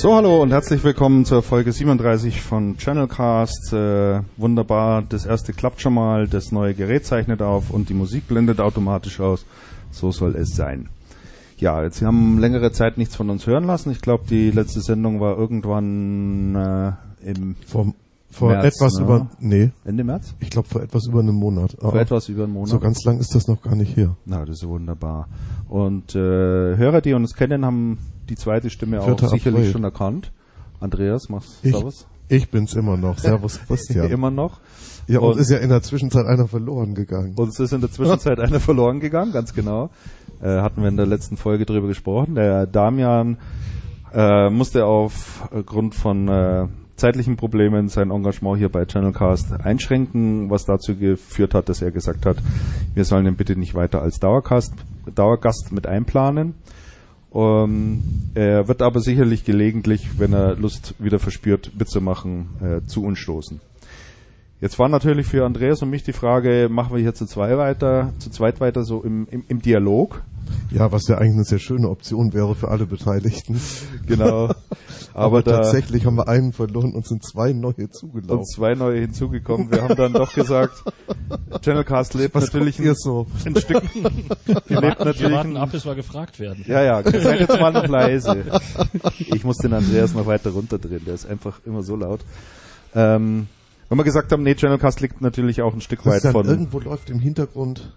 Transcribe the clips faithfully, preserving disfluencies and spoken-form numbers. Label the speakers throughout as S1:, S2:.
S1: So, hallo und herzlich willkommen zur Folge siebenunddreißig von Channelcast. Äh, wunderbar, das erste klappt schon mal, das neue Gerät zeichnet auf und die Musik blendet automatisch aus. So soll es sein. Ja, jetzt haben längere Zeit nichts von uns hören lassen. Ich glaube, die letzte Sendung war irgendwann äh, im
S2: vor, vor
S1: März,
S2: etwas
S1: ne?
S2: über nee
S1: Ende März?
S2: Ich glaube vor etwas über einem Monat.
S1: Vor
S2: Aber
S1: etwas über einem Monat.
S2: So ganz lang ist das noch gar nicht her.
S1: Na, das ist wunderbar. Und äh, Hörer, die uns kennen, haben die zweite Stimme auch sicherlich
S2: April.
S1: schon erkannt. Andreas, machst
S2: ich,
S1: Servus?
S2: Ich bin's immer noch. Servus, Christian.
S1: Immer noch.
S2: Ja, uns
S1: und
S2: ist ja in der Zwischenzeit einer verloren gegangen.
S1: Uns ist in der Zwischenzeit einer verloren gegangen, ganz genau. Äh, hatten wir in der letzten Folge drüber gesprochen. Der Damian äh, musste aufgrund von äh, zeitlichen Problemen sein Engagement hier bei Channelcast einschränken, was dazu geführt hat, dass er gesagt hat, wir sollen ihn bitte nicht weiter als Dauergast, Dauergast mit einplanen. Um, er wird aber sicherlich gelegentlich, wenn er Lust wieder verspürt, mitzumachen, äh, zu uns stoßen. Jetzt war natürlich für Andreas und mich die Frage, machen wir hier zu zweit weiter, zu zweit weiter so im, im, im Dialog?
S2: Ja, was ja eigentlich eine sehr schöne Option wäre für alle Beteiligten.
S1: Genau. Aber,
S2: aber
S1: da,
S2: tatsächlich haben wir einen verloren und sind zwei neue zugelaufen.
S1: Und zwei neue hinzugekommen. Wir haben dann doch gesagt, Channelcast lebt
S2: was
S1: natürlich
S2: ihr so?
S1: ein Stück.
S3: Wir
S1: lebt
S3: warten,
S1: natürlich
S3: wir warten ab, bis wir gefragt werden.
S1: Ja, ja, seid jetzt mal noch leise. Ich muss den Andreas noch weiter runterdrehen, der ist einfach immer so laut. Ähm, wenn wir gesagt haben, nee, Channelcast liegt natürlich auch ein Stück weit von...
S2: Irgendwo läuft im Hintergrund...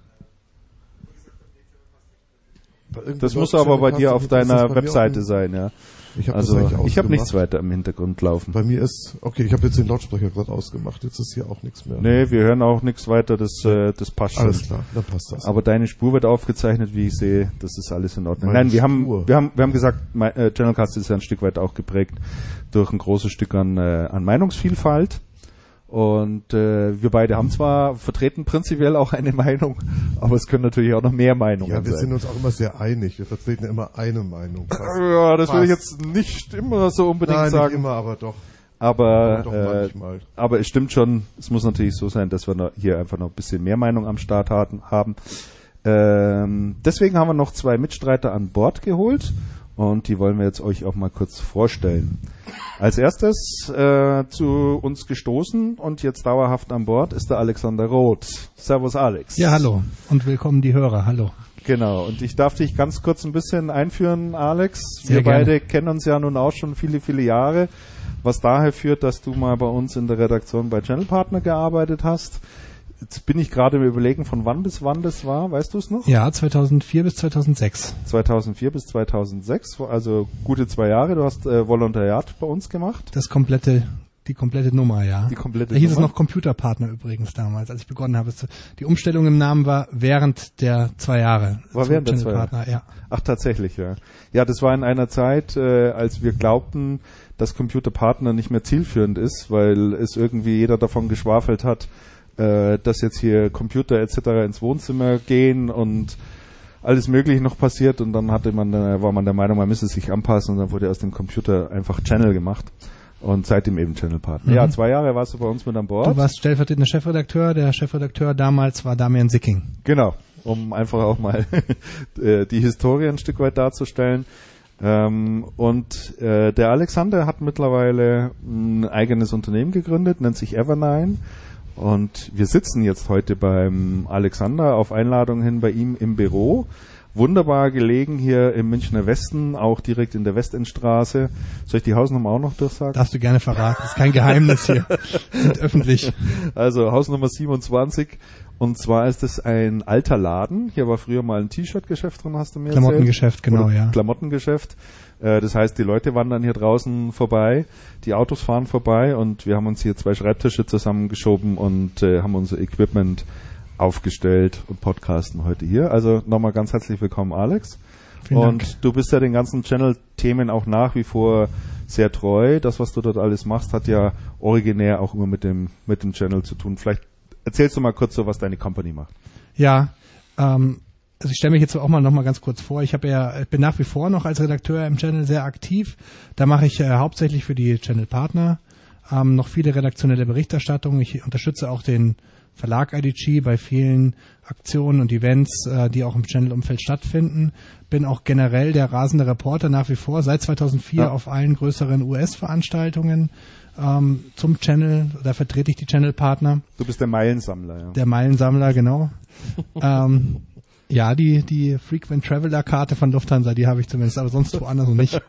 S1: Das muss aber bei dir auf deiner Webseite sein, ja.
S2: Ich habe
S1: also,
S2: das eigentlich
S1: ich habe nichts weiter im Hintergrund laufen.
S2: Bei mir ist, okay, ich habe jetzt den Lautsprecher gerade ausgemacht, jetzt ist hier auch nichts mehr.
S1: Nee, wir hören auch nichts weiter, das, äh, das passt schon.
S2: Alles klar, dann passt das.
S1: Aber deine Spur wird aufgezeichnet, wie ich sehe, das ist alles in Ordnung.
S2: Meine
S1: Nein, wir
S2: Spur.
S1: haben, wir haben, wir haben gesagt, mein, äh, Channelcast ist ja ein Stück weit auch geprägt durch ein großes Stück an, äh, an Meinungsvielfalt. Und äh, wir beide haben zwar vertreten prinzipiell auch eine Meinung, aber es können natürlich auch noch mehr Meinungen sein.
S2: Ja, wir sein. sind uns auch immer sehr einig. Wir vertreten immer eine Meinung. Fast.
S1: Ja, das Fast. will ich jetzt nicht immer so unbedingt
S2: Nein,
S1: sagen.
S2: Nicht immer, aber doch.
S1: Aber,
S2: aber, doch
S1: äh,
S2: manchmal.
S1: aber es stimmt schon, es muss natürlich so sein, dass wir noch hier einfach noch ein bisschen mehr Meinung am Start haben. Ähm, deswegen haben wir noch zwei Mitstreiter an Bord geholt. Und die wollen wir jetzt euch auch mal kurz vorstellen. Als erstes äh, zu uns gestoßen und jetzt dauerhaft an Bord ist der Alexander Roth. Servus Alex.
S4: Ja, hallo und willkommen die Hörer, hallo.
S1: Genau, und ich darf dich ganz kurz ein bisschen einführen, Alex.
S4: Sehr
S1: wir
S4: gerne.
S1: beide kennen uns ja nun auch schon viele, viele Jahre, was daher führt, dass du mal bei uns in der Redaktion bei Channel Partner gearbeitet hast. Jetzt bin ich gerade im Überlegen, von wann bis wann das war, weißt du es noch?
S4: Ja, zweitausendvier bis zweitausendsechs.
S1: zweitausendvier bis zweitausendsechs, also gute zwei Jahre. Du hast äh, Volontariat bei uns gemacht.
S4: Das komplette, die komplette Nummer, ja.
S1: Die komplette
S4: da hieß
S1: Nummer.
S4: es noch Computerpartner übrigens damals, als ich begonnen habe. Die Umstellung im Namen war während der zwei Jahre.
S1: War während der zwei Jahre?
S4: Ja.
S1: Ach, tatsächlich, ja. Ja, das war in einer Zeit, äh, als wir glaubten, dass Computerpartner nicht mehr zielführend ist, weil es irgendwie jeder davon geschwafelt hat, dass jetzt hier Computer et cetera ins Wohnzimmer gehen und alles Mögliche noch passiert und dann hatte man, war man der Meinung, man müsse sich anpassen und dann wurde aus dem Computer einfach Channel gemacht und seitdem eben Channel-Partner. Mhm. Ja, zwei Jahre warst du bei uns mit an Bord.
S4: Du warst stellvertretender Chefredakteur, der Chefredakteur damals war Damian Sicking.
S1: Genau, um einfach auch mal die Historie ein Stück weit darzustellen. Ähm, und äh, der Alexander hat mittlerweile ein eigenes Unternehmen gegründet, nennt sich Evernine. Und wir sitzen jetzt heute beim Alexander auf Einladung hin bei ihm im Büro. Wunderbar gelegen hier im Münchner Westen, auch direkt in der Westendstraße. Soll ich die Hausnummer auch noch durchsagen?
S4: Darfst du gerne verraten, das ist kein Geheimnis hier. Sind öffentlich.
S1: Also Hausnummer siebenundzwanzig. Und zwar ist es ein alter Laden. Hier war früher mal ein T-Shirt-Geschäft drin, hast du mir erzählt.
S4: Klamottengeschäft, genau,
S1: Oder
S4: ja.
S1: Klamottengeschäft. Das heißt, die Leute wandern hier draußen vorbei, die Autos fahren vorbei und wir haben uns hier zwei Schreibtische zusammengeschoben und äh, haben unser Equipment aufgestellt und podcasten heute hier. Also nochmal ganz herzlich willkommen, Alex.
S4: Vielen
S1: und
S4: Dank.
S1: Du bist ja den ganzen Channel-Themen auch nach wie vor sehr treu. Das, was du dort alles machst, hat ja originär auch immer mit dem, mit dem Channel zu tun. Vielleicht erzählst du mal kurz so, was deine Company macht.
S4: Ja, ähm, also ich stelle mich jetzt auch mal noch mal ganz kurz vor. Ich habe ja, ich bin nach wie vor noch als Redakteur im Channel sehr aktiv. Da mache ich äh, hauptsächlich für die Channel Partner ähm, noch viele redaktionelle Berichterstattungen. Ich unterstütze auch den Verlag I D G bei vielen Aktionen und Events, äh, die auch im Channel-Umfeld stattfinden. Bin auch generell der rasende Reporter nach wie vor, seit zweitausendvier ja. auf allen größeren U S-Veranstaltungen ähm, zum Channel. Da vertrete ich die Channel-Partner.
S1: Du bist der Meilensammler, ja.
S4: Der Meilensammler, genau. ähm, ja, die die Frequent Traveler-Karte von Lufthansa, die habe ich zumindest, aber sonst woanders noch nicht.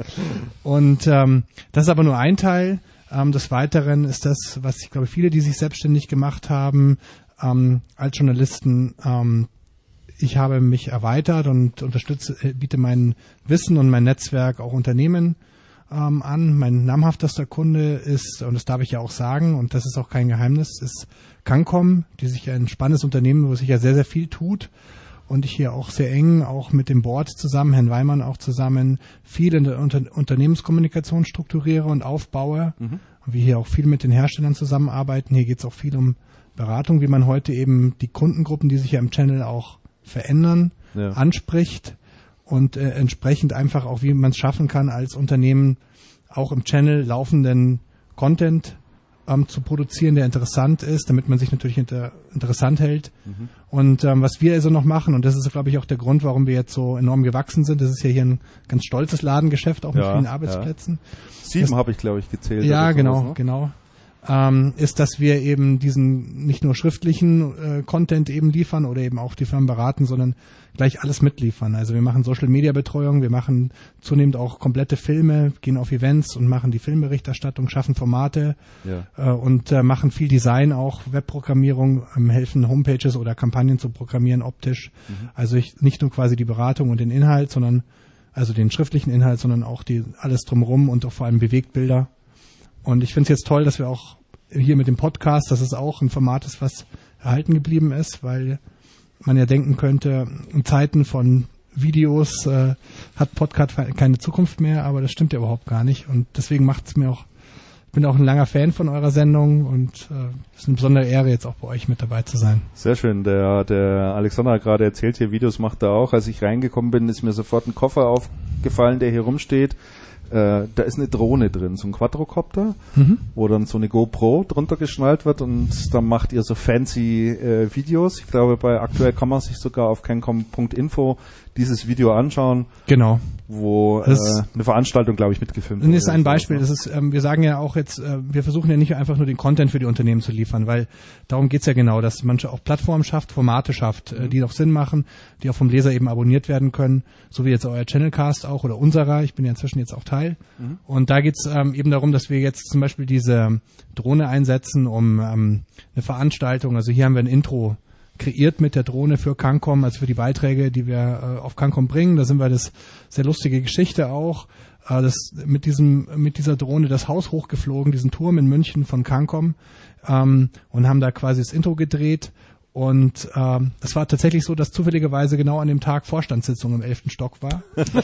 S4: Und ähm, das ist aber nur ein Teil. Ähm, des Weiteren ist das, was ich glaube, viele, die sich selbstständig gemacht haben, ähm, als Journalisten, ähm, ich habe mich erweitert und unterstütze, biete mein Wissen und mein Netzwerk auch Unternehmen ähm, an. Mein namhaftester Kunde ist, und das darf ich ja auch sagen, und das ist auch kein Geheimnis, ist Cancom, die sich ein spannendes Unternehmen, wo sich ja sehr, sehr viel tut. Und ich hier auch sehr eng, auch mit dem Board zusammen, Herrn Weimann auch zusammen, viel in der Unter- Unternehmenskommunikation strukturiere und aufbaue. Mhm. Und wir hier auch viel mit den Herstellern zusammenarbeiten. Hier geht es auch viel um Beratung, wie man heute eben die Kundengruppen, die sich ja im Channel auch verändern, ja. anspricht und äh, entsprechend einfach auch, wie man es schaffen kann, als Unternehmen auch im Channel laufenden Content ähm, zu produzieren, der interessant ist, damit man sich natürlich inter- interessant hält. Mhm. Und ähm, was wir also noch machen, und das ist, glaube ich, auch der Grund, warum wir jetzt so enorm gewachsen sind, das ist ja hier ein ganz stolzes Ladengeschäft, auch mit
S1: ja,
S4: vielen Arbeitsplätzen.
S1: Ja. Sieben habe ich, glaube ich, gezählt.
S4: Ja, genau,
S1: sowas, ne?
S4: genau. Ähm, ist, dass wir eben diesen nicht nur schriftlichen äh, Content eben liefern oder eben auch die Firmen beraten, sondern gleich alles mitliefern. Also wir machen Social-Media-Betreuung, wir machen zunehmend auch komplette Filme, gehen auf Events und machen die Filmberichterstattung, schaffen Formate ja. äh, und äh, machen viel Design, auch Webprogrammierung, ähm, helfen Homepages oder Kampagnen zu programmieren optisch. Mhm. Also ich, nicht nur quasi die Beratung und den Inhalt, sondern also den schriftlichen Inhalt, sondern auch die alles drumherum und auch vor allem Bewegtbilder. Und ich finde es jetzt toll, dass wir auch hier mit dem Podcast, dass es auch ein Format ist, was erhalten geblieben ist, weil man ja denken könnte, in Zeiten von Videos äh, hat Podcast keine Zukunft mehr, aber das stimmt ja überhaupt gar nicht. Und deswegen macht es mir auch, ich bin auch ein langer Fan von eurer Sendung und es äh, ist eine besondere Ehre, jetzt auch bei euch mit dabei zu sein.
S1: Sehr schön. Der, der Alexander hat gerade erzählt, hier Videos macht er auch. Als ich reingekommen bin, ist mir sofort ein Koffer aufgefallen, der hier rumsteht. Äh, da ist eine Drohne drin, so ein Quadrocopter, mhm. wo dann so eine GoPro drunter geschnallt wird und dann macht ihr so fancy äh, Videos. Ich glaube, bei aktuell kann man sich sogar auf cancom punkt info dieses Video anschauen.
S4: Genau.
S1: Wo äh, eine Veranstaltung, glaube ich, mitgefilmt
S4: wird. Das ist ein Beispiel. Das ist, ähm, wir sagen ja auch jetzt, äh, wir versuchen ja nicht einfach nur den Content für die Unternehmen zu liefern, weil darum geht's ja genau, dass man auch Plattformen schafft, Formate schafft, äh, die noch Sinn machen, die auch vom Leser eben abonniert werden können, so wie jetzt euer Channelcast auch oder unserer. Ich bin ja inzwischen jetzt auch Teil. Mhm. Und da geht's ähm, eben darum, dass wir jetzt zum Beispiel diese Drohne einsetzen, um ähm, eine Veranstaltung, also hier haben wir ein Intro kreiert mit der Drohne für Cancom, also für die Beiträge, die wir äh, auf Cancom bringen. Da sind wir das sehr lustige Geschichte auch, äh, das mit diesem mit dieser Drohne das Haus hochgeflogen, diesen Turm in München von Cancom ähm, und haben da quasi das Intro gedreht. Und ähm, das war tatsächlich so, dass zufälligerweise genau an dem Tag Vorstandssitzung im elften Stock war.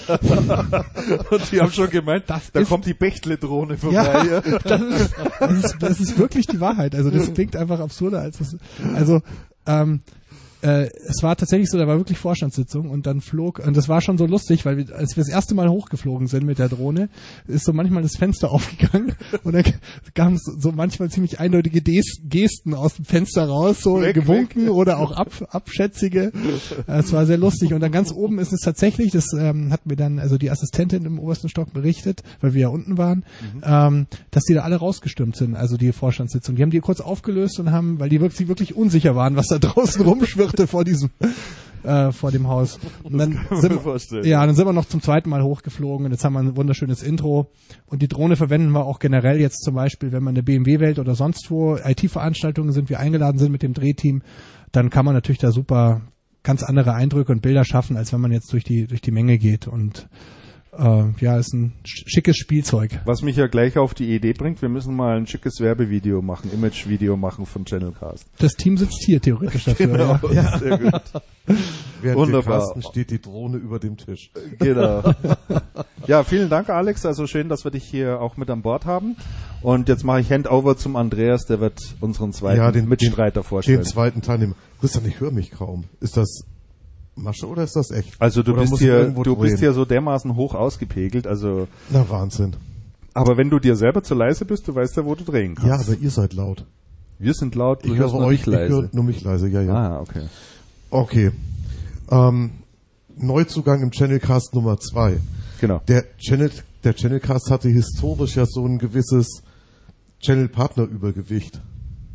S1: Und die haben schon gemeint, das da ist, kommt die Bechtle-Drohne vorbei.
S4: Ja, das, ist, das, ist, das ist wirklich die Wahrheit. Also das klingt einfach absurder als das. Also ähm, äh, es war tatsächlich so, da war wirklich Vorstandssitzung und dann flog, und das war schon so lustig, weil wir, als wir das erste Mal hochgeflogen sind mit der Drohne, ist so manchmal das Fenster aufgegangen und dann kamen so manchmal ziemlich eindeutige Gesten aus dem Fenster raus, so weg, gewunken weg. Oder auch ab, abschätzige. Es war sehr lustig und dann ganz oben ist es tatsächlich, das ähm, hat mir dann also die Assistentin im obersten Stock berichtet, weil wir ja unten waren, mhm. ähm, dass die da alle rausgestürmt sind, also die Vorstandssitzung. Die haben die kurz aufgelöst und haben, weil die wirklich, wirklich unsicher waren, was da draußen rumschwirrt vor diesem äh, vor dem Haus. Und dann sind wir, ja, dann sind wir noch zum zweiten Mal hochgeflogen und jetzt haben wir ein wunderschönes Intro. Und die Drohne verwenden wir auch generell jetzt zum Beispiel, wenn man in der B M W-Welt oder sonst wo I T-Veranstaltungen sind, wir eingeladen sind mit dem Drehteam, dann kann man natürlich da super ganz andere Eindrücke und Bilder schaffen, als wenn man jetzt durch die durch die Menge geht. Und äh, ja, ist ein schickes Spielzeug.
S1: Was mich ja gleich auf die Idee bringt, wir müssen mal ein schickes Werbevideo machen, Image-Video machen von Channelcast.
S4: Das Team sitzt hier theoretisch dafür.
S1: Genau, ja. Sehr gut.
S2: Während Wunderbar. Steht die Drohne über dem Tisch.
S1: Genau. Ja, vielen Dank, Alex. Also schön, dass wir dich hier auch mit an Bord haben. Und jetzt mache ich Handover zum Andreas, der wird unseren zweiten ja, den, Mitstreiter
S2: den,
S1: vorstellen.
S2: Den zweiten Teilnehmer. Christian, ich höre mich kaum. Ist das Masche oder ist das echt?
S1: Also du
S2: oder
S1: bist hier, du bist hier so dermaßen hoch ausgepegelt, also.
S2: Na, Wahnsinn.
S1: Aber wenn du dir selber zu leise bist, du weißt ja, wo du drehen kannst.
S2: Ja, aber ihr seid laut.
S1: Wir sind laut, du
S2: Ich
S1: hörst
S2: höre
S1: nur
S2: euch,
S1: mich leise.
S2: ich höre nur mich leise, ja, ja.
S1: Ah, okay.
S2: Okay. Ähm, Neuzugang im Channelcast Nummer zwei.
S1: Genau.
S2: Der Channel, der Channelcast hatte historisch ja so ein gewisses Channel-Partner-Übergewicht.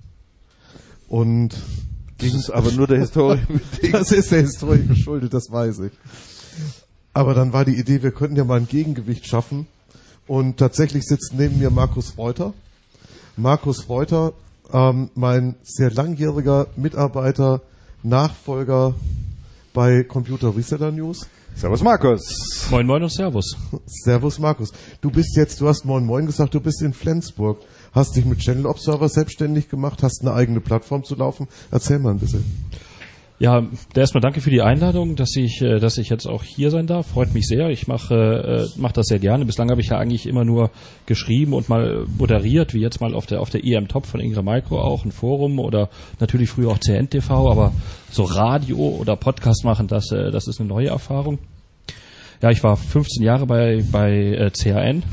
S2: Und
S1: Das ist aber nur der Historie.
S2: das ist der Historie geschuldet, das weiß ich. Aber dann war die Idee, wir könnten ja mal ein Gegengewicht schaffen. Und tatsächlich sitzt neben mir Markus Reuter. Markus Reuter, ähm, mein sehr langjähriger Mitarbeiter, Nachfolger bei Computer Reseller News.
S1: Servus Markus.
S3: Moin Moin und Servus.
S2: Servus Markus. Du bist jetzt, du hast Moin Moin gesagt, du bist in Flensburg. Hast dich mit Channel Observer selbstständig gemacht, hast eine eigene Plattform zu laufen. Erzähl mal ein bisschen.
S3: Ja, erstmal danke für die Einladung, dass ich, äh, dass ich jetzt auch hier sein darf. Freut mich sehr. Ich mache äh, mach das sehr gerne. Bislang habe ich ja eigentlich immer nur geschrieben und mal moderiert, wie jetzt mal auf der auf der E M Top von Ingram Micro auch, ein Forum oder natürlich früher auch C N T V, aber so Radio oder Podcast machen, das, äh, das ist eine neue Erfahrung. Ja, ich war fünfzehn Jahre bei, bei äh, C H N.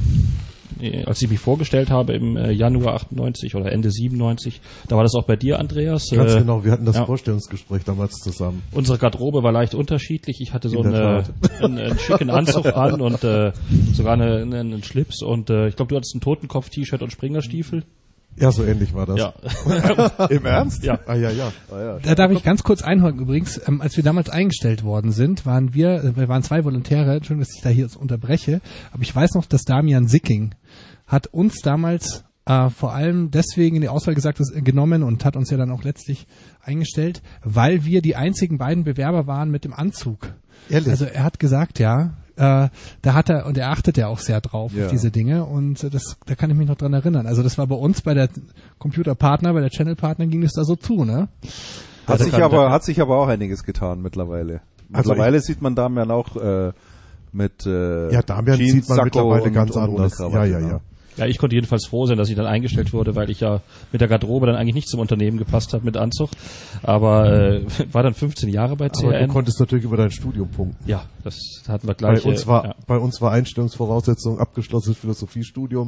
S3: Als ich mich vorgestellt habe im Januar achtundneunzig oder Ende siebenundneunzig, da war das auch bei dir, Andreas.
S2: Ganz genau, wir hatten das
S3: ja.
S2: Vorstellungsgespräch damals zusammen.
S3: Unsere Garderobe war leicht unterschiedlich. Ich hatte so
S2: In der
S3: eine, einen, einen schicken Anzug an und äh, sogar eine, einen Schlips und äh, ich glaube, du hattest ein Totenkopf-T-Shirt und Springerstiefel.
S2: Ja, so ähnlich war das.
S3: Ja.
S1: Im Ernst?
S3: Ja.
S2: Ah, ja, ja.
S1: Ah, ja.
S4: Da darf ich ganz kurz einhaken übrigens. Ähm, als wir damals eingestellt worden sind, waren wir, äh, wir waren zwei Volontäre, Entschuldigung, dass ich da hier jetzt unterbreche, aber ich weiß noch, dass Damian Sicking hat uns damals äh, vor allem deswegen in die Auswahl gesagt, das, äh, genommen und hat uns ja dann auch letztlich eingestellt, weil wir die einzigen beiden Bewerber waren mit dem Anzug.
S2: Ehrlich?
S4: Also er hat gesagt, ja, äh, da hat er, und er achtet ja auch sehr drauf,
S1: Ja.
S4: auf diese Dinge und äh, das, da kann ich mich noch dran erinnern. Also das war bei uns bei der Computerpartner, bei der Channel-Partner ging es da so zu, ne?
S1: Hat
S3: Ja,
S1: sich
S3: kann-
S1: aber, hat sich aber auch einiges getan mittlerweile.
S2: Also
S1: Mittlerweile sieht man Damian auch äh, mit äh,
S2: Ja, Damian
S1: Jeans,
S2: sieht man
S1: Sakko
S2: mittlerweile
S1: und,
S2: ganz
S1: und ohne
S2: anders.
S1: Krawatte,
S2: Ja, ja,
S1: ne?
S2: ja.
S3: Ja, ich konnte jedenfalls froh sein, dass ich dann eingestellt wurde, weil ich ja mit der Garderobe dann eigentlich nicht zum Unternehmen gepasst habe mit Anzug. Aber äh, war dann fünfzehn Jahre bei C
S2: Aber
S3: R
S2: du
S3: N.
S2: konntest natürlich über dein Studium punkten.
S3: Ja, das hatten wir
S2: Bei
S3: gleich.
S2: uns
S3: äh,
S2: war,
S3: ja.
S2: bei uns war Einstellungsvoraussetzung abgeschlossenes Philosophiestudium.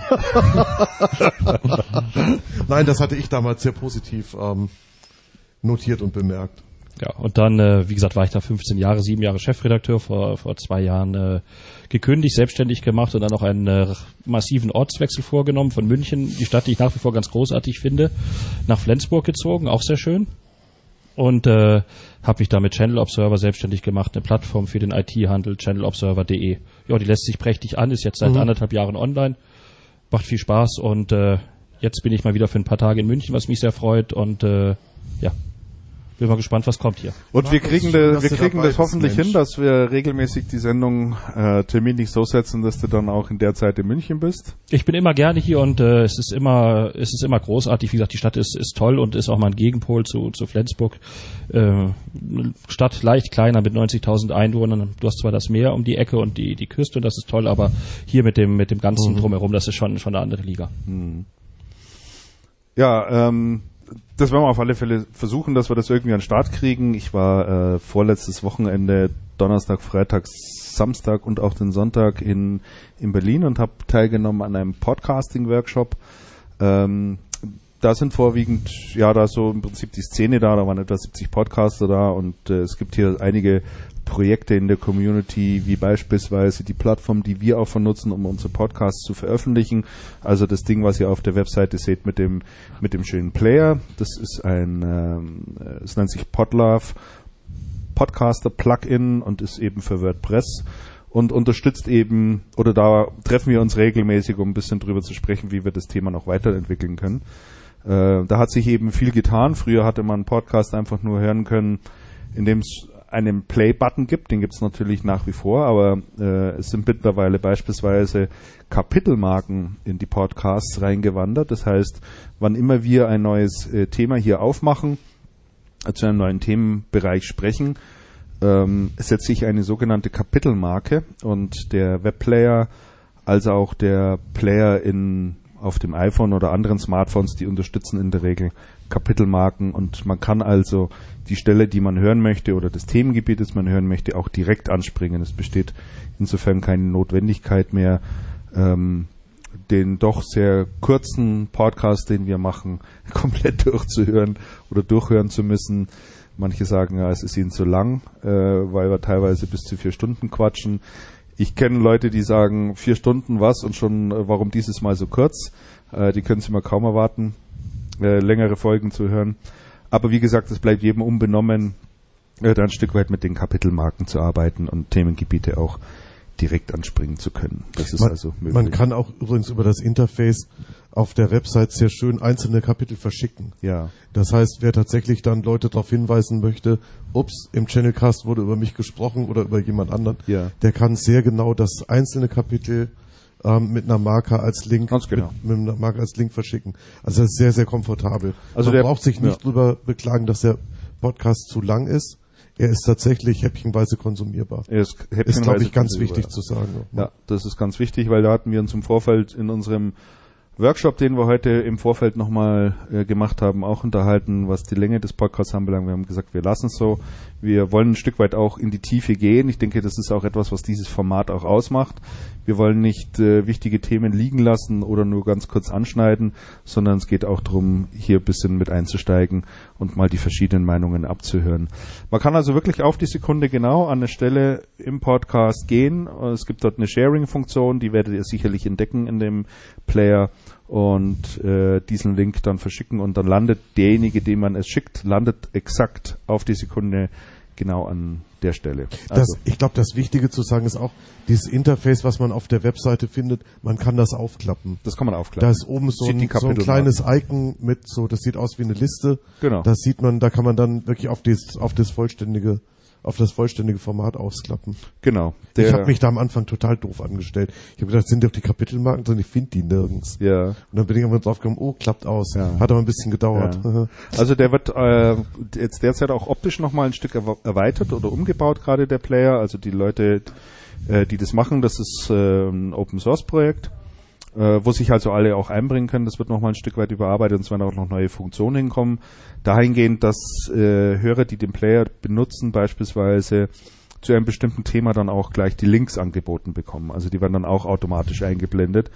S2: Nein, das hatte ich damals sehr positiv ähm, notiert und bemerkt.
S3: Ja, und dann, äh, wie gesagt, war ich da fünfzehn Jahre, sieben Jahre Chefredakteur, vor vor zwei Jahren äh, gekündigt, selbstständig gemacht und dann noch einen äh, massiven Ortswechsel vorgenommen von München, die Stadt, die ich nach wie vor ganz großartig finde, nach Flensburg gezogen, auch sehr schön. Und äh, habe mich da mit Channel Observer selbstständig gemacht, eine Plattform für den I T-Handel, channel observer punkt de. Ja, die lässt sich prächtig an, ist jetzt seit
S2: Mhm.
S3: anderthalb Jahren online, macht viel Spaß und äh, jetzt bin ich mal wieder für ein paar Tage in München, was mich sehr freut und äh, ja, bin mal gespannt, was kommt hier.
S1: Und wir
S2: Markus,
S1: kriegen,
S2: schön,
S1: de,
S2: dass
S1: wir
S2: du
S1: kriegen
S2: dabei
S1: das
S2: bist,
S1: hoffentlich
S2: Mensch.
S1: hin, dass wir regelmäßig die Sendung äh, terminlich so setzen, dass du dann auch in der Zeit in München bist.
S3: Ich bin immer gerne hier und äh, es ist immer es ist immer großartig. Wie gesagt, die Stadt ist ist toll und ist auch mal ein Gegenpol zu zu Flensburg. Äh, Stadt leicht kleiner mit neunzigtausend Einwohnern. Du hast zwar das Meer um die Ecke und die die Küste und das ist toll, aber hier mit dem mit dem ganzen drumherum, das ist schon schon eine andere Liga.
S1: Ja, ähm, das werden wir auf alle Fälle versuchen, dass wir das irgendwie an den Start kriegen. Ich war äh, vorletztes Wochenende, Donnerstag, Freitag, Samstag und auch den Sonntag in, in Berlin und habe teilgenommen an einem Podcasting-Workshop. Ähm, da sind vorwiegend, ja, da ist so im Prinzip die Szene da, da waren etwa siebzig Podcaster da und äh, es gibt hier einige Projekte in der Community, wie beispielsweise die Plattform, die wir auch nutzen, um unsere Podcasts zu veröffentlichen. Also das Ding, was ihr auf der Webseite seht mit dem mit dem schönen Player. Das ist ein, ähm, es nennt sich Podlove Podcaster Plugin und ist eben für WordPress und unterstützt eben, oder da treffen wir uns regelmäßig, um ein bisschen drüber zu sprechen, wie wir das Thema noch weiterentwickeln können. Äh, da hat sich eben viel getan. Früher hatte man einen Podcast einfach nur hören können, indem es einen Play-Button gibt, den gibt es natürlich nach wie vor, aber äh, es sind mittlerweile beispielsweise Kapitelmarken in die Podcasts reingewandert. Das heißt, wann immer wir ein neues äh, Thema hier aufmachen, äh, zu einem neuen Themenbereich sprechen, ähm, setze ich eine sogenannte Kapitelmarke und der Webplayer, als auch der Player in auf dem iPhone oder anderen Smartphones, die unterstützen in der Regel Kapitelmarken und man kann also die Stelle, die man hören möchte oder das Themengebiet, das man hören möchte, auch direkt anspringen. Es besteht insofern keine Notwendigkeit mehr, ähm, den doch sehr kurzen Podcast, den wir machen, komplett durchzuhören oder durchhören zu müssen. Manche sagen, ja, es ist ihnen zu lang, äh, weil wir teilweise bis zu vier Stunden quatschen. Ich kenne Leute, die sagen, vier Stunden was und schon, äh, warum dieses Mal so kurz? Äh, die können sich mal kaum erwarten, äh, längere Folgen zu hören. Aber wie gesagt, es bleibt jedem unbenommen, äh, da ein Stück weit mit den Kapitelmarken zu arbeiten und Themengebiete auch direkt anspringen zu können. Das ist
S2: man,
S1: also möglich.
S2: Man kann auch übrigens über das Interface auf der Website sehr schön einzelne Kapitel verschicken.
S1: Ja.
S2: Das heißt, wer tatsächlich dann Leute darauf hinweisen möchte, ups, im Channelcast wurde über mich gesprochen oder über jemand anderen,
S1: Ja.
S2: der kann sehr genau das einzelne Kapitel ähm, mit einer Marke als Link,
S1: Ganz genau.
S2: mit, mit einer Marke als Link verschicken. Also das ist sehr, sehr komfortabel.
S1: Also
S2: Man
S1: der-
S2: braucht sich nicht
S1: ja.
S2: drüber beklagen, dass der Podcast zu lang ist. Er ist tatsächlich häppchenweise konsumierbar.
S1: Er ist,
S2: Ist, glaube
S1: häppchenweise
S2: ich, ganz
S1: konsumierbar.
S2: wichtig zu sagen.
S1: Ja, das ist ganz wichtig, weil da hatten wir uns im Vorfeld in unserem Workshop, den wir heute im Vorfeld nochmal äh, gemacht haben, auch unterhalten, was die Länge des Podcasts anbelangt. Wir haben gesagt, wir lassen es so. Wir wollen ein Stück weit auch in die Tiefe gehen. Ich denke, das ist auch etwas, was dieses Format auch ausmacht. Wir wollen nicht äh, wichtige Themen liegen lassen oder nur ganz kurz anschneiden, sondern es geht auch darum, hier ein bisschen mit einzusteigen und mal die verschiedenen Meinungen abzuhören. Man kann also wirklich auf die Sekunde genau an eine Stelle im Podcast gehen. Es gibt dort eine Sharing-Funktion, die werdet ihr sicherlich entdecken in dem Player und äh, diesen Link dann verschicken und dann landet derjenige, dem man es schickt, landet exakt auf die Sekunde genau an der Stelle.
S2: Das,
S1: Also,
S2: ich glaube, das Wichtige zu sagen ist auch, dieses Interface, was man auf der Webseite findet, man kann das aufklappen.
S1: das kann man aufklappen.
S2: Da ist oben so
S1: Sieht die
S2: ein, so ein
S1: Kapitelmarken.
S2: kleines Icon mit so, das sieht aus wie eine Liste.
S1: Genau.
S2: Das sieht man, da kann man dann wirklich auf das, auf das vollständige, auf das vollständige Format ausklappen.
S1: Genau.
S2: ich
S1: Der-
S2: habe mich da am Anfang total doof angestellt. Ich habe gedacht, sind doch die Kapitelmarken drin, ich finde die nirgends.
S1: ja.
S2: Und dann bin ich irgendwann drauf gekommen, oh, klappt aus.
S1: Ja.
S2: Hat aber ein bisschen gedauert.
S1: Ja. Also der wird äh, jetzt derzeit auch optisch nochmal ein Stück erwe- erweitert oder umgebaut, gerade der Player. Also die Leute, äh, die das machen, das ist äh, ein Open-Source-Projekt, äh, wo sich also alle auch einbringen können. Das wird nochmal ein Stück weit überarbeitet und es werden auch noch neue Funktionen hinkommen. Dahingehend, dass äh, Hörer, die den Player benutzen, beispielsweise zu einem bestimmten Thema dann auch gleich die Links angeboten bekommen. Also die werden dann auch automatisch eingeblendet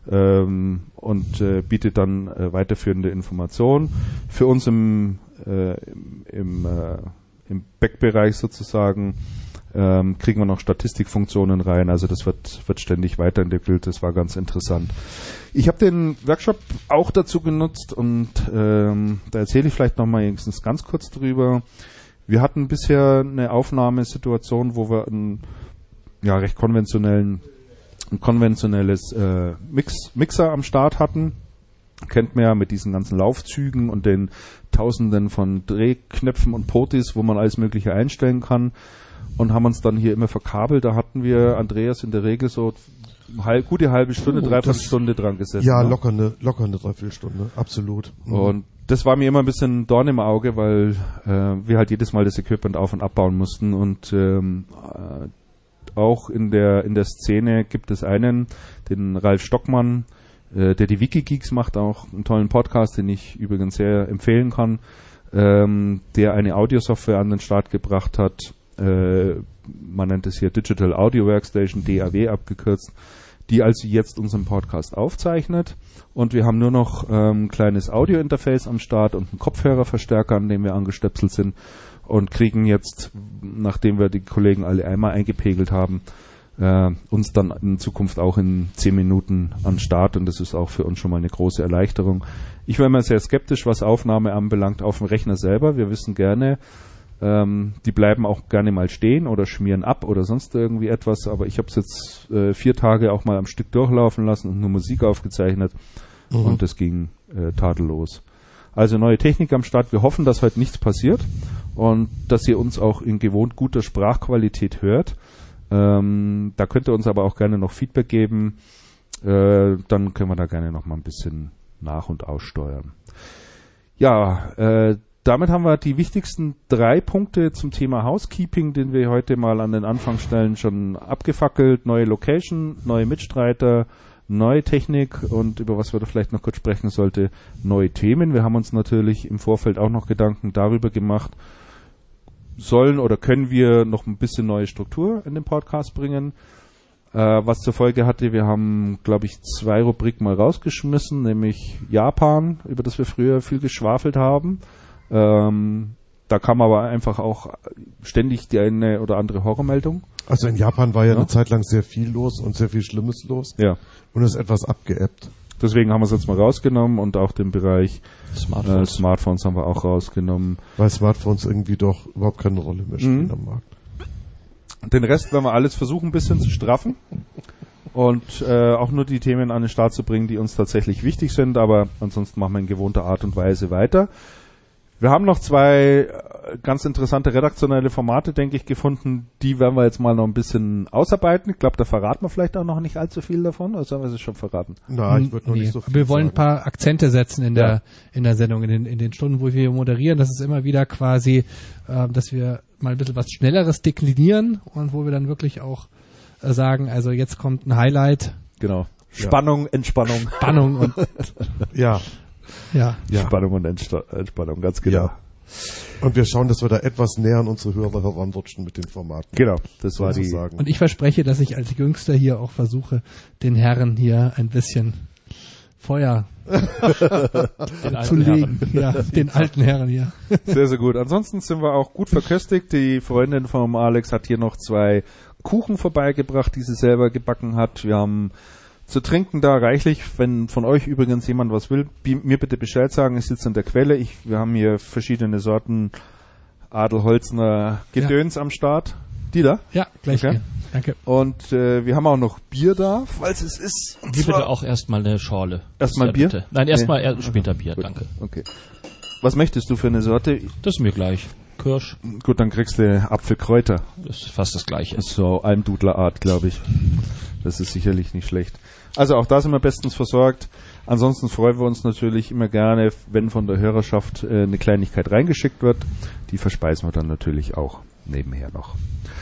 S1: ähm, und äh, bietet dann äh, weiterführende Informationen. Für uns im, äh, im, im, äh, im Backbereich sozusagen ähm, kriegen wir noch Statistikfunktionen rein. Also das wird, wird ständig weiterentwickelt. Das war ganz interessant. Ich habe den Workshop auch dazu genutzt und ähm, da erzähle ich vielleicht noch mal wenigstens ganz kurz drüber. Wir hatten bisher eine Aufnahmesituation, wo wir einen ja, recht konventionellen, ein konventionelles äh, Mix, Mixer am Start hatten. Kennt man ja mit diesen ganzen Laufzügen und den Tausenden von Drehknöpfen und Potis, wo man alles Mögliche einstellen kann. Und haben uns dann hier immer verkabelt. Da hatten wir Andreas in der Regel so halb, gute halbe Stunde,
S2: Oh,
S1: dreiviertel
S2: das-
S1: Stunde dran gesessen.
S2: Ja,
S1: ne?
S2: locker eine, locker eine Dreiviertelstunde, absolut. Mhm.
S1: Und das war mir immer ein bisschen Dorn im Auge, weil äh, wir halt jedes Mal das Equipment auf- und abbauen mussten. Und ähm, äh, auch in der in der Szene gibt es einen, den Ralf Stockmann, äh, der die Wikigeeks macht, auch einen tollen Podcast, den ich übrigens sehr empfehlen kann, ähm, der eine Audiosoftware an den Start gebracht hat. Äh, man nennt es hier Digital Audio Workstation, D A W abgekürzt, die also jetzt unseren Podcast aufzeichnet. Und wir haben nur noch ähm, ein kleines Audio-Interface am Start und einen Kopfhörerverstärker, an dem wir angestöpselt sind und kriegen jetzt, nachdem wir die Kollegen alle einmal eingepegelt haben, äh, uns dann in Zukunft auch in zehn Minuten an Start und das ist auch für uns schon mal eine große Erleichterung. Ich war immer sehr skeptisch, was Aufnahme anbelangt auf dem Rechner selber. Wir wissen gerne, ähm, die bleiben auch gerne mal stehen oder schmieren ab oder sonst irgendwie etwas, aber ich habe es jetzt äh, vier Tage auch mal am Stück durchlaufen lassen und nur Musik aufgezeichnet
S2: Mhm.
S1: und das ging äh, tadellos. Also neue Technik am Start. Wir hoffen, dass heute nichts passiert und dass ihr uns auch in gewohnt guter Sprachqualität hört. Ähm, da könnt ihr uns aber auch gerne noch Feedback geben. Äh, dann können wir da gerne noch mal ein bisschen nach- und aussteuern. Ja, äh, damit haben wir die wichtigsten drei Punkte zum Thema Housekeeping, den wir heute mal an den Anfang stellen, schon abgefackelt. Neue Location, neue Mitstreiter, neue Technik und über was wir da vielleicht noch kurz sprechen sollte, neue Themen. Wir haben uns natürlich im Vorfeld auch noch Gedanken darüber gemacht, sollen oder können wir noch ein bisschen neue Struktur in den Podcast bringen. Äh, was zur Folge hatte, wir haben, glaube ich, zwei Rubriken mal rausgeschmissen, nämlich Japan, über das wir früher viel geschwafelt haben. Ähm, da kam aber einfach auch ständig die eine oder andere Horrormeldung.
S2: Also in Japan war ja,
S1: Ja.
S2: eine Zeit lang sehr viel los und sehr viel Schlimmes los.
S1: Ja.
S2: Und ist etwas abgeebbt.
S1: Deswegen haben wir es jetzt mal rausgenommen und auch den Bereich äh,
S3: Smartphones.
S1: Smartphones haben wir auch rausgenommen.
S2: Weil Smartphones irgendwie doch überhaupt keine Rolle mehr spielen
S1: Mhm.
S2: am Markt.
S1: Den Rest werden wir alles versuchen, ein bisschen zu straffen und äh, auch nur die Themen an den Start zu bringen, die uns tatsächlich wichtig sind, aber ansonsten machen wir in gewohnter Art und Weise weiter. Wir haben noch zwei äh, ganz interessante redaktionelle Formate, denke ich, gefunden. Die werden wir jetzt mal noch ein bisschen ausarbeiten. Ich glaube, da verraten wir vielleicht auch noch nicht allzu viel davon, oder sollen wir es schon verraten?
S2: Na, ich würde noch
S4: Nee,
S2: nicht so viel
S4: wir wollen ein
S2: sagen.
S4: paar Akzente setzen in
S1: Ja.
S4: der in der Sendung, in den, in den Stunden, wo wir moderieren. Das ist immer wieder quasi, äh, dass wir mal ein bisschen was Schnelleres deklinieren und wo wir dann wirklich auch äh, sagen, also jetzt kommt ein Highlight,
S1: Genau. Spannung, Entspannung.
S4: Spannung und
S2: Ja,
S4: ja.
S2: ja.
S1: Spannung und Entsta- Entspannung, ganz genau.
S2: Ja. Und wir schauen, dass wir da etwas näher an unsere Hörer heranrutschen mit den Formaten.
S1: Genau, das war die.
S2: sozusagen.
S4: Und ich verspreche, dass ich als Jüngster hier auch versuche, den Herren hier ein bisschen Feuer
S3: Den alten
S4: zu legen.
S3: Herren.
S4: Ja, den alten Herren hier.
S1: Sehr, sehr gut. Ansonsten sind wir auch gut verköstigt. Die Freundin von Alex hat hier noch zwei Kuchen vorbeigebracht, die sie selber gebacken hat. Wir haben zu trinken da reichlich. Wenn von euch übrigens jemand was will, bi- mir bitte Bescheid sagen. Ich sitze an der Quelle. Ich, wir haben hier verschiedene Sorten Adelholzner Gedöns am Start. Die da.
S4: Ja, gleich
S1: Okay.
S4: hier. Danke.
S1: Und äh, wir haben auch noch Bier da, falls es ist. Und
S3: Hier
S1: zwar-
S3: bitte auch erstmal eine Schorle.
S1: Erstmal
S3: Ja,
S1: Bier?
S3: bitte. Nein, erstmal er- später Bier,
S1: Gut,
S3: danke.
S1: Okay. Was möchtest du für eine Sorte?
S3: Das ist mir gleich. Kirsch,
S1: Gut, dann kriegst du Apfelkräuter.
S3: das ist fast das Gleiche.
S1: So Almdudlerart, glaube ich. Das ist sicherlich nicht schlecht. Also auch da sind wir bestens versorgt. Ansonsten freuen wir uns natürlich immer gerne, wenn von der Hörerschaft äh, eine Kleinigkeit reingeschickt wird. Die verspeisen wir dann natürlich auch nebenher noch.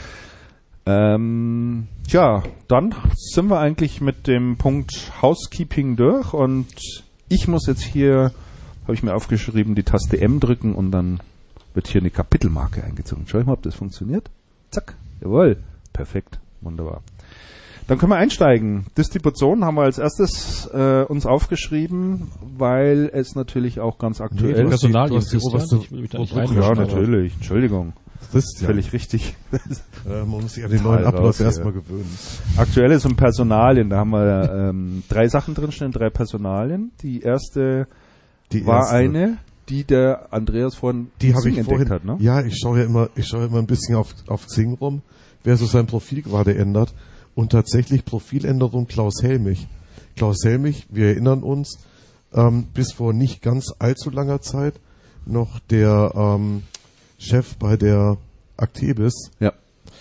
S1: Ähm, tja, dann sind wir eigentlich mit dem Punkt Housekeeping durch und ich muss jetzt hier, habe ich mir aufgeschrieben, die Taste M drücken und dann wird hier eine Kapitelmarke eingezogen. Schau ich mal, ob das funktioniert. Zack, jawohl, perfekt, wunderbar. Dann können wir einsteigen. Distribution haben wir als erstes äh, uns aufgeschrieben, weil es natürlich auch ganz aktuell
S2: du
S1: ist.
S2: hast die-
S3: Personal
S2: du hast die
S3: Christian,
S2: oberste
S3: ich will mich da nicht
S2: Rubrik.
S1: Ja,
S3: reinmischen, aber-
S1: natürlich, Entschuldigung,
S2: Christian.
S1: völlig richtig.
S2: Äh, man muss sich an den
S1: Total
S2: neuen Ablauf
S1: raus,
S2: erstmal
S1: ja.
S2: gewöhnen.
S1: Aktuell ist um Personalien, da haben wir ähm, drei Sachen drinstehen, drei Personalien. Die erste
S2: Die
S1: war
S2: erste.
S1: eine, die der Andreas vorhin
S2: Die habe
S1: Xing
S2: ich vorhin,
S1: entdeckt hat, ne?
S2: ja, ich schaue ja immer, ich schaue immer ein bisschen auf, auf Xing rum, wer so sein Profil gerade ändert. Und tatsächlich Profiländerung Klaus Helmich. Klaus Helmich, wir erinnern uns, ähm, bis vor nicht ganz allzu langer Zeit noch der ähm, Chef bei der Actebis.
S1: Ja.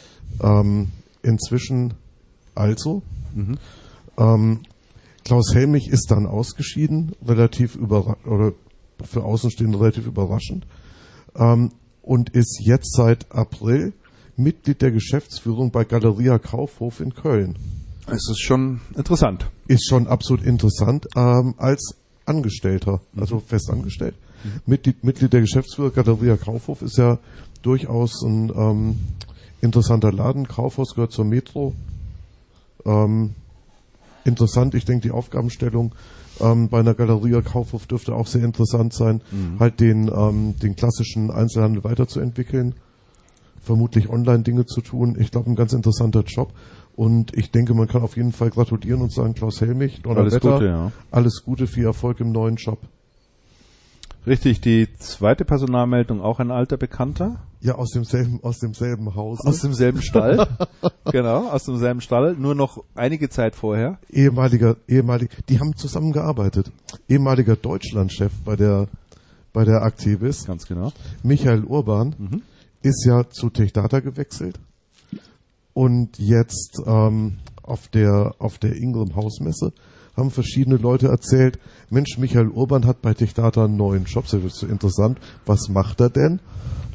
S2: Ähm, inzwischen also.
S1: Mhm.
S2: Ähm, Klaus Helmich ist dann ausgeschieden, relativ überra- oder für Außenstehende relativ überraschend, ähm, und ist jetzt seit April Mitglied der Geschäftsführung bei Galeria Kaufhof in Köln.
S1: Es ist schon interessant.
S2: Ist schon absolut interessant, ähm, als Angestellter, also fest angestellt. Mitglied, Mitglied der Geschäftsführung Galeria Kaufhof ist ja durchaus ein ähm, interessanter Laden. Kaufhaus gehört zur Metro. Ähm, interessant, ich denke, die Aufgabenstellung ähm, bei einer Galeria Kaufhof dürfte auch sehr interessant sein, halt den, ähm, den klassischen Einzelhandel weiterzuentwickeln, vermutlich online Dinge zu tun. Ich glaube, ein ganz interessanter Job. Und ich denke, man kann auf jeden Fall gratulieren und sagen, Klaus Helmich,
S1: Alles
S2: Donnerwetter,
S1: Gute, ja.
S2: alles Gute, viel Erfolg im neuen Job.
S1: Richtig, die zweite Personalmeldung, auch ein alter Bekannter.
S2: Ja, aus demselben, aus demselben Haus.
S1: Aus demselben Stall. Genau, aus demselben Stall, nur noch einige Zeit vorher.
S2: ehemaliger, ehemaliger, die haben zusammengearbeitet. Ehemaliger Deutschlandchef bei der, bei der Actebis,
S1: Ganz genau.
S2: Michael Urban,
S1: Mhm.
S2: ist ja zu TechData gewechselt und jetzt ähm, auf der auf der Ingram Hausmesse haben verschiedene Leute erzählt, Mensch, Michael Urban hat bei TechData einen neuen Job, das ist so interessant, was macht er denn?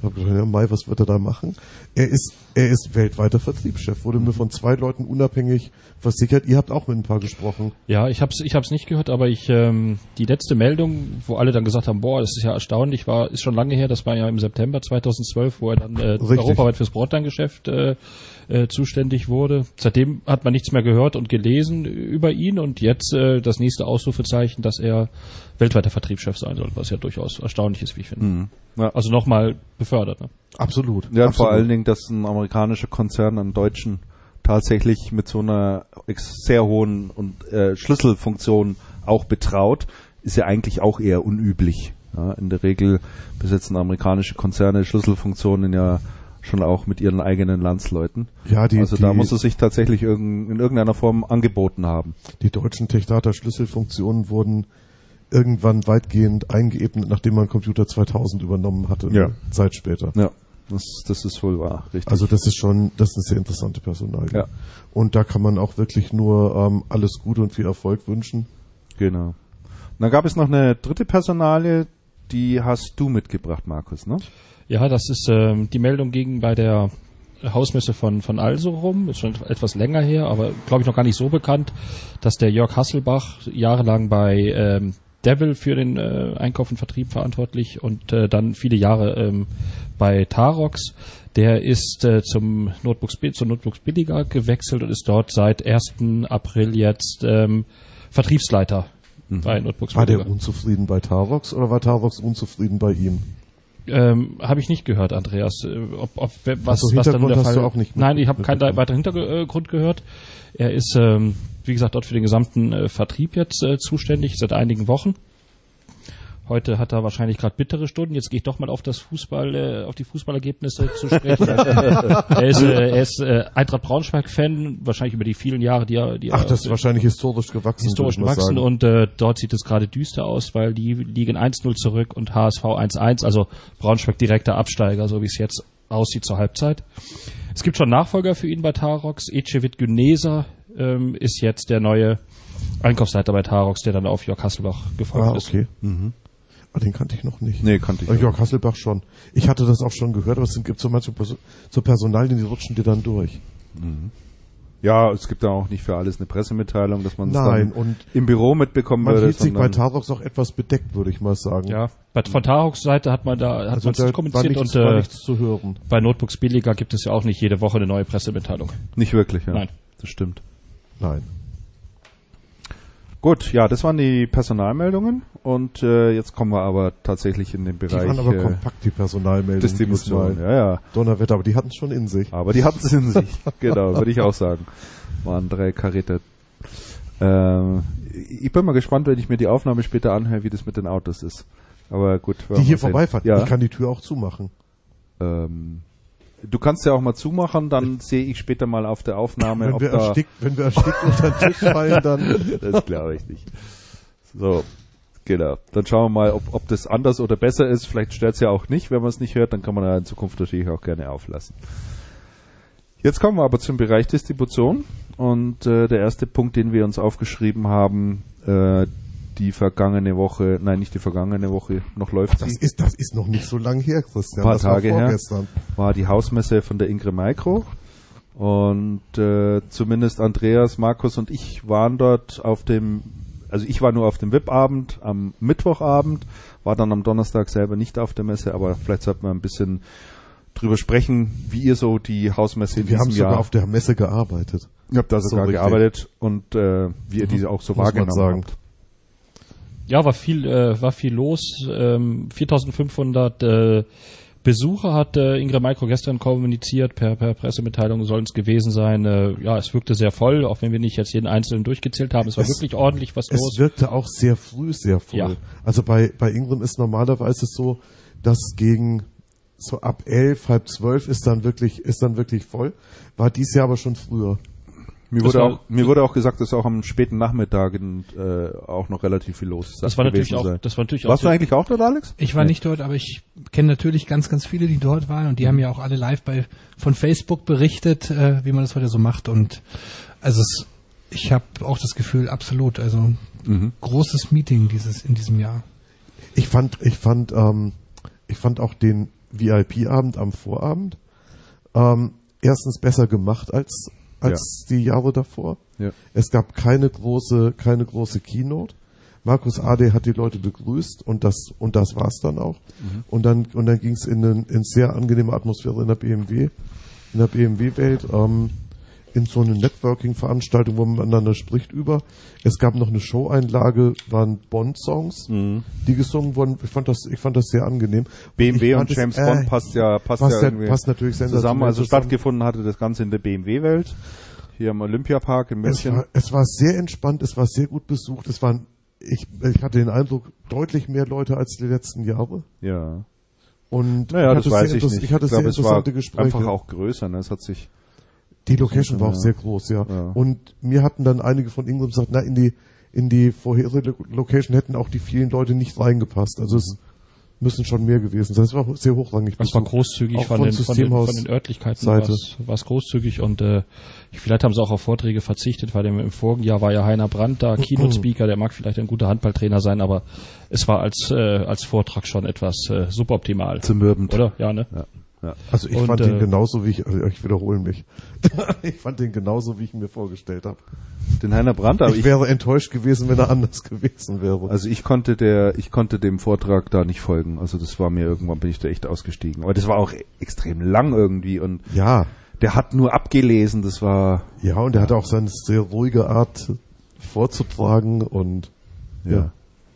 S2: Hab gedacht, ja, Mai, was wird er da machen? Er ist, er ist weltweiter Vertriebschef, wurde mir von zwei Leuten unabhängig versichert. Ihr habt auch mit ein paar gesprochen.
S3: Ja, ich hab's, ich hab's nicht gehört, aber ich, ähm, die letzte Meldung, wo alle dann gesagt haben, boah, das ist ja erstaunlich, war, ist schon lange her, das war ja im September zweitausendzwölf, wo er dann äh, europaweit fürs Broadline-Geschäft äh, äh, zuständig wurde. Seitdem hat man nichts mehr gehört und gelesen über ihn und jetzt äh, das nächste Ausrufezeichen, dass er weltweiter Vertriebschef sein soll, was ja durchaus erstaunlich ist, wie ich finde.
S1: Mhm. Ja.
S3: Also nochmal befördert. Ne?
S2: Absolut.
S1: Ja,
S2: Absolut.
S1: vor allen Dingen, dass ein amerikanischer Konzern einen deutschen tatsächlich mit so einer ex- sehr hohen und äh, Schlüsselfunktion auch betraut, ist ja eigentlich auch eher unüblich. Ja, in der Regel besitzen amerikanische Konzerne Schlüsselfunktionen ja schon auch mit ihren eigenen Landsleuten.
S2: Ja, die,
S1: also
S2: die,
S1: da muss es sich tatsächlich irg- in irgendeiner Form angeboten haben.
S2: Die deutschen Techdata-Schlüsselfunktionen wurden irgendwann weitgehend eingeebnet, nachdem man Computer zweitausend übernommen hatte,
S1: Ja.
S2: eine Zeit später.
S1: Ja, das, das ist wohl wahr, richtig.
S2: Also das ist schon, das ist eine sehr interessante Personalie.
S1: Ja.
S2: Und da kann man auch wirklich nur ähm, alles Gute und viel Erfolg wünschen.
S1: Genau. Und dann gab es noch eine dritte Personalie, die hast du mitgebracht, Markus, ne?
S3: Ja, das ist ähm, die Meldung ging bei der Hausmesse von von Also rum, ist schon etwas länger her, aber glaube ich noch gar nicht so bekannt, dass der Jörg Hasselbach jahrelang bei ähm, Devil für den äh, Einkauf und Vertrieb verantwortlich und äh, dann viele Jahre ähm, bei Tarox. Der ist äh, zum Notebooks, zur Notebooks Billiger gewechselt und ist dort seit ersten April jetzt ähm, Vertriebsleiter mhm. bei Notebooks
S2: War
S3: Billiger.
S2: der unzufrieden bei Tarox oder war Tarox unzufrieden bei ihm?
S3: Ähm, habe ich nicht gehört, Andreas. Äh, ob, ob, was,
S2: Also
S3: was dann
S2: Hintergrund
S3: der
S2: hast
S3: Fall,
S2: du auch nicht
S3: Nein, ich habe
S2: mit-
S3: keinen da- weiteren Hintergrund gehört. Er ist, ähm, wie gesagt, dort für den gesamten äh, Vertrieb jetzt äh, zuständig, seit einigen Wochen. Heute hat er wahrscheinlich gerade bittere Stunden. Jetzt gehe ich doch mal auf das Fußball, äh, auf die Fußballergebnisse zu sprechen. er ist, äh, er ist äh, Eintracht Braunschweig-Fan, wahrscheinlich über die vielen Jahre, die er, die
S2: Ach,
S3: er
S2: das ist wahrscheinlich historisch gewachsen.
S3: historisch
S2: würde ich mal
S3: gewachsen
S2: sagen.
S3: und äh, dort sieht es gerade düster aus, weil die liegen eins null zurück und H S V eins eins, also Braunschweig direkter Absteiger, so wie es jetzt aussieht zur Halbzeit. Es gibt schon Nachfolger für ihn bei Tarox. Ecevit Günesa ähm, ist jetzt der neue Einkaufsleiter bei Tarox, der dann auf Jörg Hasselbach gefolgt
S2: Ah,
S3: ist.
S2: okay. Mhm. Ah, den kannte ich noch nicht.
S1: Nee, kannte ich
S2: Aber
S1: auch.
S2: Jörg Hasselbach schon. Ich hatte das auch schon gehört, aber es gibt so manche Perso- so Personalien, die rutschen dir dann durch.
S1: Ja, es gibt da auch nicht für alles eine Pressemitteilung, dass man es
S2: Nein,
S1: dann
S2: und
S1: im Büro mitbekommen
S2: man
S1: würde.
S2: hielt sich bei
S1: sondern-
S2: Tarox auch etwas bedeckt, würde ich mal sagen.
S3: Ja, bei, von Tarox Seite hat man da hat
S2: Also
S3: man
S2: da
S3: es
S2: war
S3: kommuniziert
S2: nichts,
S3: und
S2: war
S3: äh,
S2: nichts zu hören.
S3: bei Notebooks Billiger gibt es ja auch nicht jede Woche eine neue Pressemitteilung.
S1: Nicht wirklich, ja.
S3: Nein.
S1: Das stimmt.
S2: Nein.
S1: Gut, ja, das waren die Personalmeldungen und äh, jetzt kommen wir aber tatsächlich in den
S2: Die
S1: Bereich
S2: waren aber
S1: äh,
S2: kompakt, die Personalmeldungen.
S1: Distribution.
S2: diesmal.
S1: Ja, ja.
S2: Donnerwetter, aber die hatten es schon in sich.
S1: Aber die hatten es in sich. Genau, würde ich auch sagen. Waren drei Karäte. Ähm, ich bin mal gespannt, wenn ich mir die Aufnahme später anhöre, wie das mit den Autos ist. Aber gut.
S2: Die hier
S1: wir sehen.
S2: vorbeifahren.
S1: Ja.
S2: Ich kann die Tür auch zumachen.
S1: Ähm, du kannst ja auch mal zumachen, dann sehe ich später mal auf der Aufnahme,
S2: Wenn
S1: ob
S2: wir,
S1: da...
S2: erstickt, wenn wir erstickt unter den Tisch fallen, dann...
S1: Das glaube ich nicht. So, genau. Dann schauen wir mal, ob, ob das anders oder besser ist. Vielleicht stört es ja auch nicht. Wenn man es nicht hört, dann kann man ja in Zukunft natürlich auch gerne auflassen. Jetzt kommen wir aber zum Bereich Distribution. Und äh, der erste Punkt, den wir uns aufgeschrieben haben, äh, die vergangene Woche, nein, nicht die vergangene Woche, noch läuft
S2: Das
S1: sie,
S2: ist, das ist noch nicht so lang her, Christian.
S1: Ein paar
S2: das war
S1: Tage her.
S2: vorgestern.
S1: war die Hausmesse von der Ingram Micro. Und äh, zumindest Andreas, Markus und ich waren dort auf dem, also ich war nur auf dem V I P-Abend am Mittwochabend, war dann am Donnerstag selber nicht auf der Messe, aber vielleicht sollte man ein bisschen drüber sprechen, wie ihr so die Hausmesse in
S2: Wir haben
S1: diesem
S2: sogar
S1: Jahr...
S2: auf der Messe gearbeitet.
S1: Ihr habt da
S2: So
S1: sogar
S2: richtig.
S1: gearbeitet und äh, wie ihr diese auch so
S2: Muss man
S1: wahrgenommen
S2: sagen.
S1: habt.
S3: Ja, war viel, äh, war viel los. Ähm, viertausendfünfhundert äh, Besucher hat äh, Ingram Micro gestern kommuniziert, per, per Pressemitteilung sollen es gewesen sein. Äh, ja, es wirkte sehr voll, auch wenn wir nicht jetzt jeden einzelnen durchgezählt haben. Es war
S2: Es-
S3: wirklich ordentlich was
S2: Es
S3: los.
S2: wirkte auch sehr früh sehr voll.
S3: Ja.
S2: Also bei, bei Ingram ist normalerweise so, dass gegen so ab elf, halb zwölf ist dann wirklich, ist dann wirklich voll. War dies Jahr aber schon früher.
S1: Mir
S3: Das
S1: wurde,
S3: war-
S1: auch, mir wurde auch gesagt, dass auch am späten Nachmittag in, äh, auch noch relativ viel los ist.
S3: Das war natürlich
S1: gewesen
S3: auch,
S1: sein.
S3: das war natürlich
S1: Warst
S3: auch
S1: du eigentlich auch dort, Alex?
S4: Ich war
S1: Nee.
S4: nicht dort, aber ich kenne natürlich ganz, ganz viele, die dort waren und die haben ja auch alle live bei von Facebook berichtet, äh, wie man das heute so macht und also es, ich habe auch das Gefühl, absolut, also
S1: Mhm.
S4: großes Meeting dieses in diesem Jahr.
S2: Ich fand, ich fand, ähm, ich fand auch den V I P-Abend am Vorabend. Ähm, erstens besser gemacht als, als ja. die Jahre davor.
S1: Ja.
S2: Es gab keine große, keine große Keynote. Markus Ade hat die Leute begrüßt und das, und das war's dann auch. Mhm. Und dann, und dann ging's in eine, in sehr angenehme Atmosphäre in der B M W, in der B M W-Welt, ähm, in so eine Networking-Veranstaltung, wo man miteinander spricht über. Es gab noch eine Show-Einlage, waren Bond-Songs, mhm. die gesungen wurden. Ich fand das, ich fand das sehr angenehm.
S1: B M W und, und James es, Bond äh, passt ja, passt, passt ja irgendwie
S2: passt natürlich
S1: zusammen. Also stattgefunden hatte das Ganze in der B M W-Welt. Hier im Olympiapark in München.
S2: Es war, es war sehr entspannt, es war sehr gut besucht. Es waren, ich, ich hatte den Eindruck, deutlich mehr Leute als die letzten Jahre.
S1: Ja.
S2: Und
S1: naja, das weiß ich nicht.
S2: Ich hatte
S1: ich glaube,
S2: sehr interessante
S1: es war
S2: Gespräche.
S1: Einfach auch größer, ne? Es hat sich
S2: Die Location war auch sehr groß, ja. ja. Und mir hatten dann einige von Ingram gesagt, na, in die, in die vorherige Location hätten auch die vielen Leute nicht reingepasst. Also es müssen schon mehr gewesen sein. Es war sehr hochrangig.
S3: Es war großzügig von, von, den, von, den, von den Örtlichkeiten. War es großzügig und äh, vielleicht haben sie auch auf Vorträge verzichtet, weil im vorigen Jahr war ja Heiner Brandt da, Keynote-Speaker, der mag vielleicht ein guter Handballtrainer sein, aber es war als, äh, als Vortrag schon etwas äh, suboptimal.
S1: Zermürbend.
S3: Oder? Ja, ne?
S1: Ja. Ja.
S2: Also ich
S3: und,
S2: fand
S3: äh,
S2: den genauso wie ich, also ich wiederhole mich. Ich fand den genauso wie ich ihn mir vorgestellt habe.
S1: Den Heiner Brandt, aber
S2: ich,
S1: ich
S2: wäre enttäuscht gewesen, wenn er anders gewesen wäre.
S1: Also ich konnte der, ich konnte dem Vortrag da nicht folgen. Also das war mir irgendwann bin ich da echt ausgestiegen. Aber das war auch extrem lang irgendwie und
S2: ja,
S1: der hat nur abgelesen. Das war
S2: ja und er hatte auch seine sehr ruhige Art vorzutragen und
S1: ja.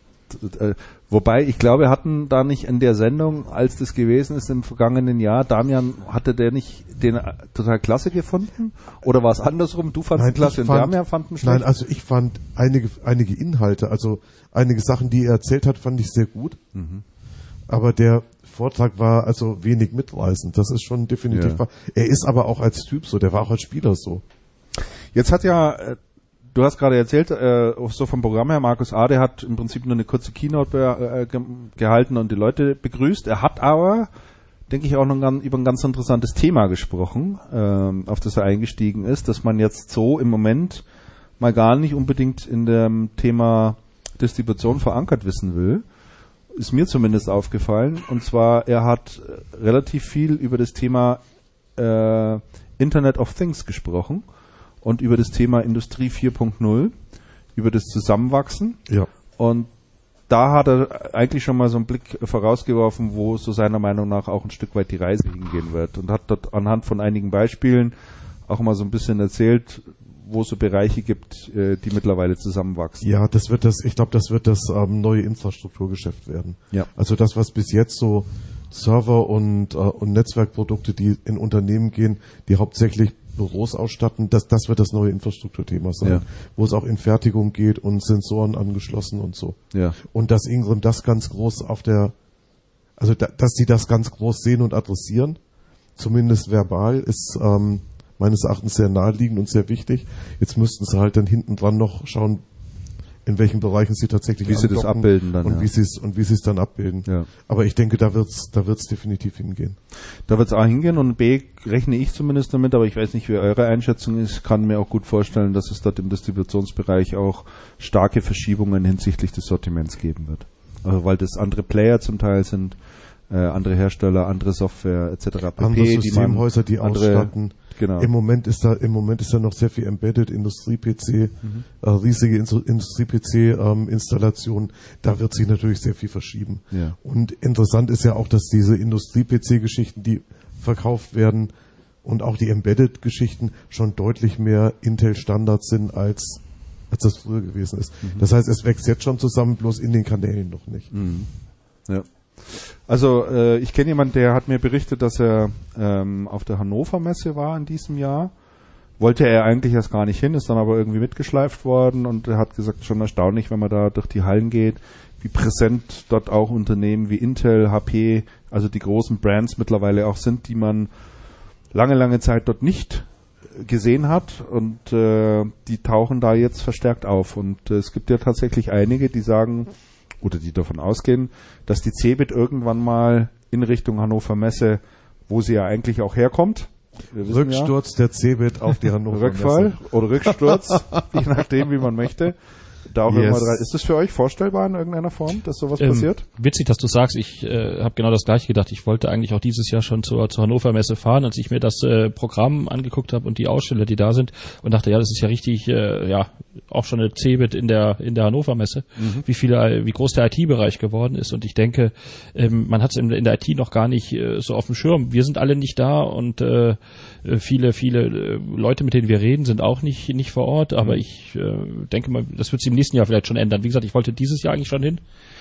S1: ja. Wobei, ich glaube, wir hatten da nicht in der Sendung, als das gewesen ist im vergangenen Jahr, Damian, hatte der nicht den total klasse gefunden? Oder war es andersrum? Du fandest ihn klasse und Damian fand ihn schlecht?
S2: Nein, also ich fand einige, einige Inhalte, also einige Sachen, die er erzählt hat, fand ich sehr gut. Mhm. Aber der Vortrag war also wenig mitreißend. Das ist schon definitiv
S1: ja.
S2: wahr. Er ist aber auch als Typ so, der war auch als Spieler so.
S1: Jetzt hat ja... Du hast gerade erzählt, äh, so vom Programm her, Markus Ade hat im Prinzip nur eine kurze Keynote be- äh, ge- gehalten und die Leute begrüßt. Er hat aber, denke ich, auch noch ein, über ein ganz interessantes Thema gesprochen, ähm, auf das er eingestiegen ist, dass man jetzt so im Moment mal gar nicht unbedingt in dem Thema Distribution verankert wissen will. Ist mir zumindest aufgefallen. Und zwar, er hat relativ viel über das Thema äh, Internet of Things gesprochen. Und über das Thema Industrie vier Punkt null, über das Zusammenwachsen.
S2: Ja.
S1: Und da hat er eigentlich schon mal so einen Blick vorausgeworfen, wo so seiner Meinung nach auch ein Stück weit die Reise hingehen wird. Und hat dort anhand von einigen Beispielen auch mal so ein bisschen erzählt, wo es so Bereiche gibt, die mittlerweile zusammenwachsen.
S2: Ja, das wird das, ich glaube, das wird das ähm, neue Infrastrukturgeschäft werden.
S1: Ja.
S2: Also das, was bis jetzt so Server und, äh, und Netzwerkprodukte, die in Unternehmen gehen, die hauptsächlich Büros ausstatten, das, das wird das neue Infrastrukturthema sein, ja. wo es auch in Fertigung geht und Sensoren angeschlossen und so.
S1: Ja.
S2: Und dass Ingram das ganz groß auf der, also da, dass sie das ganz groß sehen und adressieren, zumindest verbal, ist ähm, meines Erachtens sehr naheliegend und sehr wichtig. Jetzt müssten sie halt dann hinten dran noch schauen, in welchen Bereichen sie tatsächlich
S1: wie sie das abbilden dann
S2: und
S1: ja.
S2: wie sie es und wie sie es dann abbilden.
S1: Ja.
S2: Aber ich denke, da wird's da wird's definitiv hingehen.
S1: Da wird's A hingehen und B rechne ich zumindest damit, aber ich weiß nicht, wie eure Einschätzung ist. Ich kann mir auch gut vorstellen, dass es dort im Distributionsbereich auch starke Verschiebungen hinsichtlich des Sortiments geben wird. Also weil das andere Player zum Teil sind, äh, andere Hersteller, andere Software et cetera pp.
S2: Andere Systemhäuser, die, man, die
S1: andere,
S2: ausstatten.
S1: Genau.
S2: Im Moment ist da im Moment ist da noch sehr viel Embedded Industrie-P C, mhm. äh, riesige Industrie-P C-Installationen. Ähm, da wird sich natürlich sehr viel verschieben.
S1: Ja.
S2: Und interessant ist ja auch, dass diese Industrie-P C-Geschichten, die verkauft werden und auch die Embedded-Geschichten schon deutlich mehr Intel-Standards sind als als das früher gewesen ist. Mhm. Das heißt, es wächst jetzt schon zusammen, bloß in den Kanälen noch nicht.
S1: Mhm. Ja. Also äh, ich kenne jemanden, der hat mir berichtet, dass er ähm, auf der Hannover Messe war in diesem Jahr. Wollte er eigentlich erst gar nicht hin, ist dann aber irgendwie mitgeschleift worden und er hat gesagt, schon erstaunlich, wenn man da durch die Hallen geht, wie präsent dort auch Unternehmen wie Intel, H P, also die großen Brands mittlerweile auch sind, die man lange, lange Zeit dort nicht gesehen hat und äh, die tauchen da jetzt verstärkt auf. Und äh, es gibt ja tatsächlich einige, die sagen, oder die davon ausgehen, dass die Cebit irgendwann mal in Richtung Hannover Messe, wo sie ja eigentlich auch herkommt.
S2: Rücksturz ja, der Cebit auf die Hannover
S1: Rückfall
S2: Messe.
S1: oder Rücksturz, je nachdem, wie man möchte, da auch
S2: Yes.
S1: irgendwann rein. Ist das für euch vorstellbar in irgendeiner Form, dass sowas
S3: Ähm,
S1: passiert?
S3: Witzig, dass du sagst, ich äh, habe genau das gleiche gedacht. Ich wollte eigentlich auch dieses Jahr schon zur, zur Hannover Messe fahren, als ich mir das äh, Programm angeguckt habe und die Aussteller, die da sind, und dachte, ja, das ist ja richtig, äh, ja, auch schon eine Cebit in der in der Hannover Messe, mhm. wie viele, wie groß der I T-Bereich geworden ist. Und ich denke, ähm, man hat es in, in der I T noch gar nicht äh, so auf dem Schirm. Wir sind alle nicht da und äh, viele, viele äh, Leute, mit denen wir reden, sind auch nicht nicht vor Ort. Aber mhm. ich äh, denke mal, das wird sich im nächsten Jahr vielleicht schon ändern. Wie gesagt, ich wollte dieses Jahr eigentlich schon hin,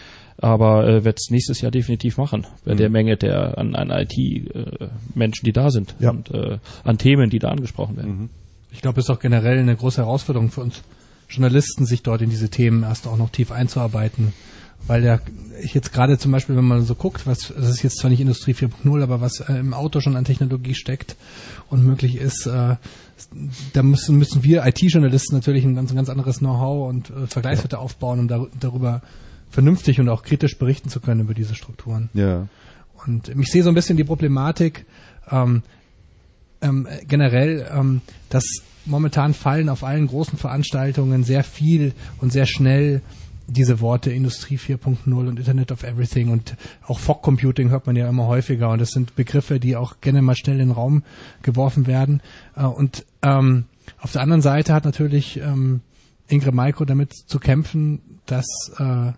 S3: aber äh, werde es nächstes Jahr definitiv machen, bei mhm. der Menge der an, an I T-Menschen, äh, die da sind
S2: ja.
S3: und äh, an Themen, die da angesprochen werden.
S4: Mhm. Ich glaube, es ist auch generell eine große Herausforderung für uns Journalisten, sich dort in diese Themen erst auch noch tief einzuarbeiten, weil ja ich jetzt gerade zum Beispiel, wenn man so guckt, was das ist jetzt zwar nicht Industrie vier Punkt null, aber was äh, im Auto schon an Technologie steckt und möglich ist, äh, da müssen müssen wir I T-Journalisten natürlich ein ganz, ein ganz anderes Know-how und äh, Vergleichswerte ja. aufbauen, um da, darüber vernünftig und auch kritisch berichten zu können über diese Strukturen.
S1: Ja.
S4: Und ich sehe so ein bisschen die Problematik ähm, ähm, generell, ähm, dass momentan fallen auf allen großen Veranstaltungen sehr viel und sehr schnell diese Worte Industrie vier Punkt null und Internet of Everything und auch Fog Computing hört man ja immer häufiger und das sind Begriffe, die auch gerne mal schnell in den Raum geworfen werden. Und ähm, auf der anderen Seite hat natürlich ähm, Ingram Micro damit zu kämpfen, dass äh,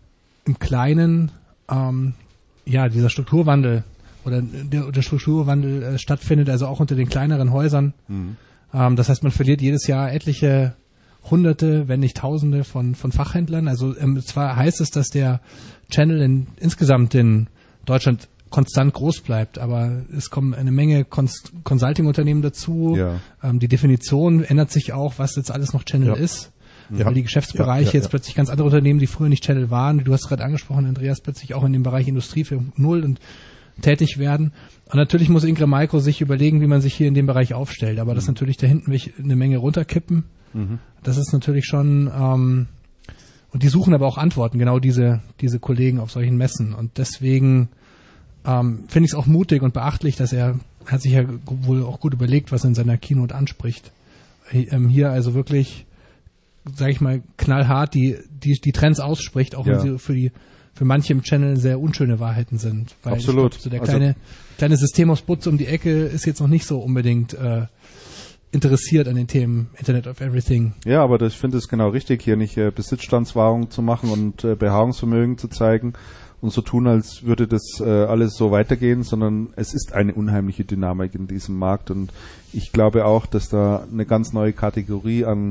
S4: im Kleinen ähm, ja dieser Strukturwandel oder der, der Strukturwandel äh, stattfindet, also auch unter den kleineren Häusern. Mhm. Ähm, das heißt, man verliert jedes Jahr etliche Hunderte, wenn nicht Tausende von von Fachhändlern. Also ähm, zwar heißt es, dass der Channel in, insgesamt in Deutschland konstant groß bleibt, aber es kommen eine Menge Cons- Consulting-Unternehmen dazu. Ja. Ähm, die Definition ändert sich auch, was jetzt alles noch Channel ja. ist. Ja. Weil die Geschäftsbereiche ja, ja, jetzt ja. plötzlich ganz andere Unternehmen, die früher nicht Channel waren, du hast gerade angesprochen, Andreas, plötzlich auch in dem Bereich Industrie vier Punkt null und tätig werden. Und natürlich muss Ingram Micro sich überlegen, wie man sich hier in dem Bereich aufstellt. Aber mhm. das natürlich da hinten will ich eine Menge runterkippen. Mhm. Das ist natürlich schon, ähm, und die suchen aber auch Antworten, genau diese diese Kollegen auf solchen Messen. Und deswegen ähm, finde ich es auch mutig und beachtlich, dass er, hat sich ja wohl auch gut überlegt, was er in seiner Keynote anspricht. Ähm, hier also wirklich, sage ich mal, knallhart die die die Trends ausspricht, auch ja. wenn sie für die für manche im Channel sehr unschöne Wahrheiten sind. Weil
S1: Absolut.
S4: Ich glaub, so der kleine, also, kleine System aus Butz um die Ecke ist jetzt noch nicht so unbedingt äh, interessiert an den Themen Internet of Everything.
S1: Ja, aber das, ich finde es genau richtig, hier nicht äh, Besitzstandswahrung zu machen und äh, Beharrungsvermögen zu zeigen und so tun, als würde das äh, alles so weitergehen, sondern es ist eine unheimliche Dynamik in diesem Markt und ich glaube auch, dass da eine ganz neue Kategorie an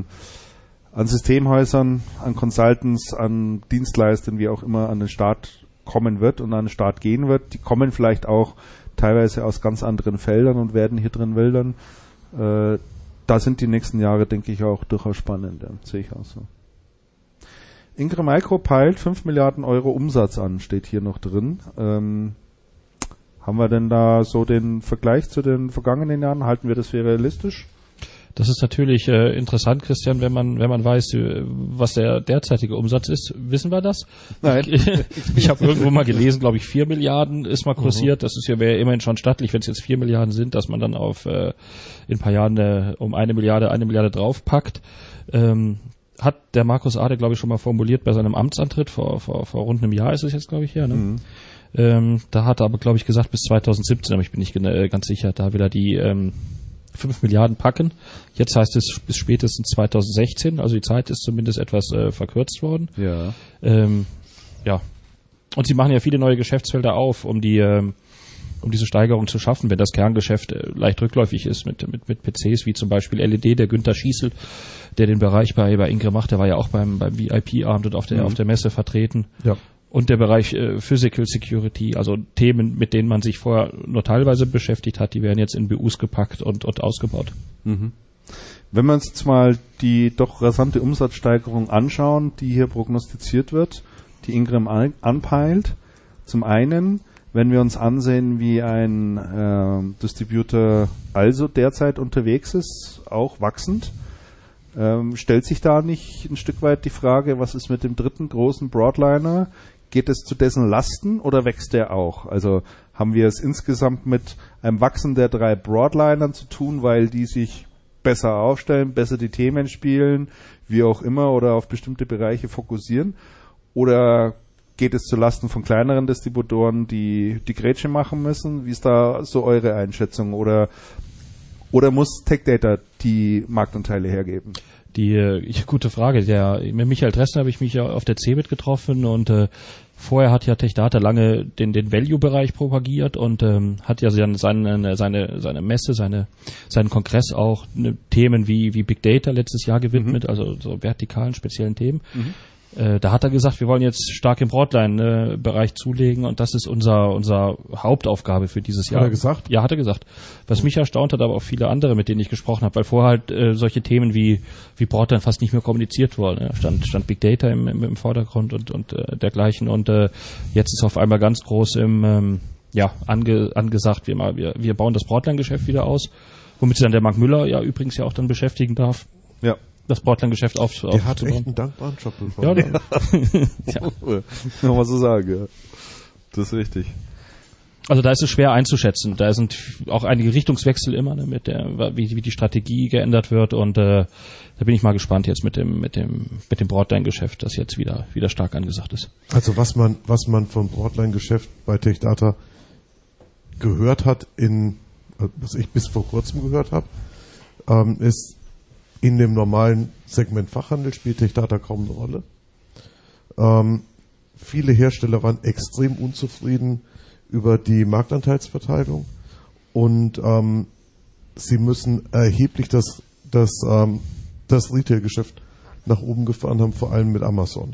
S1: an Systemhäusern, an Consultants, an Dienstleistern, wie auch immer, an den Start kommen wird und an den Start gehen wird. Die kommen vielleicht auch teilweise aus ganz anderen Feldern und werden hier drin wildern. Äh, da sind die nächsten Jahre, denke ich, auch durchaus spannend. Ja, sehe ich auch so. Ingram Micro peilt fünf Milliarden Euro Umsatz an, steht hier noch drin. Ähm, haben wir denn da so den Vergleich zu den vergangenen Jahren? Halten wir das für realistisch?
S3: Das ist natürlich äh, interessant, Christian, wenn man wenn man weiß, äh, was der derzeitige Umsatz ist. Wissen wir das?
S1: Nein.
S3: Ich, ich habe irgendwo mal gelesen, glaube ich, vier Milliarden ist mal kursiert. Mhm. Das ist ja wäre immerhin schon stattlich, wenn es jetzt vier Milliarden sind, dass man dann auf äh, in ein paar Jahren äh, um eine Milliarde, eine Milliarde draufpackt. Ähm, hat der Markus Ade, glaube ich, schon mal formuliert bei seinem Amtsantritt vor vor, vor rund einem Jahr ist es jetzt, glaube ich, her. Ne? Mhm. Ähm, da hat er aber, glaube ich, gesagt bis zwanzig siebzehn, aber ich bin nicht äh, ganz sicher. Da will er die ähm, fünf Milliarden packen. Jetzt heißt es bis spätestens zwanzig sechzehn, also die Zeit ist zumindest etwas äh, verkürzt worden.
S1: Ja.
S3: Ähm, ja. Und sie machen ja viele neue Geschäftsfelder auf, um die ähm, um diese Steigerung zu schaffen, wenn das Kerngeschäft äh, leicht rückläufig ist mit mit mit P Cs, wie zum Beispiel L E D, der Günther Schießel, der den Bereich bei bei Ingram macht, der war ja auch beim beim V I P-Abend und auf der mhm. auf der Messe vertreten.
S1: Ja.
S3: Und der Bereich äh, Physical Security, also Themen, mit denen man sich vorher nur teilweise beschäftigt hat, die werden jetzt in B Us gepackt und, und ausgebaut.
S1: Mhm. Wenn wir uns jetzt mal die doch rasante Umsatzsteigerung anschauen, die hier prognostiziert wird, die Ingram an, anpeilt, zum einen, wenn wir uns ansehen, wie ein äh, Distributor also derzeit unterwegs ist, auch wachsend, ähm, stellt sich da nicht ein Stück weit die Frage, was ist mit dem dritten großen Broadliner? Geht es zu dessen Lasten oder wächst der auch? Also haben wir es insgesamt mit einem Wachsen der drei Broadlinern zu tun, weil die sich besser aufstellen, besser die Themen spielen, wie auch immer, oder auf bestimmte Bereiche fokussieren? Oder geht es zulasten von kleineren Distributoren, die die Grätsche machen müssen? Wie ist da so eure Einschätzung? Oder, oder muss Tech Data die Marktanteile hergeben?
S3: Die äh, gute Frage. Der, mit Michael Dressner habe ich mich ja auf der C eBIT getroffen und äh, vorher hat ja Tech Data lange den, den Value-Bereich propagiert und ähm, hat ja seine, seine, seine, seine Messe, seine, seinen Kongress auch ne, Themen wie, wie Big Data letztes Jahr gewidmet, mhm. also so vertikalen, speziellen Themen. Mhm. Äh, da hat er gesagt, wir wollen jetzt stark im Broadline-Bereich äh, zulegen und das ist unser, unser Hauptaufgabe für dieses Jahr.
S2: Hat er gesagt?
S3: Ja, hat er gesagt. Was mich erstaunt hat, aber auch viele andere, mit denen ich gesprochen habe, weil vorher halt äh, solche Themen wie, wie Broadline fast nicht mehr kommuniziert wurden. Ja. Stand, stand Big Data im, im, im Vordergrund und, und äh, dergleichen und äh, jetzt ist auf einmal ganz groß im, ähm, ja, ange, angesagt, wir, mal, wir, wir bauen das Broadline-Geschäft wieder aus, womit sich dann der Mark Müller ja übrigens ja auch dann beschäftigen darf.
S1: Ja.
S3: Das Broadline-Geschäft auf,
S2: Der hat echt einen dankbaren Job
S3: bekommen. Ja,
S1: ja. Kann man so sagen, ja. Das ist richtig.
S3: Also da ist es schwer einzuschätzen. Da sind auch einige Richtungswechsel immer, ne, mit der, wie, wie die Strategie geändert wird und äh, da bin ich mal gespannt jetzt mit dem, mit dem, mit dem Broadline-Geschäft, das jetzt wieder, wieder stark angesagt ist.
S2: Also was man, was man vom Broadline-Geschäft bei Tech Data gehört hat, in, was ich bis vor kurzem gehört habe, ähm, ist, in dem normalen Segment Fachhandel spielt Tech Data kaum eine Rolle. Ähm, viele Hersteller waren extrem unzufrieden über die Marktanteilsverteilung und ähm, sie müssen erheblich das, das, ähm, das Retail-Geschäft nach oben gefahren haben, vor allem mit Amazon.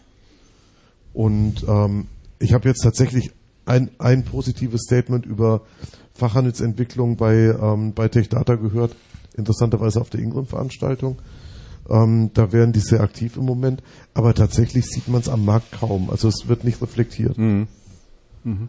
S2: Und ähm, ich habe jetzt tatsächlich ein, ein positives Statement über Fachhandelsentwicklung bei, ähm, bei Tech Data gehört, interessanterweise auf der Ingram-Veranstaltung. Ähm, da wären die sehr aktiv im Moment, aber tatsächlich sieht man es am Markt kaum. Also es wird nicht reflektiert.
S1: Mhm. Mhm.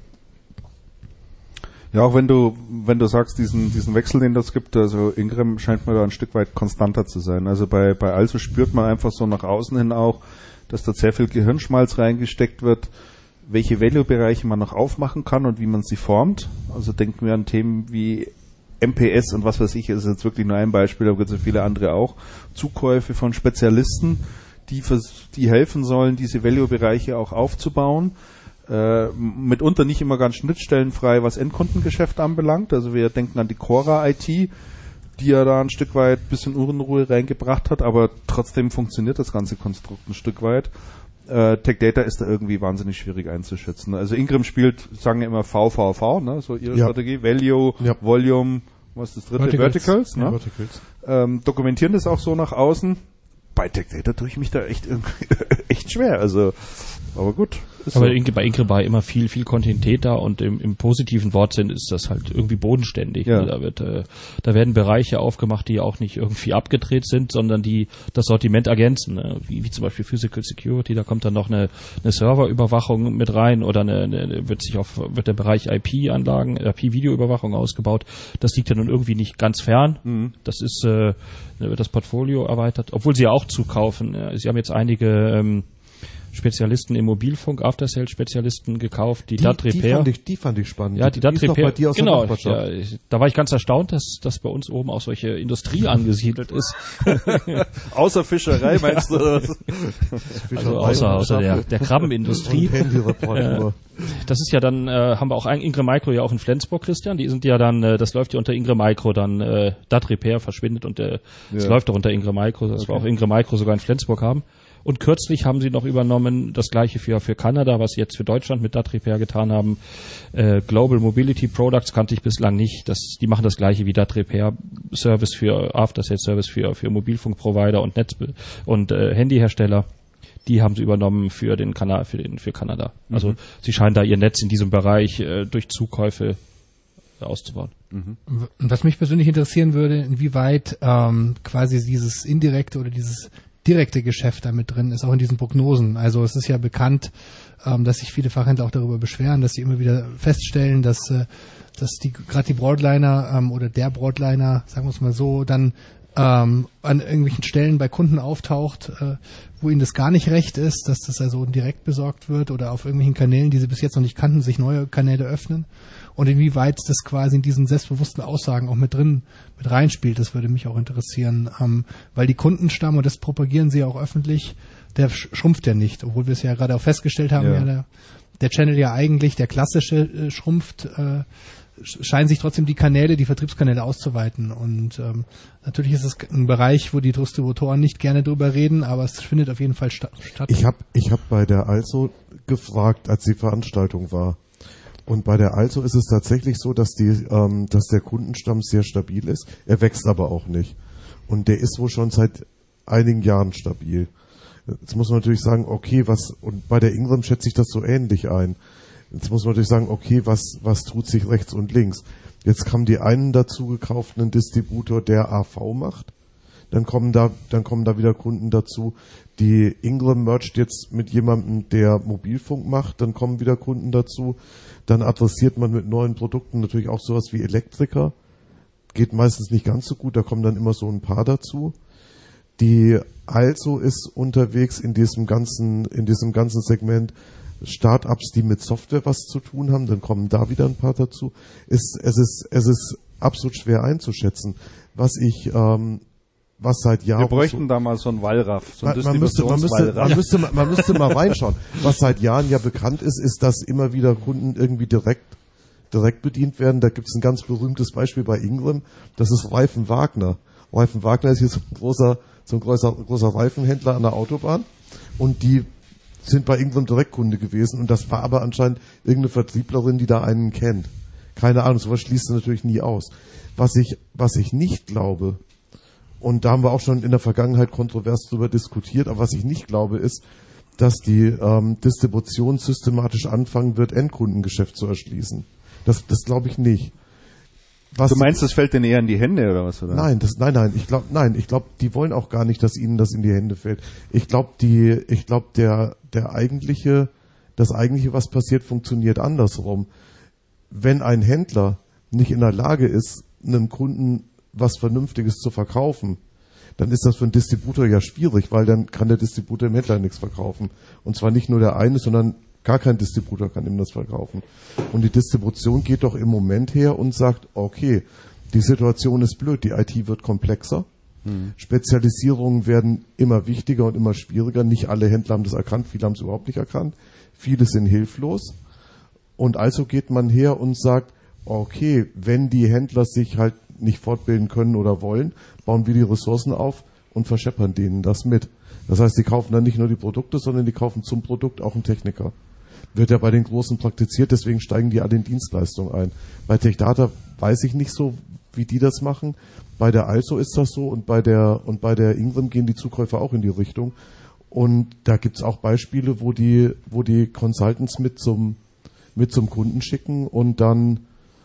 S1: Ja, auch wenn du, wenn du sagst, diesen, diesen Wechsel, den das gibt, also Ingram scheint mir da ein Stück weit konstanter zu sein. Also bei, bei Also spürt man einfach so nach außen hin auch, dass da sehr viel Gehirnschmalz reingesteckt wird, welche Value-Bereiche man noch aufmachen kann und wie man sie formt. Also denken wir an Themen wie M P S und was weiß ich, ist jetzt wirklich nur ein Beispiel, da gibt es ja viele andere auch. Zukäufe von Spezialisten, die, vers- die helfen sollen, diese Value-Bereiche auch aufzubauen. Äh, mitunter nicht immer ganz schnittstellenfrei, was Endkundengeschäft anbelangt. Also wir denken an die Cora I T, die ja da ein Stück weit ein bisschen Unruhe reingebracht hat, aber trotzdem funktioniert das ganze Konstrukt ein Stück weit. Äh, Tech Data ist da irgendwie wahnsinnig schwierig einzuschätzen. Also Ingram spielt, sagen wir immer V V V, ne, so ihre
S2: ja.
S1: Strategie, Value, ja. Volume, was ist das dritte?
S3: Verticals,
S1: Verticals, ne?
S3: Ja, Verticals.
S1: Ähm, dokumentieren das auch so nach außen. Bei Tech Data tue ich mich da echt echt schwer, also, aber gut.
S3: Aber
S1: so.
S3: bei Ingram war immer viel, viel Kontinuität da und im, im positiven Wortsinn ist das halt irgendwie bodenständig.
S1: Ja.
S3: Ne? Da wird, äh, da werden Bereiche aufgemacht, die auch nicht irgendwie abgedreht sind, sondern die das Sortiment ergänzen. Ne? Wie, wie zum Beispiel Physical Security, da kommt dann noch eine, eine Serverüberwachung mit rein oder eine, eine, wird sich auf, wird der Bereich I P-Anlagen, I P-Videoüberwachung ausgebaut. Das liegt ja nun irgendwie nicht ganz fern. Mhm. Das ist, äh, wird das Portfolio erweitert, obwohl sie ja auch zukaufen. Ja, sie haben jetzt einige, ähm, Spezialisten im Mobilfunk, After-Sales-Spezialisten gekauft, die, die D A T Repair.
S2: Die fand ich, die fand ich spannend.
S3: Ja, die D A T Repair.
S2: Genau,
S3: ja, ich, da war ich ganz erstaunt, dass, dass bei uns oben auch solche Industrie angesiedelt ist.
S1: Außer Fischerei, meinst du? Das?
S3: Also außer, außer der, der Krabbenindustrie. äh, das ist ja dann, äh, haben wir auch ein Ingram Micro ja auch in Flensburg, Christian. Die sind ja dann, äh, das läuft ja unter Ingram Micro, dann äh, D A T Repair verschwindet und äh, das ja. läuft auch unter Ingram Micro, dass okay. wir auch Ingram Micro sogar in Flensburg haben. Und kürzlich haben sie noch übernommen, das gleiche für, für Kanada, was sie jetzt für Deutschland mit D A T Repair getan haben. Äh, Global Mobility Products kannte ich bislang nicht. Das, die machen das gleiche wie D A T Repair Service für After-Sales Service für, für Mobilfunkprovider und Netz- und äh, Handyhersteller. Die haben sie übernommen für den Kanal, für den, für Kanada. Mhm. Also, sie scheinen da ihr Netz in diesem Bereich äh, durch Zukäufe auszubauen.
S4: Mhm. Was mich persönlich interessieren würde, inwieweit ähm, quasi dieses indirekte oder dieses direkte Geschäft damit drin ist, auch in diesen Prognosen. Also es ist ja bekannt, ähm, dass sich viele Fachhändler auch darüber beschweren, dass sie immer wieder feststellen, dass, äh, dass die gerade die Broadliner ähm, oder der Broadliner, sagen wir es mal so, dann ähm, an irgendwelchen Stellen bei Kunden auftaucht, äh, wo ihnen das gar nicht recht ist, dass das also direkt besorgt wird oder auf irgendwelchen Kanälen, die sie bis jetzt noch nicht kannten, sich neue Kanäle öffnen. und inwieweit das quasi in diesen selbstbewussten Aussagen auch mit drin mit reinspielt, das würde mich auch interessieren, ähm, weil die Kundenstamm, und das propagieren sie ja auch öffentlich, der sch- schrumpft ja nicht, obwohl wir es ja gerade auch festgestellt haben,
S1: Ja.
S4: ja, der, der Channel ja eigentlich, der klassische äh, schrumpft, äh, scheinen sich trotzdem die Kanäle, die Vertriebskanäle auszuweiten. Und ähm, natürlich ist es ein Bereich, wo die Distributoren nicht gerne drüber reden, aber es findet auf jeden Fall sta- statt.
S2: Ich habe ich hab bei der Also gefragt, als die Veranstaltung war. Und bei der Also ist es tatsächlich so, dass die, ähm, dass der Kundenstamm sehr stabil ist. Er wächst aber auch nicht. Und der ist wohl schon seit einigen Jahren stabil. Jetzt muss man natürlich sagen, okay, was, und bei der Ingram schätze ich das so ähnlich ein. Jetzt muss man natürlich sagen, okay, was, was tut sich rechts und links? Jetzt haben die einen dazu gekauft, einen Distributor, der A V macht. Dann kommen da, dann kommen da wieder Kunden dazu. Die Ingram mergt jetzt mit jemandem, der Mobilfunk macht. Dann kommen wieder Kunden dazu. Dann adressiert man mit neuen Produkten natürlich auch sowas wie Elektriker. Geht meistens nicht ganz so gut. Da kommen dann immer so ein paar dazu. Die Also ist unterwegs in diesem ganzen, in diesem ganzen Segment Start-ups, die mit Software was zu tun haben, dann kommen da wieder ein paar dazu. Es, es ist, es ist absolut schwer einzuschätzen, was ich, ähm, was seit Jahren.
S1: Wir bräuchten
S2: so,
S1: da mal so einen Wallraff, so ein
S2: man, man, müsste, man, müsste, man, müsste, man müsste mal reinschauen. Was seit Jahren ja bekannt ist, ist, dass immer wieder Kunden irgendwie direkt, direkt bedient werden. Da gibt es ein ganz berühmtes Beispiel bei Ingram. Das ist Reifen Wagner. Reifen Wagner ist hier so ein großer, so ein großer, großer Reifenhändler an der Autobahn. Und die sind bei Ingram Direktkunde gewesen, und das war aber anscheinend irgendeine Vertrieblerin, die da einen kennt. Keine Ahnung, sowas schließt du natürlich nie aus. Was ich, was ich nicht glaube, und da haben wir auch schon in der Vergangenheit kontrovers drüber diskutiert, aber was ich nicht glaube, ist, dass die ähm, Distribution systematisch anfangen wird, Endkundengeschäft zu erschließen. Das, das glaube ich nicht. Was
S1: du meinst, das fällt denen eher in die Hände oder was? Oder?
S2: Nein, das, nein, nein. Ich glaube, nein, ich glaube, die wollen auch gar nicht, dass ihnen das in die Hände fällt. Ich glaube, die, ich glaube, der, der eigentliche, das eigentliche, was passiert, funktioniert andersrum. Wenn ein Händler nicht in der Lage ist, einem Kunden was Vernünftiges zu verkaufen, dann ist das für einen Distributor ja schwierig, weil dann kann der Distributor dem Händler nichts verkaufen. Und zwar nicht nur der eine, sondern gar kein Distributor kann ihm das verkaufen. Und die Distribution geht doch im Moment her und sagt, okay, die Situation ist blöd, die I T wird komplexer, hm. Spezialisierungen werden immer wichtiger und immer schwieriger. Nicht alle Händler haben das erkannt, viele haben es überhaupt nicht erkannt. Viele sind hilflos. Und also geht man her und sagt, okay, wenn die Händler sich halt nicht fortbilden können oder wollen, bauen wir die Ressourcen auf und verscheppern denen das mit. Das heißt, die kaufen dann nicht nur die Produkte, sondern die kaufen zum Produkt auch einen Techniker. Wird ja bei den Großen praktiziert, deswegen steigen die alle in Dienstleistungen ein. Bei TechData weiß ich nicht so, wie die das machen. Bei der Also ist das so, und bei der und bei der Ingram gehen die Zukäufer auch in die Richtung. Und da gibt's auch Beispiele, wo die wo die Consultants mit zum mit zum Kunden schicken und dann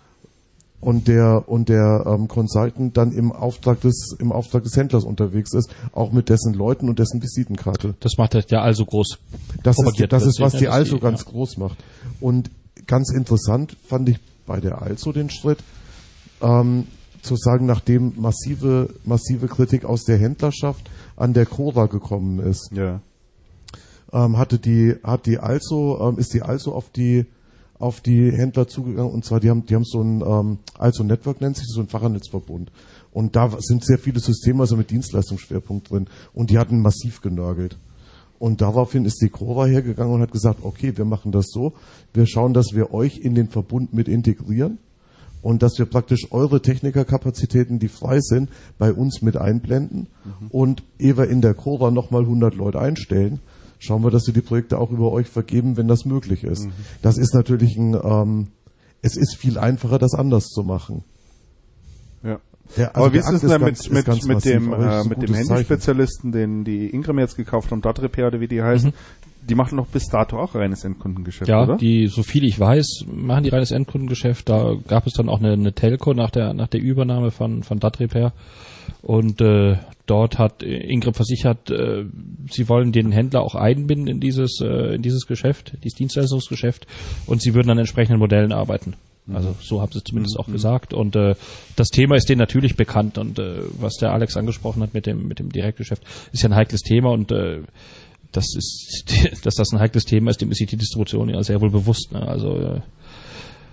S2: und der und der ähm, Consultant dann im Auftrag des im Auftrag des Händlers unterwegs ist, auch mit dessen Leuten und dessen Visitenkarte.
S3: Das macht das ja Also groß.
S2: Das ist das ist was die
S3: ja,
S2: Also
S3: die,
S2: ganz
S3: ja.
S2: groß macht. Und ganz interessant fand ich bei der Also den Schritt, ähm, zu sagen, nachdem massive massive Kritik aus der Händlerschaft an der Cora gekommen ist,
S1: Ja.
S2: ähm, hatte die hat die Also ähm, ist die Also auf die auf die Händler zugegangen, und zwar die haben die haben so ein ähm, Also Network nennt sich, so ein Fahrernetzverbund, und da sind sehr viele Systeme also mit Dienstleistungsschwerpunkt drin, und die hatten massiv genörgelt, und daraufhin ist die Cora hergegangen und hat gesagt, okay, wir machen das so, wir schauen, dass wir euch in den Verbund mit integrieren und dass wir praktisch eure Technikerkapazitäten, die frei sind, bei uns mit einblenden, mhm. und ehe wir in der Cora nochmal hundert Leute einstellen, schauen wir, dass wir die Projekte auch über euch vergeben, wenn das möglich ist. Mhm. Das ist natürlich ein, ähm, es ist viel einfacher, das anders zu machen.
S1: Ja.
S2: Ja, also
S1: aber wie ist es denn
S2: ganz,
S1: mit, mit, mit
S2: massiv,
S1: dem, äh,
S2: so
S1: mit dem Handyspezialisten, den die Ingram jetzt gekauft haben, Dot Repair oder wie die heißen? Mhm. Die machen doch bis dato auch reines Endkundengeschäft,
S3: ja,
S1: oder?
S3: Ja, die, so viel ich weiß, machen die reines Endkundengeschäft. Da gab es dann auch eine, eine Telco nach der, nach der Übernahme von, von Dot Repair. Und äh, dort hat Ingram versichert, äh, sie wollen den Händler auch einbinden in dieses äh, in dieses Geschäft, dieses Dienstleistungsgeschäft, und sie würden an entsprechenden Modellen arbeiten. Also so haben sie zumindest
S1: mhm.
S3: auch gesagt. Und äh, das Thema ist denen natürlich bekannt. Und äh, was der Alex angesprochen hat mit dem mit dem Direktgeschäft, ist ja ein heikles Thema. Und äh, das ist, dass das ein heikles Thema ist, dem ist sich die Distribution ja sehr wohl bewusst. Ne? Also äh,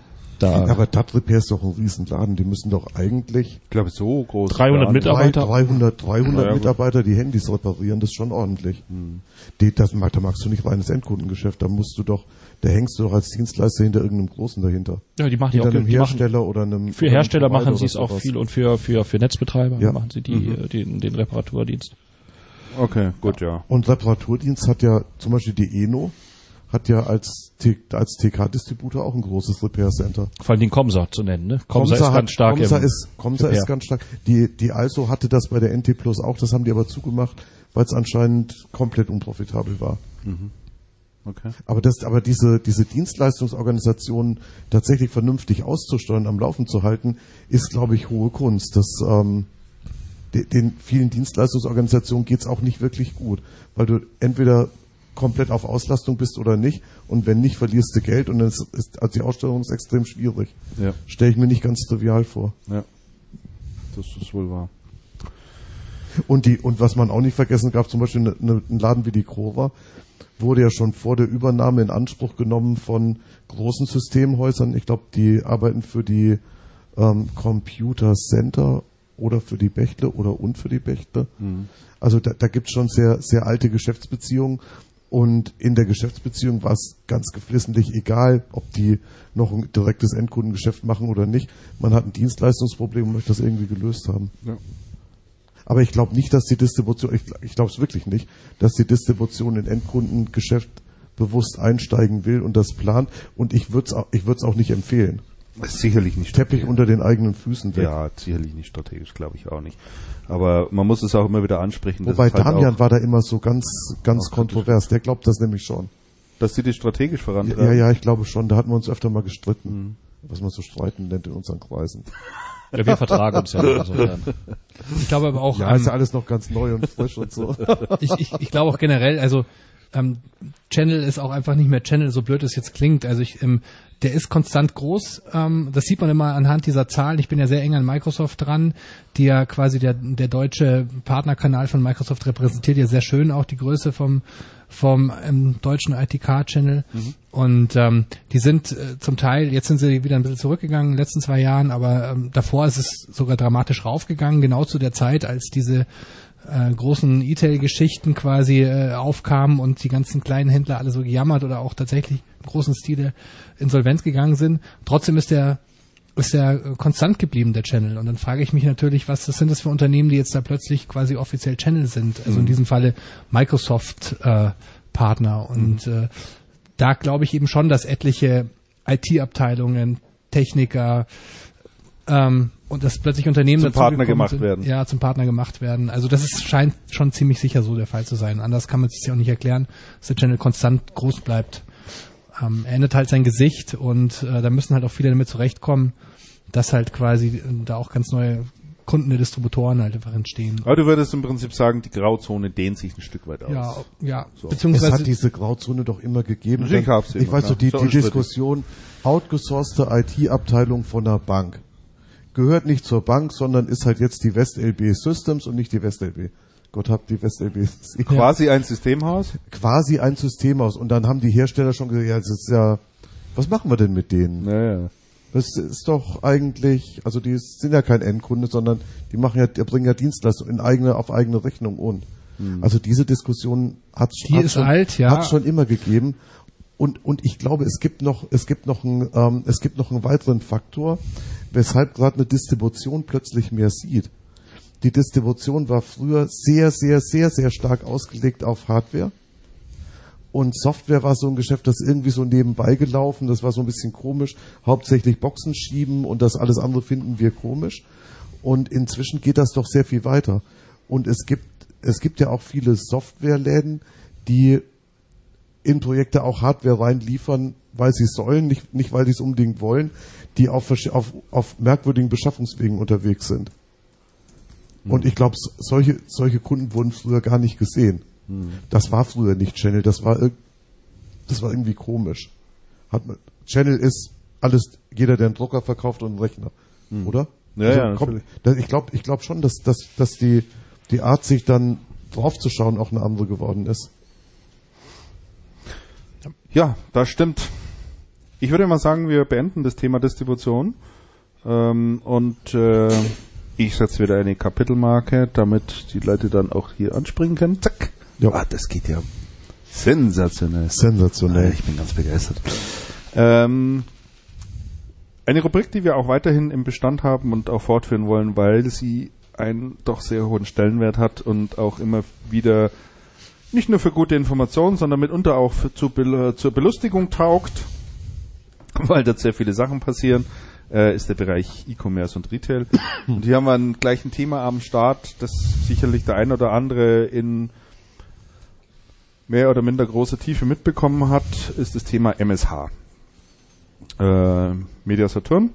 S3: Da
S2: Aber D A T Repair ist doch ein Riesenladen. Die müssen doch eigentlich
S1: Ich glaube, so groß.
S3: dreihundert Mitarbeiter.
S2: dreihundert, dreihundert
S1: Ja, ja,
S2: Mitarbeiter, die Handys reparieren, das ist schon ordentlich. Hm. Die, das, da magst du nicht reines Endkundengeschäft, da musst du doch, da hängst du doch als Dienstleister hinter irgendeinem Großen dahinter.
S3: Ja, die machen die
S2: Hinter
S3: auch
S2: einem
S3: die machen,
S2: Hersteller oder einem...
S3: für
S2: oder einem
S3: Hersteller
S2: Provider
S3: machen sie es
S2: oder
S3: auch
S2: sowas.
S3: viel und für für für Netzbetreiber
S2: Ja.
S3: machen sie die mhm. den, den Reparaturdienst.
S1: Okay, gut, ja.
S2: Und Reparaturdienst hat ja, zum Beispiel die Eno, hat ja als, T- als T K-Distributor auch ein großes Repair Center.
S3: Vor allem den Comsa zu nennen, ne? Comsa, ist
S2: hat-
S3: ganz stark
S2: Comsa
S3: im
S2: ist, Comsa
S3: Repair.
S2: ist ganz stark. Die, die Also hatte das bei der N T Plus auch, das haben die aber zugemacht, weil es anscheinend komplett unprofitabel war.
S1: Okay.
S2: Aber das, aber diese, diese Dienstleistungsorganisationen tatsächlich vernünftig auszusteuern, am Laufen zu halten, ist, glaube ich, hohe Kunst. Das, ähm, de, den vielen Dienstleistungsorganisationen geht's auch nicht wirklich gut, weil du entweder komplett auf Auslastung bist oder nicht, und wenn nicht, verlierst du Geld, und dann ist, ist also die Aussteuerung ist extrem schwierig.
S1: Ja,
S2: Stelle ich mir nicht ganz trivial vor.
S1: ja. Das ist wohl wahr.
S2: Und die, und was man auch nicht vergessen darf, zum Beispiel eine, eine, ein Laden wie die Crova wurde ja schon vor der Übernahme in Anspruch genommen von großen Systemhäusern. Ich glaube, die arbeiten für die ähm, Computer Center oder für die Bechtle oder und für die Bechtle.
S1: Mhm.
S2: Also da, da gibt es schon sehr, sehr alte Geschäftsbeziehungen, und in der Geschäftsbeziehung war es ganz geflissentlich egal, ob die noch ein direktes Endkundengeschäft machen oder nicht. Man hat ein Dienstleistungsproblem und möchte das irgendwie gelöst haben.
S1: Ja.
S2: Aber ich glaube nicht, dass die Distribution, ich, ich glaube es wirklich nicht, dass die Distribution in Endkundengeschäft bewusst einsteigen will und das plant. Und ich würde es auch, ich würde es auch nicht empfehlen.
S1: Das ist sicherlich nicht
S2: Teppich unter den eigenen Füßen weg.
S1: Ja, sicherlich nicht strategisch, glaube ich auch nicht. Aber man muss es auch immer wieder ansprechen.
S2: Wobei
S1: dass es halt
S2: Damian
S1: auch,
S2: war da immer so ganz, ganz
S1: Auch
S2: kontrovers. Der glaubt das nämlich schon.
S1: dass sie das strategisch
S2: Ja,
S1: vorantreiben.
S2: ja, ja, ich glaube schon. Da hatten wir uns öfter mal gestritten. Was man so streiten nennt in unseren Kreisen.
S3: Ja, wir vertragen uns ja insofern.
S4: Ich glaube aber auch,
S2: Ja,
S4: ähm,
S2: ist ja alles noch ganz neu und frisch und so.
S4: ich, ich, ich glaube auch generell, also ähm, Channel ist auch einfach nicht mehr Channel, so blöd es jetzt klingt. Also ich, ähm, der ist konstant groß. Ähm, das sieht man immer anhand dieser Zahlen. Ich bin ja sehr eng an Microsoft dran, die ja quasi der, der deutsche Partnerkanal von Microsoft repräsentiert ja sehr schön auch die Größe vom vom ähm, deutschen I T K-Channel. Mhm. Und ähm, die sind äh, zum Teil, jetzt sind sie wieder ein bisschen zurückgegangen in den letzten zwei Jahren, aber ähm, davor ist es sogar dramatisch raufgegangen, genau zu der Zeit, als diese äh, großen E-Tail-Geschichten quasi äh, aufkamen und die ganzen kleinen Händler alle so gejammert oder auch tatsächlich im großen Stile insolvenz gegangen sind. Trotzdem ist der ist der konstant geblieben, der Channel. Und dann frage ich mich natürlich, was das sind das für Unternehmen, die jetzt da plötzlich quasi offiziell Channel sind. Also in diesem Falle Microsoft äh, Partner. Und äh, da glaube ich eben schon, dass etliche I T-Abteilungen, Techniker ähm, und dass plötzlich Unternehmen
S1: Zum
S2: dazu
S1: Partner
S2: gekommen
S1: gemacht
S2: sind,
S1: werden.
S2: Ja, zum Partner gemacht werden. Also das ist, scheint schon ziemlich sicher so der Fall zu sein. Anders kann man es sich auch nicht erklären, dass der Channel konstant groß bleibt. Ähm, er ändert halt sein Gesicht und äh, da müssen halt auch viele damit zurechtkommen, dass halt quasi äh, da auch ganz neue Kunden der Distributoren halt einfach entstehen.
S1: Aber du würdest im Prinzip sagen, die Grauzone dehnt sich ein Stück weit aus.
S2: Ja, ja.
S1: So.
S2: Es
S4: Beziehungsweise
S2: hat diese Grauzone doch immer gegeben.
S1: Ich hab's
S2: ich
S1: immer,
S2: weiß
S1: ja.
S2: so, die,
S1: Ist ja
S2: die
S1: unstrittig.
S2: Diskussion, outgesourcete I T-Abteilung von einer Bank gehört nicht zur Bank, sondern ist halt jetzt die West L B Systems und nicht die West L B. Gott hab die West L B.
S1: Quasi ein Systemhaus?
S2: Quasi ein Systemhaus. Und dann haben die Hersteller schon gesagt, ja, das ist ja, was machen wir denn mit denen?
S1: Naja.
S2: Das ist doch eigentlich, also die sind ja kein Endkunde, sondern die machen ja, die bringen ja Dienstleistungen in eigene, auf eigene Rechnung und.
S1: Hm.
S2: Also diese Diskussion hat
S4: Die ist
S2: schon,
S4: alt, ja.
S2: hat's schon immer gegeben. Und, und ich glaube, es gibt noch, es gibt noch einen, ähm, es gibt noch einen weiteren Faktor, weshalb gerade eine Distribution plötzlich mehr sieht. Die Distribution war früher sehr, sehr, sehr, sehr stark ausgelegt auf Hardware. Und Software war so ein Geschäft, das irgendwie so nebenbei gelaufen, das war so ein bisschen komisch. Hauptsächlich Boxen schieben und das alles andere finden wir komisch. Und inzwischen geht das doch sehr viel weiter. Und es gibt, es gibt ja auch viele Softwareläden, die in Projekte auch Hardware reinliefern, weil sie sollen, nicht, nicht weil sie es unbedingt wollen, die auf, auf, auf merkwürdigen Beschaffungswegen unterwegs sind. Und ich glaube, solche, solche Kunden wurden früher gar nicht gesehen. Hm. Das war früher nicht Channel, das war, das war irgendwie komisch. Hat man, Channel ist alles, jeder, der einen Drucker verkauft und einen Rechner, hm. oder?
S1: Ja,
S2: also,
S1: ja,
S2: komm, das, ich glaube ich glaub schon, dass, dass, dass die, die Art, sich dann draufzuschauen, auch eine andere geworden ist.
S1: Ja, das stimmt. ich würde mal sagen, wir beenden das Thema Distribution ähm, und äh, ich setze wieder eine Kapitelmarke, damit die Leute dann auch hier anspringen können. Zack.
S2: Ja.
S1: Ah, das geht ja sensationell.
S2: Sensationell.
S1: Ah, ich bin ganz begeistert. Ähm, eine Rubrik, die wir auch weiterhin im Bestand haben und auch fortführen wollen, weil sie einen doch sehr hohen Stellenwert hat und auch immer wieder nicht nur für gute Informationen, sondern mitunter auch für, zu, zur Belustigung taugt, weil dort sehr viele Sachen passieren, äh, ist der Bereich E-Commerce und Retail. Und hier haben wir ein, gleich ein Thema am Start, das sicherlich der ein oder andere in mehr oder minder großer Tiefe mitbekommen hat, ist das Thema M S H. Äh, Media Saturn.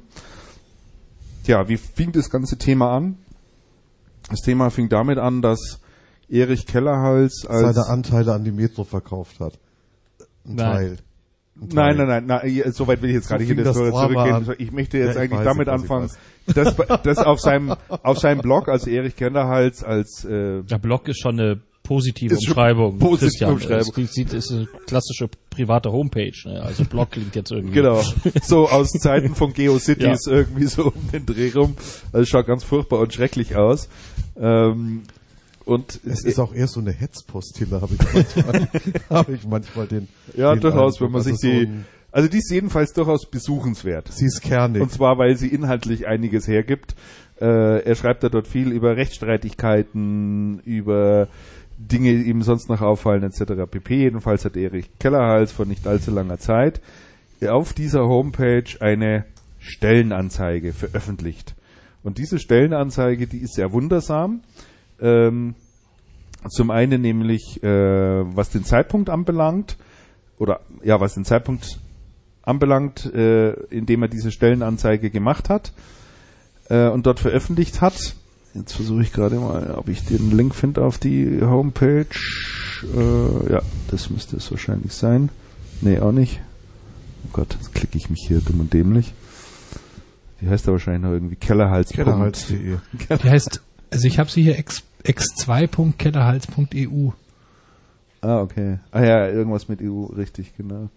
S1: Tja, wie fing das ganze Thema an? Das Thema fing damit an, dass Erich Kellerhals als
S2: seine Anteile an die Metro verkauft hat. Ein
S3: Nein.
S2: Teil. Ein
S1: Nein,
S2: Teil.
S1: nein, nein, nein, so weit will ich jetzt
S2: So
S1: gar nicht in
S2: fing
S1: das
S2: das
S1: Story
S2: Drama
S1: zurückgehen.
S2: an.
S1: Ich möchte jetzt
S2: Ja, ich
S1: eigentlich
S2: weiß,
S1: damit
S2: ich weiß, ich
S1: anfangen, dass, dass auf seinem auf seinem Blog, also Erich Kellerhals als äh,
S3: Der Blog ist schon eine positive
S1: Ist schon
S3: Umschreibung.
S1: positive
S3: Christian.
S1: Umschreibung.
S3: Es sieht, ist eine klassische private Homepage. Ne? Also Blog klingt jetzt irgendwie.
S1: genau, so aus Zeiten von GeoCities irgendwie so um den Dreh rum. Also schaut ganz furchtbar und schrecklich aus. Ähm, und
S2: Es ist auch eher so eine Hetzpostille, habe ich manchmal, habe ich manchmal den.
S1: ja,
S2: den
S1: durchaus,
S2: Eindruck.
S1: wenn man sich
S2: Also so
S1: die,
S2: ein-
S1: also die ist jedenfalls durchaus besuchenswert.
S2: Sie ist kernig.
S1: Und zwar, weil sie inhaltlich einiges hergibt. Äh, er schreibt da dort viel über Rechtsstreitigkeiten, über Dinge, die ihm sonst noch auffallen, et cetera pp. Jedenfalls hat Erich Kellerhals vor nicht allzu langer Zeit auf dieser Homepage eine Stellenanzeige veröffentlicht. Und diese Stellenanzeige, die ist sehr wundersam. Ähm, zum einen nämlich, äh, was den Zeitpunkt anbelangt, oder ja, was den Zeitpunkt anbelangt, äh, indem er diese Stellenanzeige gemacht hat äh, und dort veröffentlicht hat. Jetzt versuche ich gerade mal, ob ich den Link finde auf die Homepage. Äh, ja, das müsste es wahrscheinlich sein. Nee, auch nicht. Oh Gott, jetzt klicke ich mich hier dumm und dämlich. Die heißt da wahrscheinlich noch irgendwie Kellerhals.
S2: Kellerhals punkt de.
S4: Die heißt, also ich habe sie hier x zwei punkt kellerhals punkt e u.
S1: Ah, okay. Ah ja, irgendwas mit E U, richtig, genau.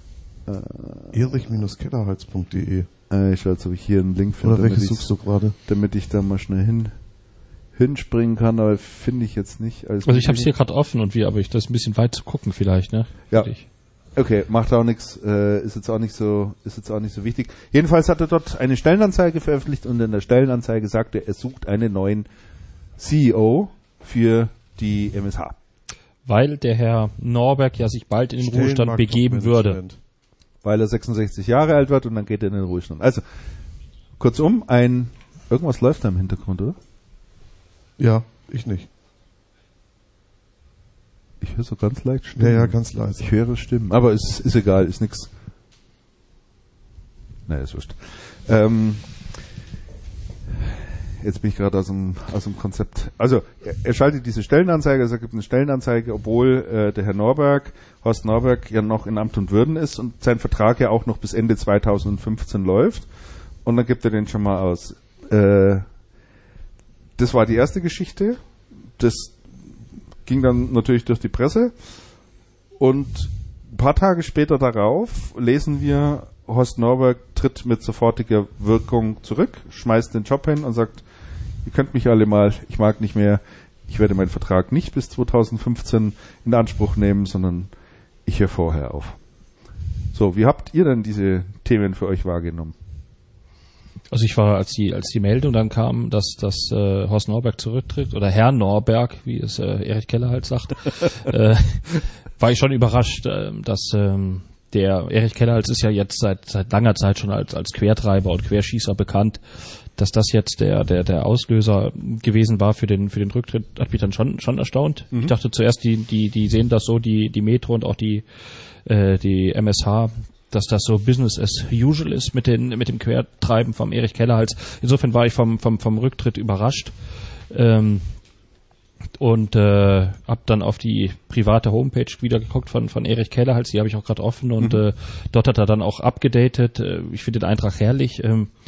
S2: erich Kellerhals punkt de.
S1: Äh, ich schaue jetzt, ob ich hier einen Link finde,
S2: Oder welches
S1: damit,
S2: suchst du gerade?
S1: damit ich da mal schnell hin hinspringen kann, aber finde ich jetzt nicht.
S3: Also ich habe es hier gerade offen und wie, aber ich das ist ein bisschen weit zu gucken vielleicht, ne?
S1: Ja.
S3: Für dich.
S1: Okay, macht auch nichts, äh, ist jetzt auch nicht so, ist jetzt auch nicht so wichtig. Jedenfalls hat er dort eine Stellenanzeige veröffentlicht und in der Stellenanzeige sagt er, er sucht einen neuen C E O für die M S H.
S3: Weil der Herr Norberg ja sich bald in den Ruhestand begeben würde.
S2: Stellenmarktmanagement.
S1: Weil er sechsundsechzig Jahre alt wird und dann geht er in den Ruhestand. Also, kurzum, ein, irgendwas läuft da im Hintergrund, oder?
S2: Ja, ich nicht.
S1: Ich höre so ganz leicht Stimmen.
S2: Ja, ja, ganz leise.
S1: Ich höre Stimmen, aber es ist egal, ist nix. Naja, ist wurscht. Ähm, jetzt bin ich gerade aus dem, aus dem Konzept. Also, er, er schaltet diese Stellenanzeige, also er gibt eine Stellenanzeige, obwohl äh, der Herr Norberg, Horst Norberg, ja noch in Amt und Würden ist und sein Vertrag ja auch noch bis Ende zweitausendfünfzehn läuft. Und dann gibt er den schon mal aus. Äh, das war die erste Geschichte. Das ging dann natürlich durch die Presse. Und ein paar Tage später darauf lesen wir, Horst Norberg tritt mit sofortiger Wirkung zurück, schmeißt den Job hin und sagt, ihr könnt mich alle mal, ich mag nicht mehr, ich werde meinen Vertrag nicht bis zweitausendfünfzehn in Anspruch nehmen, sondern ich höre vorher auf. So, wie habt ihr denn diese Themen für euch wahrgenommen?
S3: Also ich war, als die, als die Meldung dann kam, dass, dass äh, Horst Norberg zurücktritt, oder Herr Norberg, wie es äh, Erich Keller halt sagt, äh, war ich schon überrascht, äh, dass ähm, der Erich Kellerhals ist ja jetzt seit seit langer Zeit schon als als Quertreiber und Querschießer bekannt, dass das jetzt der der der Auslöser gewesen war für den für den Rücktritt, hat mich dann schon schon erstaunt. Mhm. Ich dachte zuerst, die die die sehen das so, die die Metro und auch die äh, die M S H, dass das so Business as usual ist mit den mit dem Quertreiben vom Erich Kellerhals. Insofern war ich vom vom vom Rücktritt überrascht. Ähm, und äh, habe dann auf die private Homepage wieder geguckt von von Erich Kellerhals, die habe ich auch gerade offen und mhm. äh, dort hat er dann auch abgedatet. Äh, ich finde den Eintrag herrlich. Ähm,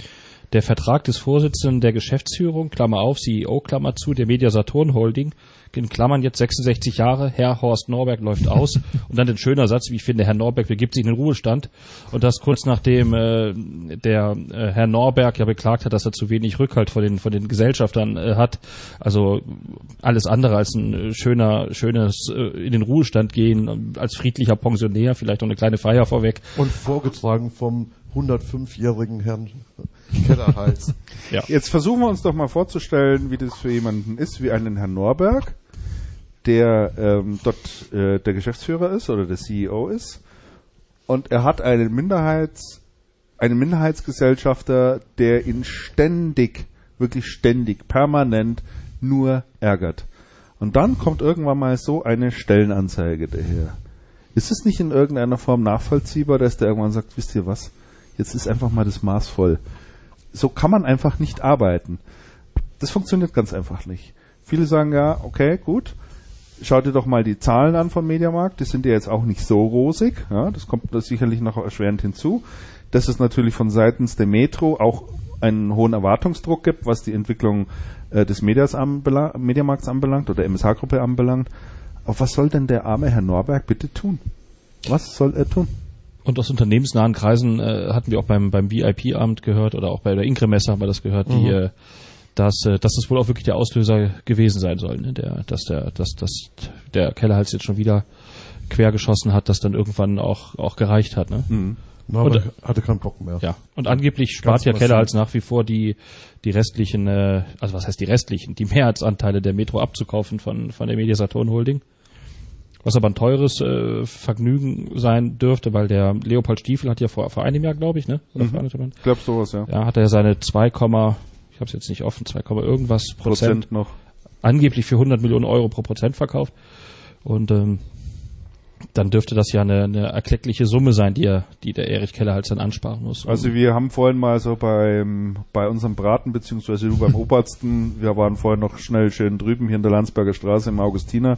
S3: der Vertrag des Vorsitzenden der Geschäftsführung, Klammer auf, C E O, Klammer zu, der Media-Saturn Holding, in Klammern jetzt sechsundsechzig Jahre, Herr Horst Norberg läuft aus. Und dann ein schöner Satz, wie ich finde, Herr Norberg begibt sich in den Ruhestand. Und das kurz nachdem äh, der äh, Herr Norberg ja beklagt hat, dass er zu wenig Rückhalt von den von den Gesellschaftern äh, hat. Also alles andere als ein schöner, schönes äh, in den Ruhestand gehen, als friedlicher Pensionär, vielleicht noch eine kleine Feier vorweg.
S2: Und vorgetragen vom hundertfünfjährigen Herrn Kellerhals.
S1: Ja. Jetzt versuchen wir uns doch mal vorzustellen, wie das für jemanden ist, wie einen Herrn Norberg, der ähm, dort äh, der Geschäftsführer ist oder der C E O ist, und er hat einen Minderheits, einen Minderheitsgesellschafter, der ihn ständig, wirklich ständig, permanent nur ärgert. Und dann kommt irgendwann mal so eine Stellenanzeige daher. Ist es nicht in irgendeiner Form nachvollziehbar, dass der irgendwann sagt, wisst ihr was, jetzt ist einfach mal das Maß voll. So kann man einfach nicht arbeiten. Das funktioniert ganz einfach nicht. Viele sagen ja, okay, gut, schau dir doch mal die Zahlen an vom Mediamarkt, die sind ja jetzt auch nicht so rosig, ja, das kommt das sicherlich noch erschwerend hinzu, dass es natürlich von seitens der Metro auch einen hohen Erwartungsdruck gibt, was die Entwicklung äh, des Medias anbelang- Mediamarkts anbelangt oder M S H-Gruppe anbelangt. Aber was soll denn der arme Herr Norberg bitte tun? Was soll er tun?
S3: Und aus unternehmensnahen Kreisen äh, hatten wir auch beim beim V I P-Abend gehört oder auch bei der Inkremesse haben wir das gehört, die, mhm. äh, dass, äh, dass das wohl auch wirklich der Auslöser gewesen sein soll, ne? der, dass der, dass, dass der Kellerhals jetzt schon wieder quer geschossen hat, dass dann irgendwann auch auch gereicht hat, ne?
S2: Mhm. No, und, hatte keinen Bock mehr.
S3: Ja. Und angeblich spart ja Kellerhals nach wie vor die die restlichen, äh, also was heißt die restlichen, die Mehrheitsanteile der Metro abzukaufen von von der Media-Saturn Holding. Was aber ein teures äh, Vergnügen sein dürfte, weil der Leopold Stiefel hat ja vor, vor einem Jahr, glaube ich, ne? Oder
S1: mhm. Ich glaube sowas, ja.
S3: Ja, hat er seine zwei, ich habe es jetzt nicht offen, zwei, irgendwas Prozent,
S1: Prozent noch
S3: angeblich für hundert Millionen Euro pro Prozent verkauft. Und ähm, dann dürfte das ja eine, eine erkleckliche Summe sein, die er, die der Erich Kellerhals dann ansparen muss.
S1: Also wir haben vorhin mal so beim bei unserem Braten, beziehungsweise du beim Obersten, wir waren vorhin noch schnell schön drüben hier in der Landsberger Straße im Augustiner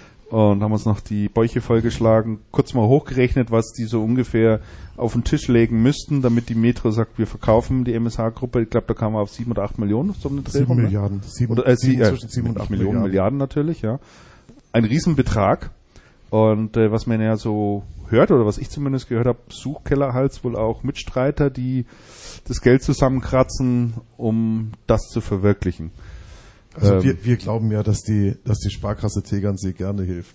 S1: und haben uns noch die Bäuche vollgeschlagen, kurz mal hochgerechnet, was die so ungefähr auf den Tisch legen müssten, damit die Metro sagt, wir verkaufen die M S H-Gruppe. Ich glaube, da kamen wir auf sieben oder acht Millionen. So um
S2: sieben rum, Milliarden. Sieben,
S1: oder, äh,
S2: sieben,
S1: äh,
S2: zwischen sieben und acht
S1: Millionen, Milliarden natürlich, ja. Ein Riesenbetrag. Und äh, was man ja so hört, oder was ich zumindest gehört habe, sucht Kellerhals wohl auch Mitstreiter, die das Geld zusammenkratzen, um das zu verwirklichen.
S2: Also ähm, wir, wir glauben ja, dass die, dass die Sparkasse Tegernsee gerne hilft.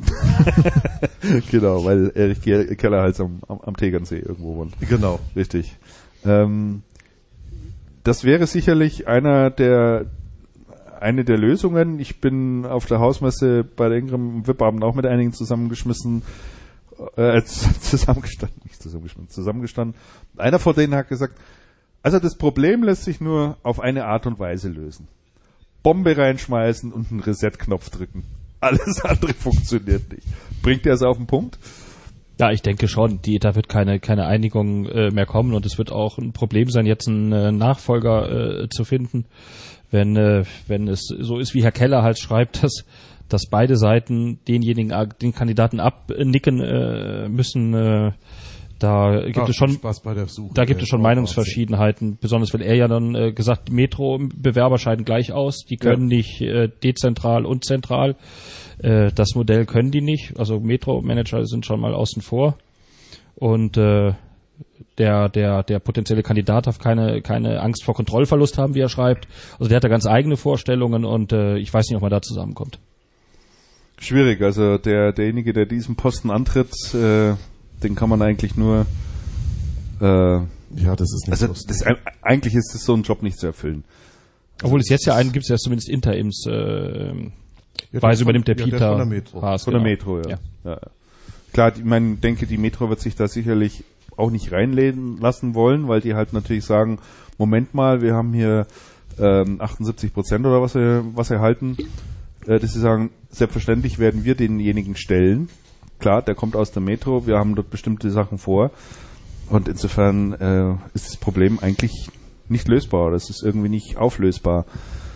S1: Genau, weil Erich Kellerhals am, am, am Tegernsee irgendwo wohnt.
S2: Genau.
S1: Richtig. Ähm, das wäre sicherlich einer der eine der Lösungen. Ich bin auf der Hausmesse bei der Ingram W I P-Abend auch mit einigen zusammengeschmissen, äh, zusammengestanden, nicht zusammengeschmissen, zusammengestanden. Einer von denen hat gesagt, also das Problem lässt sich nur auf eine Art und Weise lösen. Bombe reinschmeißen und einen Reset-Knopf drücken. Alles andere funktioniert nicht. Bringt er es auf den Punkt?
S3: Ja, ich denke schon. Die, da wird keine keine Einigung äh, mehr kommen und es wird auch ein Problem sein, jetzt einen äh, Nachfolger äh, zu finden. Wenn äh, wenn es so ist, wie Herr Keller halt schreibt, dass dass beide Seiten denjenigen, den Kandidaten abnicken äh, müssen, äh, da gibt Ach, es schon
S2: Spaß bei der Suche,
S3: da gibt es schon Meinungsverschiedenheiten, besonders weil er ja dann äh, gesagt, Metro-Bewerber scheiden gleich aus, die können ja. nicht äh, dezentral und zentral. Äh, das Modell können die nicht, also Metro-Manager sind schon mal außen vor und äh, Der, der, der potenzielle Kandidat darf keine, keine Angst vor Kontrollverlust haben, wie er schreibt. Also der hat da ganz eigene Vorstellungen und äh, ich weiß nicht, ob man da zusammenkommt.
S1: Schwierig, also der, derjenige, der diesen Posten antritt, äh, den kann man eigentlich nur, äh,
S2: ja, das ist nicht
S1: also das, eigentlich ist das so ein Job nicht zu erfüllen.
S3: Obwohl es jetzt ja einen gibt, der zumindest Interims, äh,
S2: ja,
S3: Weise übernimmt der
S2: ja,
S3: Peter
S2: der von der Metro.
S3: Haas,
S1: von
S3: genau.
S1: der Metro, ja.
S3: ja.
S1: ja. Klar, ich meine, denke, die Metro wird sich da sicherlich auch nicht reinlegen lassen wollen, weil die halt natürlich sagen, Moment mal, wir haben hier ähm, achtundsiebzig Prozent oder was wir was erhalten, äh, dass sie sagen, selbstverständlich werden wir denjenigen stellen. Klar, der kommt aus der Metro, wir haben dort bestimmte Sachen vor und insofern äh, ist das Problem eigentlich nicht lösbar, das ist irgendwie nicht auflösbar.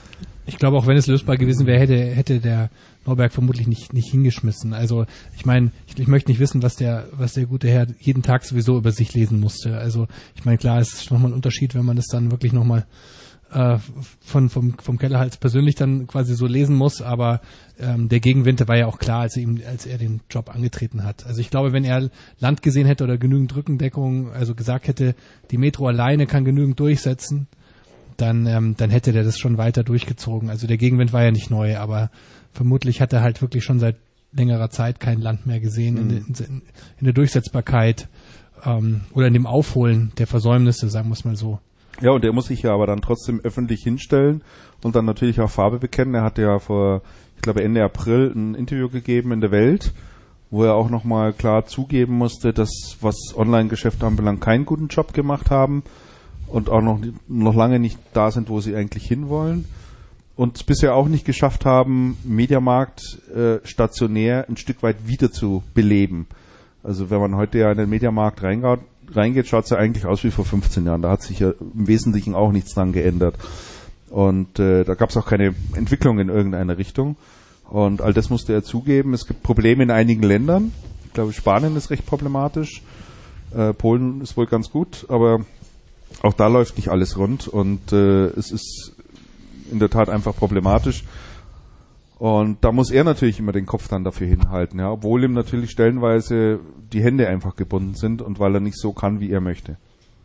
S4: Ich glaube, auch wenn es lösbar gewesen wäre, hätte, hätte der Norberg vermutlich nicht, nicht hingeschmissen. Also, ich meine, ich, ich möchte nicht wissen, was der, was der gute Herr jeden Tag sowieso über sich lesen musste. Also, ich meine, klar, es ist nochmal ein Unterschied, wenn man das dann wirklich nochmal äh, von, vom, vom Kellerhals persönlich dann quasi so lesen muss, aber ähm, der Gegenwind war ja auch klar, als er, ihm, als er den Job angetreten hat. Also, ich glaube, wenn er Land gesehen hätte oder genügend Rückendeckung, also gesagt hätte, die Metro alleine kann genügend durchsetzen, dann ähm, dann hätte der das schon weiter durchgezogen. Also der Gegenwind war ja nicht neu, aber vermutlich hat er halt wirklich schon seit längerer Zeit kein Land mehr gesehen mhm. in, in, in der Durchsetzbarkeit ähm, oder in dem Aufholen der Versäumnisse, sagen wir es mal so.
S1: Ja, und er muss sich ja aber dann trotzdem öffentlich hinstellen und dann natürlich auch Farbe bekennen. Er hatte ja vor, ich glaube Ende April ein Interview gegeben in der Welt, wo er auch nochmal klar zugeben musste, dass was Online-Geschäfte anbelangt keinen guten Job gemacht haben und auch noch, noch lange nicht da sind, wo sie eigentlich hinwollen und es bisher auch nicht geschafft haben, Mediamarkt äh, stationär ein Stück weit wieder zu beleben. Also wenn man heute ja in den Mediamarkt reingeht, reingeht schaut es ja eigentlich aus wie vor fünfzehn Jahren. Da hat sich ja im Wesentlichen auch nichts dran geändert. Und äh, da gab es auch keine Entwicklung in irgendeiner Richtung. Und all das musste er zugeben. Es gibt Probleme in einigen Ländern. Ich glaube, Spanien ist recht problematisch. Äh, Polen ist wohl ganz gut, aber auch da läuft nicht alles rund und äh, es ist in der Tat einfach problematisch. Und da muss er natürlich immer den Kopf dann dafür hinhalten, ja, obwohl ihm natürlich stellenweise die Hände einfach gebunden sind und weil er nicht so kann, wie er möchte.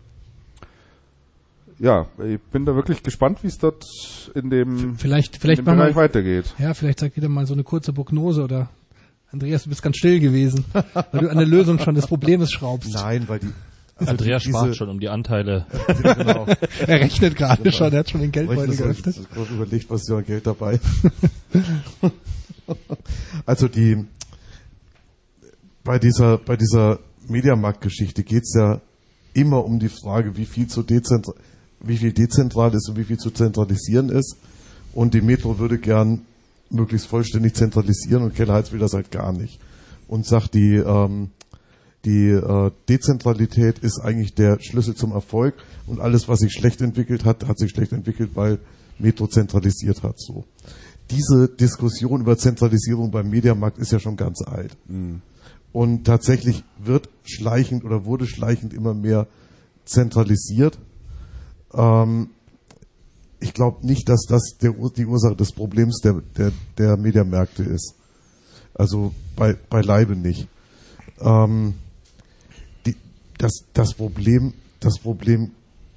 S1: Ja, ich bin da wirklich gespannt, wie es dort in dem,
S4: vielleicht, vielleicht
S1: in dem Bereich
S4: mal,
S1: weitergeht.
S4: Ja, vielleicht sagt wieder mal so eine kurze Prognose oder Andreas, du bist ganz still gewesen, weil du an der Lösung schon des Problems schraubst.
S2: Nein, weil die Also
S3: Andreas
S2: diese,
S3: spart schon um die Anteile.
S2: Genau.
S4: Er rechnet gerade
S2: Genau.
S4: schon, er hat schon den Geldbeutel
S2: Ich
S4: geöffnet.
S2: habe gerade überlegt, was ist ja Geld dabei. Also die bei dieser bei dieser Mediamarkt-Geschichte geht's ja immer um die Frage, wie viel zu dezentral, wie viel dezentral ist und wie viel zu zentralisieren ist. Und die Metro würde gern möglichst vollständig zentralisieren und Kellerhals will das halt gar nicht. Und sagt, die ähm, die äh, Dezentralität ist eigentlich der Schlüssel zum Erfolg und alles, was sich schlecht entwickelt hat, hat sich schlecht entwickelt, weil Metro zentralisiert hat. So. Diese Diskussion über Zentralisierung beim Mediamarkt ist ja schon ganz alt. Mhm. Und tatsächlich wird schleichend oder wurde schleichend immer mehr zentralisiert. Ähm, ich glaube nicht, dass das der, die Ursache des Problems der, der, der Mediamärkte ist. Also bei, beileibe nicht. Ähm, die, das, das Problem, das Problem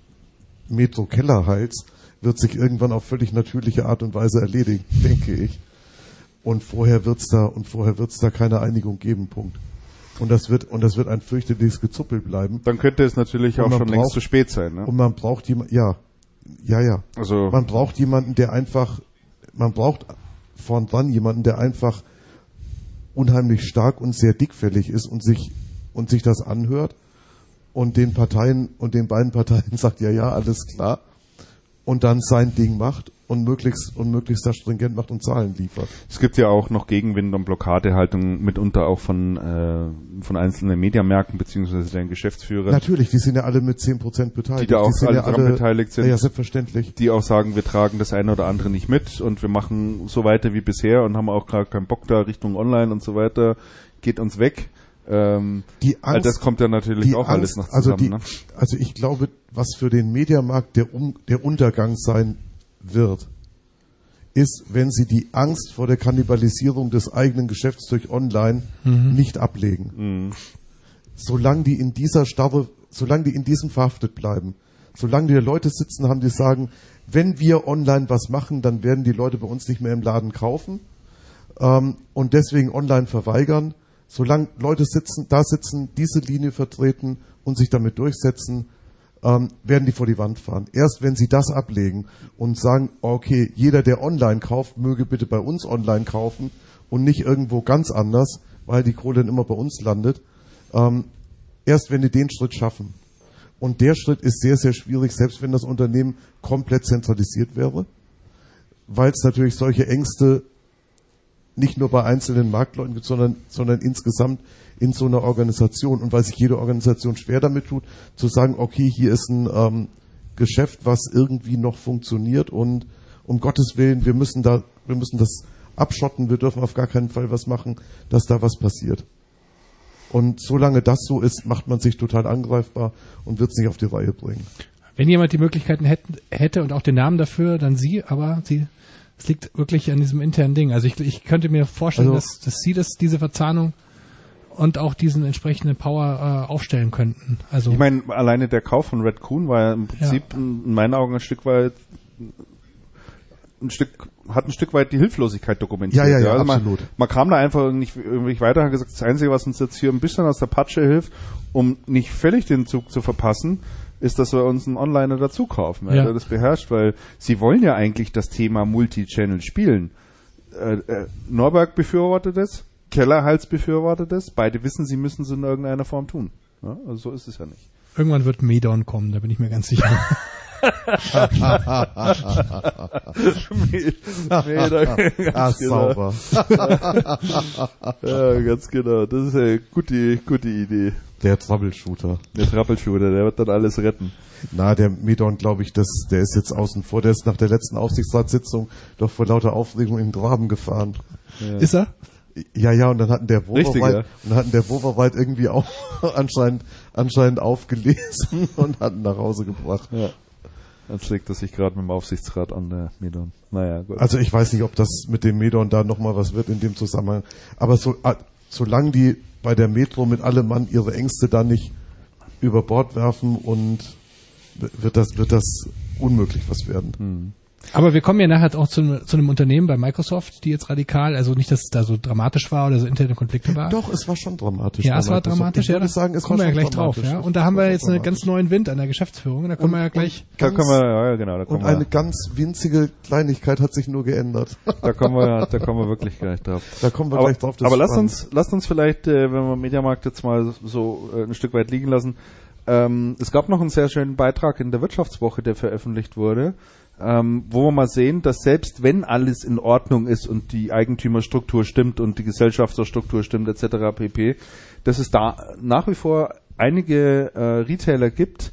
S2: Metro Kellerhals wird sich irgendwann auf völlig natürliche Art und Weise erledigen, denke ich. Und vorher wird's da, und vorher wird's da keine Einigung geben, Punkt. Und das wird, und das wird ein fürchterliches Gezuppel bleiben.
S1: Dann könnte es natürlich auch schon braucht, längst zu spät sein, ne?
S2: Und man braucht jemanden, ja, ja, ja.
S1: Also.
S2: Man braucht jemanden, der einfach, man braucht vorn dran jemanden, der einfach unheimlich stark und sehr dickfällig ist und sich, und sich das anhört und den Parteien, und den beiden Parteien sagt, ja, ja, alles klar. Und dann sein Ding macht und möglichst, und möglichst das stringent macht und Zahlen liefert.
S1: Es gibt ja auch noch Gegenwind und Blockadehaltung mitunter auch von, äh, von einzelnen Mediamärkten beziehungsweise deren Geschäftsführer.
S2: Natürlich, die sind ja alle mit zehn Prozent beteiligt.
S1: Die da auch
S2: die
S1: alle
S2: ja
S1: dran
S2: alle,
S1: beteiligt sind.
S2: Ja, selbstverständlich.
S1: Die auch sagen, wir tragen das eine oder andere nicht mit und wir machen so weiter wie bisher und haben auch gerade keinen Bock da Richtung Online und so weiter. Geht uns weg. Ähm,
S2: die Angst,
S1: all das kommt ja natürlich auch
S2: Angst,
S1: alles noch zusammen.
S2: Also, die,
S1: ne?
S2: also ich glaube, was für den Mediamarkt der, um, der Untergang sein wird, ist, wenn sie die Angst vor der Kannibalisierung des eigenen Geschäfts durch Online mhm. nicht ablegen. Mhm. Solange die in dieser Starre, solange die in diesem verhaftet bleiben, solange die Leute sitzen haben, die sagen, wenn wir online was machen, dann werden die Leute bei uns nicht mehr im Laden kaufen ähm, und deswegen online verweigern. Solange Leute sitzen, da sitzen, diese Linie vertreten und sich damit durchsetzen, ähm, werden die vor die Wand fahren. Erst wenn sie das ablegen und sagen, okay, jeder, der online kauft, möge bitte bei uns online kaufen und nicht irgendwo ganz anders, weil die Kohle dann immer bei uns landet. Ähm, erst wenn die den Schritt schaffen. Und der Schritt ist sehr, sehr schwierig, selbst wenn das Unternehmen komplett zentralisiert wäre, weil es natürlich solche Ängste nicht nur bei einzelnen Marktleuten gibt, sondern, sondern insgesamt in so einer Organisation. Und weil sich jede Organisation schwer damit tut, zu sagen, okay, hier ist ein ähm, Geschäft, was irgendwie noch funktioniert und, um Gottes Willen, wir müssen da, wir müssen das abschotten, wir dürfen auf gar keinen Fall was machen, dass da was passiert. Und solange das so ist, macht man sich total angreifbar und wird es nicht auf die Reihe bringen.
S4: Wenn jemand die Möglichkeiten hätte, hätte und auch den Namen dafür, dann Sie, aber Sie, es liegt wirklich an diesem internen Ding. Also ich, ich könnte mir vorstellen, also, dass, dass Sie das, diese Verzahnung und auch diesen entsprechenden Power äh, aufstellen könnten. Also
S1: ich meine, alleine der Kauf von Red Coon war ja im Prinzip
S4: ja.
S1: in meinen Augen ein Stück weit ein Stück hat ein Stück weit die Hilflosigkeit dokumentiert.
S2: Ja, ja, ja,
S1: also
S2: absolut.
S1: Man, man kam da einfach nicht irgendwie weiter, hat gesagt, das Einzige, was uns jetzt hier ein bisschen aus der Patsche hilft, um nicht völlig den Zug zu verpassen, ist, dass wir uns einen Onliner dazu kaufen, ja. der das beherrscht, weil sie wollen ja eigentlich das Thema Multi-Channel spielen. Äh, äh, Norberg befürwortet es, Kellerhals befürwortet es, beide wissen, sie müssen es in irgendeiner Form tun. Ja, also so ist es ja nicht.
S4: Irgendwann wird Medon kommen, da bin ich mir ganz sicher.
S2: Ah, sauber.
S1: Ja, ganz genau. Das ist eine gute, gute Idee.
S2: Der Troubleshooter.
S1: Der Troubleshooter, der wird dann alles retten.
S2: Na, der Medon, glaube ich, das, der ist jetzt außen vor. Der ist nach der letzten Aufsichtsratssitzung doch vor lauter Aufregung in den Graben gefahren.
S4: Ja. Ist er?
S2: Ja, ja, und dann hatten der
S1: Richtig,
S2: Woverwald,
S1: ja.
S2: und dann hatten der Woverwald irgendwie auch anscheinend, anscheinend aufgelesen und hatten nach Hause gebracht.
S1: Ja. Jetzt legt er sich gerade mit dem Aufsichtsrat an, der Medon. Naja, gut.
S2: Also ich weiß nicht, ob das mit dem Medon da nochmal was wird in dem Zusammenhang. Aber so, ah, solange die bei der Metro mit allem Mann ihre Ängste da nicht über Bord werfen, und wird das, wird das unmöglich was werden.
S1: Hm.
S4: Aber wir kommen ja nachher auch zu, zu einem Unternehmen bei Microsoft, die jetzt radikal, also nicht, dass es da so dramatisch war oder so interne Konflikte war.
S2: Doch, es war schon dramatisch.
S4: Ja, es war dramatisch,
S2: ich
S4: ja.
S2: würde sagen, es
S4: kommen
S2: war
S4: wir ja
S2: schon
S4: gleich drauf,
S2: dramatisch.
S4: ja. Und da haben wir jetzt einen ganz neuen Wind an der Geschäftsführung, da kommen wir ja gleich.
S1: Da kommen wir, ja, genau, da kommen
S2: Und
S1: wir.
S2: eine ganz winzige Kleinigkeit hat sich nur geändert.
S1: Da kommen wir, da kommen wir wirklich gleich drauf.
S2: Da kommen wir
S1: aber,
S2: gleich drauf. Das
S1: aber
S2: ist
S1: lasst
S2: spannend.
S1: uns, lasst uns vielleicht, äh, wenn wir Mediamarkt jetzt mal so äh, ein Stück weit liegen lassen. Ähm, es gab noch einen sehr schönen Beitrag in der Wirtschaftswoche, der veröffentlicht wurde, ähm, wo wir mal sehen, dass selbst wenn alles in Ordnung ist und die Eigentümerstruktur stimmt und die Gesellschafterstruktur stimmt et cetera pp., dass es da nach wie vor einige äh, Retailer gibt,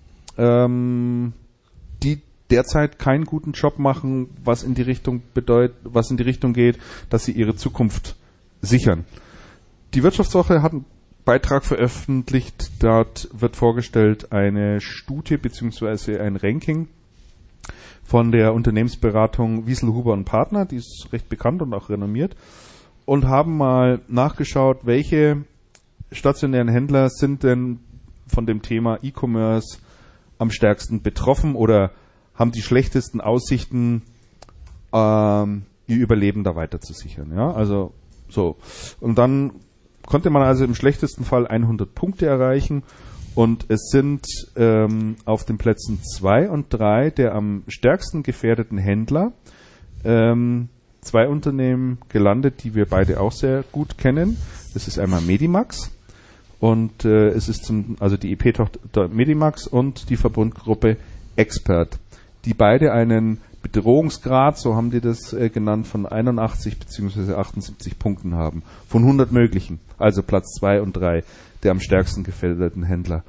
S1: ähm, die derzeit keinen guten Job machen, was in die Richtung bedeutet, was in die Richtung geht, dass sie ihre Zukunft sichern. Die Wirtschaftswoche hat einen Beitrag veröffentlicht, dort wird vorgestellt eine Studie bzw. ein Ranking von der Unternehmensberatung Wiesel, Huber und Partner, die ist recht bekannt und auch renommiert, und haben mal nachgeschaut, welche stationären Händler sind denn von dem Thema E-Commerce am stärksten betroffen oder haben die schlechtesten Aussichten, ähm, ihr Überleben da weiter zu sichern. Ja, also so. Und dann konnte man also im schlechtesten Fall hundert Punkte erreichen, und es sind ähm, auf den Plätzen zwei und drei der am stärksten gefährdeten Händler ähm, zwei Unternehmen gelandet, die wir beide auch sehr gut kennen. Das ist einmal Medimax und äh, es ist zum, also die I P-Tochter Medimax und die Verbundgruppe Expert, die beide einen Bedrohungsgrad, so haben die das äh, genannt, von einundachtzig bzw. achtundsiebzig Punkten haben. Von hundert möglichen. Also Platz zwei und drei der am stärksten gefährdeten Händler.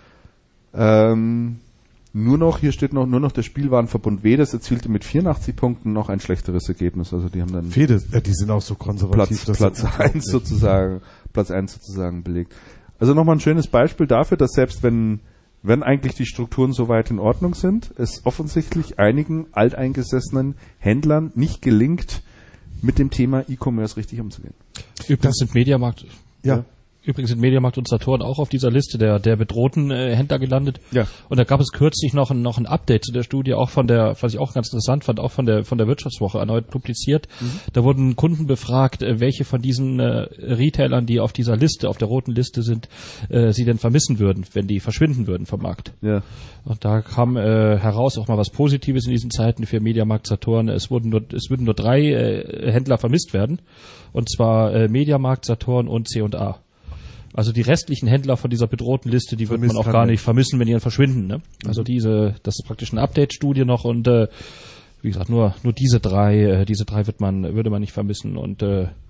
S1: Ähm, nur noch, hier steht noch, nur noch der Spielwarenverbund Vedes erzielte mit vierundachtzig Punkten noch ein schlechteres Ergebnis. Also die haben dann
S2: Vedes, ja, die sind auch so konservativ.
S1: Platz, Platz eins sozusagen, Platz eins sozusagen belegt. Also nochmal ein schönes Beispiel dafür, dass selbst wenn wenn eigentlich die Strukturen soweit in Ordnung sind, es offensichtlich einigen alteingesessenen Händlern nicht gelingt, mit dem Thema E-Commerce richtig umzugehen.
S3: Übrigens sind Mediamarkt,
S2: Ja.
S3: Übrigens sind Mediamarkt und Saturn auch auf dieser Liste der, der bedrohten äh, Händler gelandet.
S1: Ja.
S3: Und da gab es kürzlich noch ein, noch ein Update zu der Studie, auch von der, was ich auch ganz interessant fand, auch von der, von der Wirtschaftswoche erneut publiziert. Mhm. Da wurden Kunden befragt, äh, welche von diesen äh, Retailern, die auf dieser Liste, auf der roten Liste sind, äh, sie denn vermissen würden, wenn die verschwinden würden vom Markt.
S1: Ja.
S3: Und da kam äh, heraus auch mal was Positives in diesen Zeiten für Mediamarkt, Saturn. Es wurden nur, es würden nur drei äh, Händler vermisst werden. Und zwar äh, Mediamarkt, Saturn und C und A. Also die restlichen Händler von dieser bedrohten Liste, die wird man auch gar nicht vermissen, wenn die dann verschwinden. Ne? Also diese, das ist praktisch eine Update-Studie noch und äh, wie gesagt, nur nur diese drei, äh, diese drei wird man würde man nicht vermissen und äh,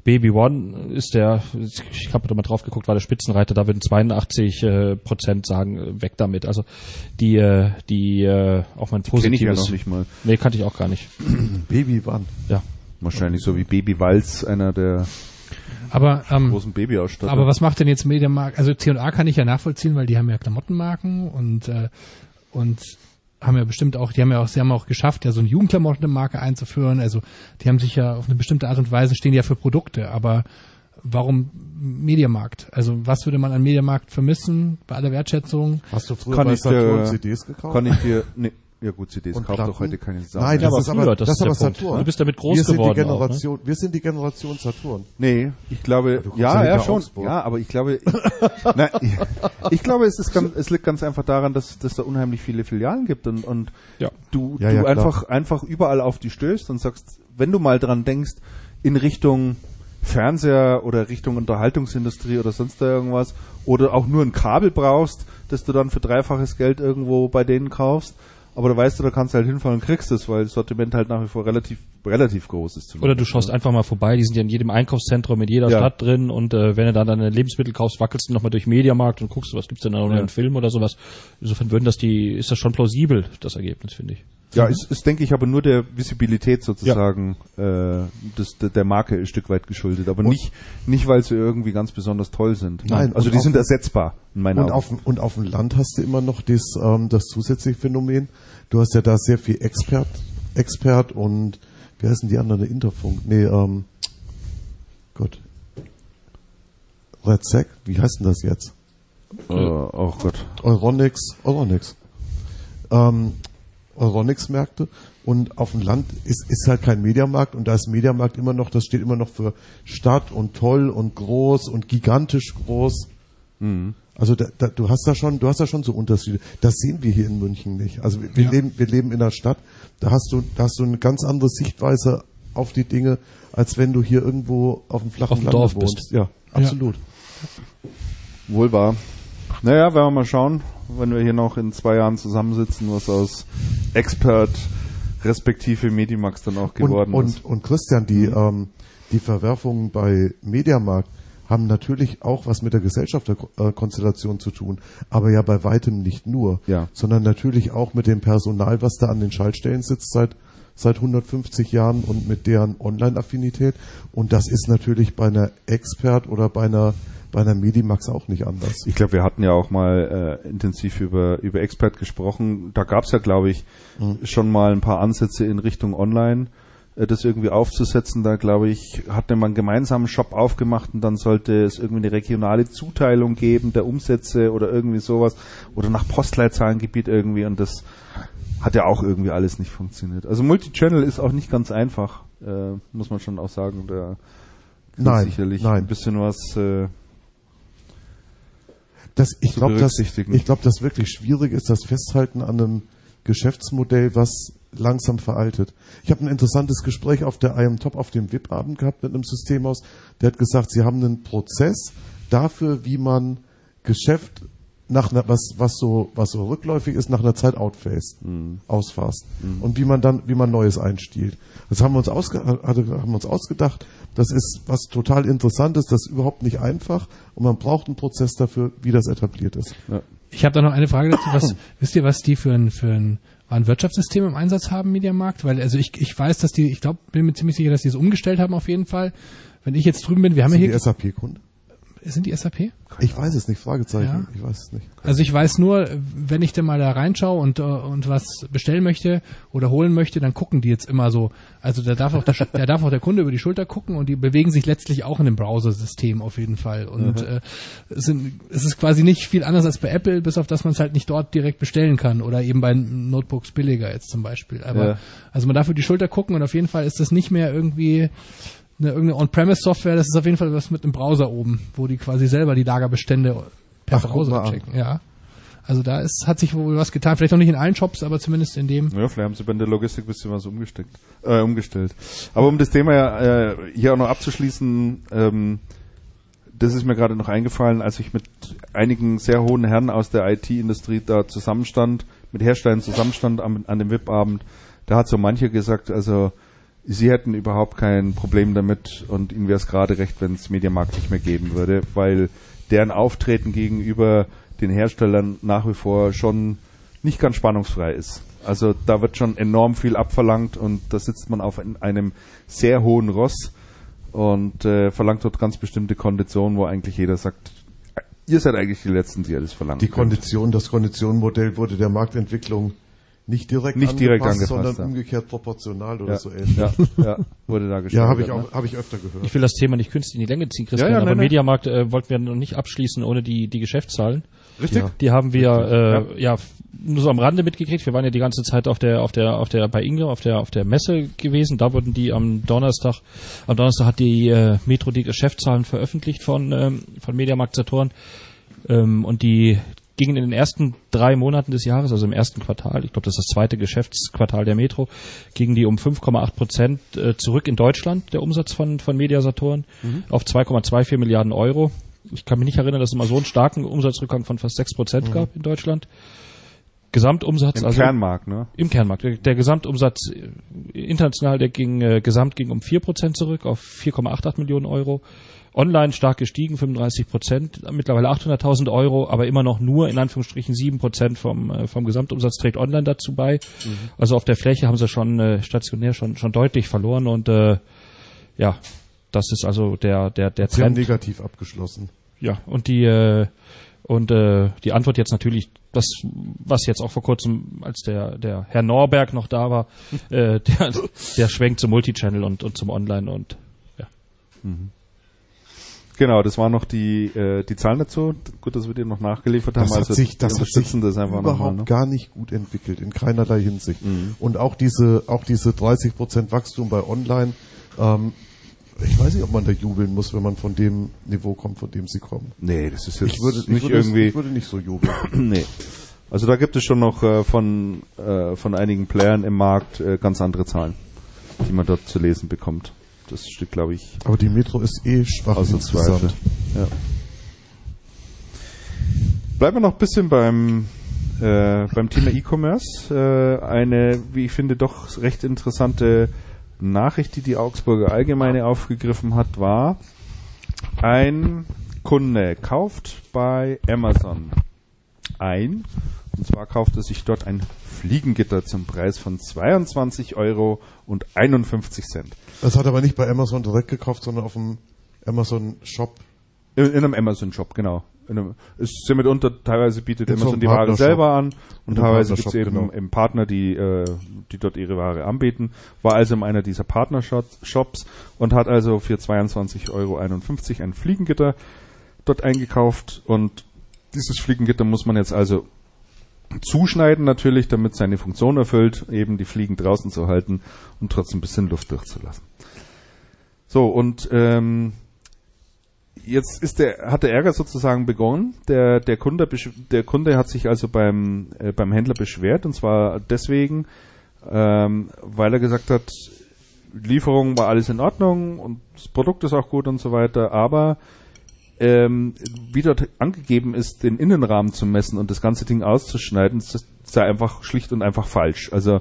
S3: Baby One ist der, ich habe da mal drauf geguckt, war der Spitzenreiter, da würden zweiundachtzig äh, Prozent sagen, äh, weg damit. Also die, äh, die äh, auch mein positives...
S1: Kenn ich ja noch nicht mal.
S3: Nee, kannte ich auch gar nicht.
S2: Baby One.
S3: Ja.
S1: Wahrscheinlich so wie Baby Walz, einer der
S4: Aber, ähm,
S1: großen Babyausstatter.
S4: aber was macht denn jetzt Mediamarkt? Also C und A kann ich ja nachvollziehen, weil die haben ja Klamottenmarken und, äh, und haben ja bestimmt auch, die haben ja auch, sie haben auch geschafft, ja so eine Jugendklamottenmarke einzuführen. Also die haben sich ja auf eine bestimmte Art und Weise, stehen ja für Produkte. Aber warum Mediamarkt? Also was würde man an Mediamarkt vermissen bei aller Wertschätzung?
S2: Hast du früher
S1: Kann
S2: bei
S1: ich dir-
S2: Saturn C Ds gekauft?
S1: Kann ich dir, nee, ja gut, C Ds
S2: Und
S1: kauft
S2: Platten?
S1: doch heute keine Sau.
S2: Nein,
S3: Ja,
S2: das
S3: aber
S2: ist
S3: früher,
S2: aber,
S3: das
S2: das
S3: ist
S2: ist aber
S3: der Punkt.
S2: Saturn.
S3: Du bist damit groß
S2: wir sind
S3: geworden
S2: Die
S3: auch, ne?
S2: Generation, Wir sind die Generation Saturn.
S1: Nee, ich glaube,
S2: du kommst
S1: ja,
S2: ja
S1: ja,
S2: nicht nach
S1: schon.
S2: Augsburg.
S1: Ja, aber ich glaube, nein, ich, ich glaube, es ist ganz, es liegt ganz einfach daran, dass, dass da unheimlich viele Filialen gibt und, und
S3: Ja.
S1: du,
S2: Ja,
S1: du
S2: ja, klar.
S1: einfach, einfach überall auf die stößt und sagst, wenn du mal dran denkst, in Richtung Fernseher oder Richtung Unterhaltungsindustrie oder sonst da irgendwas oder auch nur ein Kabel brauchst, das du dann für dreifaches Geld irgendwo bei denen kaufst, aber da weißt du, da kannst du halt hinfahren und kriegst es, weil das Sortiment halt nach wie vor relativ, relativ groß ist.
S3: Oder du schaust einfach mal vorbei, die sind ja in jedem Einkaufszentrum, in jeder
S1: Ja.
S3: Stadt drin und äh, wenn du dann deine Lebensmittel kaufst, wackelst du nochmal durch Mediamarkt und guckst, was gibt's denn da noch
S1: Ja.
S3: einen Film oder sowas. Insofern würden das die, ist das schon plausibel, das Ergebnis, finde ich.
S1: Ja, ist, ist, denke ich, aber nur der Visibilität sozusagen äh, des, der, der Marke ein Stück weit geschuldet, aber nicht, nicht weil sie irgendwie ganz besonders toll sind.
S2: Nein,
S1: also
S2: und
S1: die
S2: auf-
S1: sind ersetzbar in meinen
S2: Und
S1: Augen.
S2: auf, und auf dem Land hast du immer noch das, ähm, das zusätzliche Phänomen. Du hast ja da sehr viel Expert, Expert und wie heißen die anderen? Interfunk? Nee, ähm, Gott. Red Sack? Wie heißt denn das jetzt?
S1: äh, oh Gott.
S2: Euronics, Euronics. Ähm, Euronics-Märkte und auf dem Land ist, ist halt kein Mediamarkt und da ist Mediamarkt immer noch, das steht immer noch für Stadt und toll und groß und gigantisch groß.
S1: Mhm.
S2: Also da, da, du hast da schon, du hast da schon so Unterschiede. Das sehen wir hier in München nicht. Also wir, wir
S4: Ja.
S2: leben, wir leben in einer Stadt. Da hast du, da hast du eine ganz andere Sichtweise auf die Dinge, als wenn du hier irgendwo auf dem flachen
S3: Auf dem
S2: Lande
S3: Dorf
S2: wohnst.
S3: bist.
S2: Ja, absolut.
S1: Wohl wahr. Naja, werden wir mal schauen, wenn wir hier noch in zwei Jahren zusammensitzen, was aus Expert respektive Medimax dann auch geworden
S2: und,
S1: ist.
S2: und, und Christian, die, ähm, die Verwerfungen bei Mediamarkt haben natürlich auch was mit der Gesellschafterkonstellation zu tun, aber ja bei weitem nicht nur,
S1: Ja.
S2: sondern natürlich auch mit dem Personal, was da an den Schaltstellen sitzt seit seit hundertfünfzig Jahren und mit deren Online-Affinität. Und das ist natürlich bei einer Expert oder bei einer bei einer Medimax auch nicht anders.
S1: Ich glaube, wir hatten ja auch mal äh, intensiv über über Expert gesprochen. Da gab es ja, glaube ich,
S2: Mhm.
S1: schon mal ein paar Ansätze in Richtung Online, äh, das irgendwie aufzusetzen. Da, glaube ich, hatte man einen gemeinsamen Shop aufgemacht und dann sollte es irgendwie eine regionale Zuteilung geben der Umsätze oder irgendwie sowas oder nach Postleitzahlengebiet irgendwie und das hat ja auch irgendwie alles nicht funktioniert. Also Multichannel ist auch nicht ganz einfach, äh, muss man schon auch sagen. Da gibt
S2: Nein,
S1: sicherlich
S2: nein.
S1: ein bisschen was äh,
S2: Das, ich
S1: zu
S2: glaube, dass
S1: berücksichtigen.
S2: ich glaube, das wirklich schwierig ist, das Festhalten an einem Geschäftsmodell, was langsam veraltet. Ich habe ein interessantes Gespräch auf der I Am Top auf dem V I P-Abend gehabt mit einem Systemhaus. Der hat gesagt, sie haben einen Prozess dafür, wie man Geschäft nach einer, was was so was so rückläufig ist, nach einer Zeit outphased,
S1: Mhm.
S2: ausfasst und wie man dann wie man Neues einstiehlt. Das haben wir uns ausge, hatte, haben wir uns ausgedacht. Das ist was total Interessantes. Das ist überhaupt nicht einfach und man braucht einen Prozess dafür, wie das etabliert ist.
S1: ja.
S4: Ich habe da noch eine Frage dazu. Was, wisst ihr, was die für ein, für ein Warenwirtschaftssystem im Einsatz haben, Mediamarkt? Weil, also ich, ich weiß, dass die, ich glaube, bin mir ziemlich sicher, dass die es umgestellt haben auf jeden Fall. Wenn ich jetzt drüben bin, wir haben
S2: Sind
S4: ja
S2: die
S4: hier,
S2: S A P-Kunden?
S4: sind die S A P?
S2: Ich weiß es nicht, Fragezeichen.
S4: Ja.
S2: Ich weiß es nicht.
S4: Also ich weiß nur, wenn ich dann mal da reinschaue und, äh, und was bestellen möchte oder holen möchte, dann gucken die jetzt immer so. Also da darf auch der, da darf auch der Kunde über die Schulter gucken und die bewegen sich letztlich auch in dem Browser-System auf jeden Fall. Und äh, es, sind, es ist quasi nicht viel anders als bei Apple, bis auf dass man es halt nicht dort direkt bestellen kann oder eben bei Notebooks billiger jetzt zum Beispiel. Aber
S1: Ja.
S4: also man darf über die Schulter gucken und auf jeden Fall ist das nicht mehr irgendwie eine irgendeine On-Premise-Software, das ist auf jeden Fall was mit einem Browser oben, wo die quasi selber die Lagerbestände per
S2: Ach, guck
S4: Browser
S2: mal an.
S4: checken. Ja. Also da ist, hat sich wohl was getan. Vielleicht noch nicht in allen Shops, aber zumindest in dem.
S1: Ja, vielleicht haben sie bei der Logistik ein bisschen was umgesteckt, äh, umgestellt. Aber um das Thema ja, äh, hier auch noch abzuschließen, ähm, das ist mir gerade noch eingefallen, als ich mit einigen sehr hohen Herren aus der I T-Industrie da zusammenstand, mit Herstellern zusammenstand an, an dem V I P-Abend, da hat so mancher gesagt, also sie hätten überhaupt kein Problem damit und ihnen wäre es gerade recht, wenn es Mediamarkt nicht mehr geben würde, weil deren Auftreten gegenüber den Herstellern nach wie vor schon nicht ganz spannungsfrei ist. Also da wird schon enorm viel abverlangt und da sitzt man auf einem sehr hohen Ross und äh, verlangt dort ganz bestimmte Konditionen, wo eigentlich jeder sagt, ihr seid eigentlich die Letzten, die alles verlangen.
S2: Die Kondition, das Konditionenmodell wurde der Marktentwicklung nicht direkt
S1: nicht
S2: angepasst,
S1: direkt angepasst,
S2: sondern
S1: ja.
S2: umgekehrt proportional oder
S1: ja,
S2: so ähnlich.
S1: Ja, ja, wurde da
S2: ja habe ich
S1: ne?
S2: auch, habe ich öfter gehört.
S3: Ich will das Thema nicht künstlich in die Länge ziehen, Christian,
S1: ja, ja,
S3: aber
S1: nein,
S3: Mediamarkt äh, wollten wir noch nicht abschließen ohne die, die Geschäftszahlen.
S2: Richtig?
S3: Ja. Die haben wir äh, ja. ja nur so am Rande mitgekriegt. Wir waren ja die ganze Zeit auf der auf der auf der bei Inge auf der auf der Messe gewesen. Da wurden die am Donnerstag am Donnerstag hat die äh, Metro die Geschäftszahlen veröffentlicht von ähm, von Mediamarkt Saturn ähm, und die gingen in den ersten drei Monaten des Jahres, also im ersten Quartal, ich glaube, das ist das zweite Geschäftsquartal der Metro, gingen die um fünf Komma acht Prozent äh, zurück in Deutschland, der Umsatz von von Media Saturn, mhm. auf zwei Komma vierundzwanzig Milliarden Euro. Ich kann mich nicht erinnern, dass es mal so einen starken Umsatzrückgang von fast sechs Prozent mhm. gab in Deutschland. Gesamtumsatz,
S1: Im
S3: also
S1: Kernmarkt, ne?
S3: Im Kernmarkt. Der, der Gesamtumsatz international, der ging äh, gesamt ging um vier Prozent zurück auf vier Komma achtzig Millionen Euro. Online stark gestiegen, fünfunddreißig Prozent, mittlerweile achthunderttausend Euro, aber immer noch nur in Anführungsstrichen sieben Prozent vom äh, vom Gesamtumsatz trägt Online dazu bei. Mhm. Also auf der Fläche haben sie schon äh, stationär schon schon deutlich verloren und äh, ja, das ist also der der der
S2: Sie haben
S3: Trend.
S2: negativ abgeschlossen.
S3: Ja, und die äh, und äh, die Antwort jetzt natürlich, das, was jetzt auch vor kurzem, als der der Herr Norberg noch da war, äh, der, der schwenkt zum Multichannel und, und zum Online und ja.
S1: Mhm. Genau, das waren noch die äh, die Zahlen dazu. Gut, dass wir die noch nachgeliefert haben.
S2: Das hat
S1: also
S2: sich, das hat sich
S1: das einfach
S2: überhaupt
S1: nochmal, ne?
S2: gar nicht gut entwickelt, in keinerlei Hinsicht.
S1: Mhm.
S2: Und auch diese auch diese dreißig Prozent Wachstum bei Online, ähm, ich weiß nicht, ob man da jubeln muss, wenn man von dem Niveau kommt, von dem sie kommen.
S1: Nee, das ist jetzt
S2: Ich würde, ich
S1: nicht
S2: würde,
S1: irgendwie.
S2: ich würde nicht so jubeln.
S1: Nee. Also da gibt es schon noch äh, von äh, von einigen Playern im Markt äh, ganz andere Zahlen, die man dort zu lesen bekommt. Das steht, glaube ich,
S2: Aber die Metro ist eh schwach
S1: außer Zweifel.
S2: insgesamt.
S1: Ja. Bleiben wir noch ein bisschen beim äh, beim Thema E-Commerce. Äh, eine, wie ich finde, doch recht interessante Nachricht, die die Augsburger Allgemeine aufgegriffen hat, war: Ein Kunde kauft bei Amazon ein, und zwar kauft er sich dort ein Fliegengitter zum Preis von zweiundzwanzig Euro und einundfünfzig Cent.
S2: Das hat er aber nicht bei Amazon direkt gekauft, sondern auf dem Amazon Shop.
S1: In, in einem Amazon Shop, genau. In einem, ist ja mitunter, teilweise bietet
S2: In so
S1: Amazon
S2: einem
S1: die Ware
S2: Partnershop.
S1: selber an und
S2: In einem
S1: teilweise gibt es
S2: Partnershop,
S1: eben
S2: genau.
S1: im Partner, die, äh, die dort ihre Ware anbieten. War also in einer dieser Partnershops und hat also für zweiundzwanzig Euro einundfünfzig ein Fliegengitter dort eingekauft, und dieses Fliegengitter muss man jetzt also zuschneiden natürlich, damit seine Funktion erfüllt, eben die Fliegen draußen zu halten und trotzdem ein bisschen Luft durchzulassen. So, und ähm, jetzt ist der, hat der Ärger sozusagen begonnen. Der, der Kunde, der Kunde hat sich also beim, äh, beim Händler beschwert, und zwar deswegen, ähm, weil er gesagt hat, Lieferung war alles in Ordnung und das Produkt ist auch gut und so weiter, aber ähm, wie dort angegeben ist, den Innenrahmen zu messen und das ganze Ding auszuschneiden, das sei einfach schlicht und einfach falsch. Also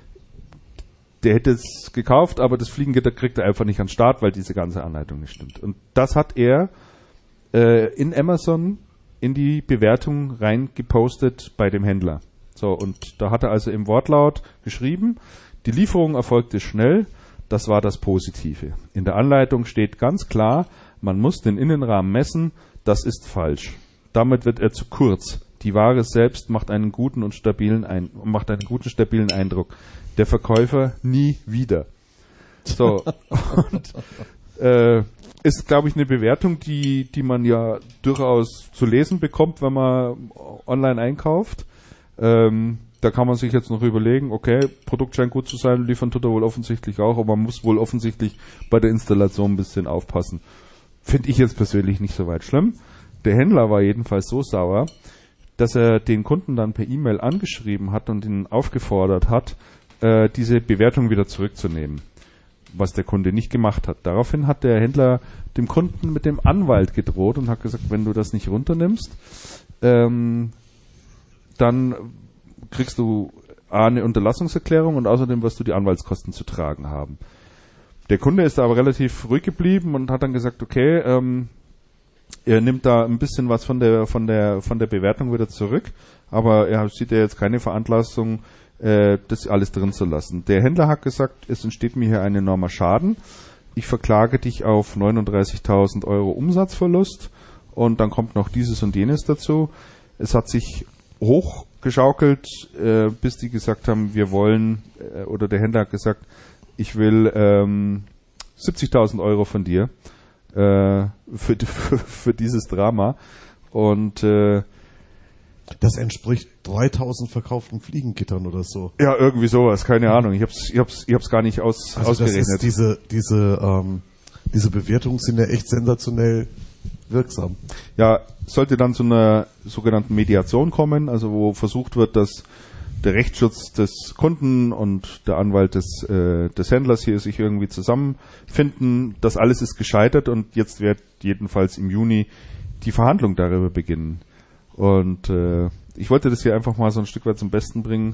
S1: der hätte es gekauft, aber das Fliegengitter kriegt er einfach nicht an den Start, weil diese ganze Anleitung nicht stimmt. Und das hat er äh, in Amazon in die Bewertung reingepostet bei dem Händler. So, und da hat er also im Wortlaut geschrieben, die Lieferung erfolgte schnell, das war das Positive. In der Anleitung steht ganz klar, man muss den Innenrahmen messen, das ist falsch. Damit wird er zu kurz. Die Ware selbst macht einen guten und stabilen Ein- macht einen guten, stabilen Eindruck. Der Verkäufer nie wieder. So. Und, äh, ist, glaube ich, eine Bewertung, die, die man ja durchaus zu lesen bekommt, wenn man online einkauft. Ähm, da kann man sich jetzt noch überlegen, okay, Produkt scheint gut zu sein, liefern tut er wohl offensichtlich auch, aber man muss wohl offensichtlich bei der Installation ein bisschen aufpassen. Finde ich jetzt persönlich nicht so weit schlimm. Der Händler war jedenfalls so sauer, dass er den Kunden dann per E-Mail angeschrieben hat und ihn aufgefordert hat, äh, diese Bewertung wieder zurückzunehmen, was der Kunde nicht gemacht hat. Daraufhin hat der Händler dem Kunden mit dem Anwalt gedroht und hat gesagt, wenn du das nicht runternimmst, ähm, dann kriegst du A, eine Unterlassungserklärung und außerdem wirst du die Anwaltskosten zu tragen haben. Der Kunde ist da aber relativ ruhig geblieben und hat dann gesagt, okay, ähm, er nimmt da ein bisschen was von der von der von der Bewertung wieder zurück, aber er sieht ja jetzt keine Veranlassung, äh, das alles drin zu lassen. Der Händler hat gesagt, es entsteht mir hier ein enormer Schaden. Ich verklage dich auf neununddreißigtausend Euro Umsatzverlust und dann kommt noch dieses und jenes dazu. Es hat sich hochgeschaukelt, äh, bis die gesagt haben, wir wollen, äh, oder der Händler hat gesagt, ich will ähm, siebzigtausend Euro von dir äh, für, für, für dieses Drama. Und äh,
S2: das entspricht dreitausend verkauften Fliegengittern oder so.
S1: Ja, irgendwie sowas, keine Ahnung. Ich hab's, ich hab's, ich hab's gar nicht aus,
S2: also
S1: ausgerechnet.
S2: Das ist diese, diese, ähm, diese Bewertungen sind ja echt sensationell wirksam.
S1: Ja, sollte dann zu einer sogenannten Mediation kommen, also wo versucht wird, dass der Rechtsschutz des Kunden und der Anwalt des, äh, des Händlers hier sich irgendwie zusammenfinden. Das alles ist gescheitert und jetzt wird jedenfalls im Juni die Verhandlung darüber beginnen. Und äh, ich wollte das hier einfach mal so ein Stück weit zum Besten bringen.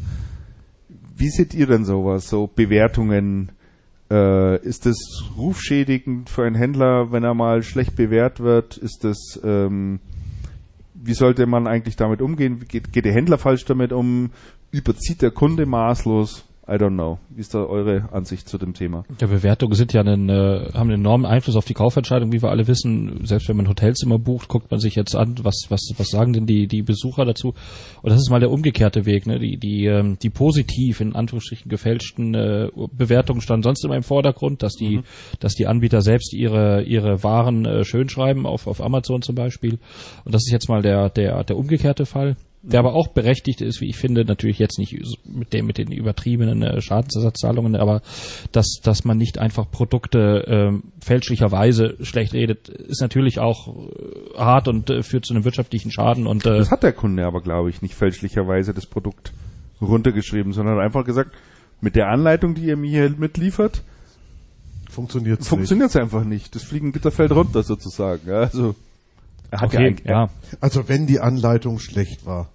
S1: Wie seht ihr denn sowas, so Bewertungen? Äh, ist das rufschädigend für einen Händler, wenn er mal schlecht bewährt wird? Ist das, ähm, wie sollte man eigentlich damit umgehen? Geht, geht der Händler falsch damit um? Überzieht der Kunde maßlos? I don't know. Wie ist da eure Ansicht zu dem Thema?
S3: Ja, Bewertungen sind ja einen, äh, haben einen enormen Einfluss auf die Kaufentscheidung, wie wir alle wissen. Selbst wenn man Hotelzimmer bucht, guckt man sich jetzt an, was was was sagen denn die die Besucher dazu? Und das ist mal der umgekehrte Weg, ne? Die die ähm, die positiv in Anführungsstrichen gefälschten äh, Bewertungen standen sonst immer im Vordergrund, dass die mhm. dass die Anbieter selbst ihre ihre Waren äh, schön schreiben auf auf Amazon zum Beispiel. Und das ist jetzt mal der der der umgekehrte Fall. Der aber auch berechtigt ist, wie ich finde, natürlich jetzt nicht mit dem mit den übertriebenen äh, Schadensersatzzahlungen, aber dass dass man nicht einfach Produkte ähm, fälschlicherweise schlecht redet, ist natürlich auch äh, hart und äh, führt zu einem wirtschaftlichen Schaden. Und äh,
S1: das hat der Kunde aber, glaube ich, nicht fälschlicherweise das Produkt runtergeschrieben, sondern einfach gesagt, mit der Anleitung, die ihr mir hier mitliefert,
S2: funktioniert es
S1: funktioniert's einfach nicht. Das Fliegengitter fällt runter sozusagen. Ja, also er hat
S3: okay,
S1: ja,
S3: ja.
S2: Also wenn die Anleitung schlecht war,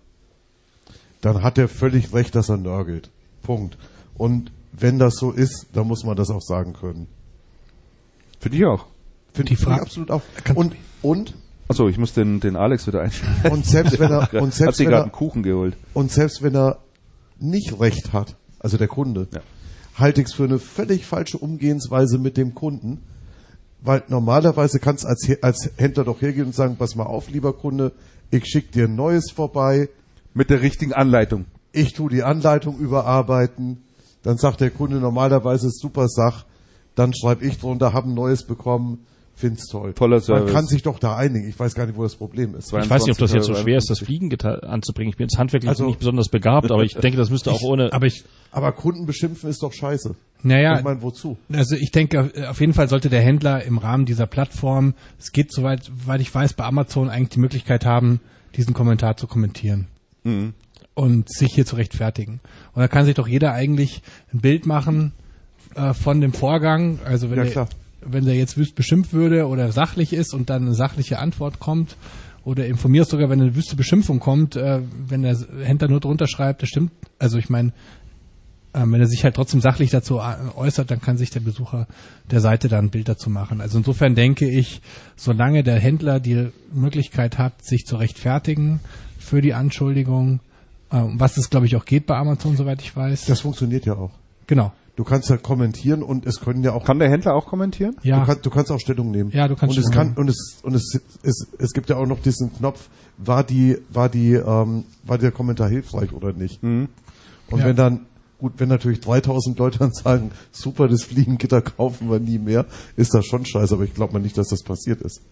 S2: dann hat er völlig recht, dass er nörgelt. Punkt. Und wenn das so ist, dann muss man das auch sagen können.
S1: Für dich auch.
S2: Finde ich absolut auch. Und, und?
S1: Achso, ich muss den, den Alex wieder einstellen.
S2: Und selbst wenn er, und selbst
S1: hat sich
S2: wenn
S1: gerade
S2: er,
S1: einen Kuchen geholt.
S2: Und selbst wenn er nicht recht hat, also der Kunde, ja. halte ich es für eine völlig falsche Umgehensweise mit dem Kunden, weil normalerweise kannst du als, als Händler doch hergehen und sagen, pass mal auf, lieber Kunde, ich schicke dir ein neues vorbei.
S1: Mit der richtigen Anleitung.
S2: Ich tue die Anleitung überarbeiten. Dann sagt der Kunde normalerweise super Sach. Dann schreibe ich drunter, habe ein neues bekommen. Find's toll.
S1: Toller Service.
S2: Man kann sich doch da einigen. Ich weiß gar nicht, wo das Problem ist.
S3: Ich weiß nicht, ob das jetzt so schwer ist, das Fliegengitter anzubringen. Ich bin jetzt handwerklich also, nicht besonders begabt, aber ich denke, das müsste auch ohne...
S4: Aber, ich,
S2: aber Kunden beschimpfen ist doch scheiße.
S4: Naja,
S2: ich meine, wozu?
S4: Also ich denke, auf jeden Fall sollte der Händler im Rahmen dieser Plattform, es geht soweit, weil ich weiß, bei Amazon eigentlich die Möglichkeit haben, diesen Kommentar zu kommentieren. Mhm. Und sich hier zu rechtfertigen. Und da kann sich doch jeder eigentlich ein Bild machen äh, von dem Vorgang. Also wenn
S2: ja,
S4: der,
S2: klar.
S4: wenn der jetzt wüst beschimpft würde oder sachlich ist und dann eine sachliche Antwort kommt oder informiert sogar, wenn eine wüste Beschimpfung kommt, äh, wenn der Händler nur drunter schreibt, das stimmt. Also ich meine, äh, wenn er sich halt trotzdem sachlich dazu äußert, dann kann sich der Besucher der Seite da ein Bild dazu machen. Also insofern denke ich, solange der Händler die Möglichkeit hat, sich zu rechtfertigen für die Anschuldigung, was es, glaube ich, auch geht bei Amazon, soweit ich weiß.
S2: Das funktioniert ja auch.
S4: Genau.
S2: Du kannst ja kommentieren und es können ja auch...
S1: Kann der Händler auch kommentieren?
S2: Ja. Du, kann, du kannst auch Stellung nehmen.
S4: Ja, du kannst
S2: und es kann und es und es, es es gibt ja auch noch diesen Knopf, war die war die ähm, war der Kommentar hilfreich oder nicht? Mhm. Und
S4: ja.
S2: wenn dann gut, wenn natürlich dreitausend Leute dann sagen, super, das Fliegengitter kaufen wir nie mehr, ist das schon scheiße, aber ich glaube mal nicht, dass das passiert ist.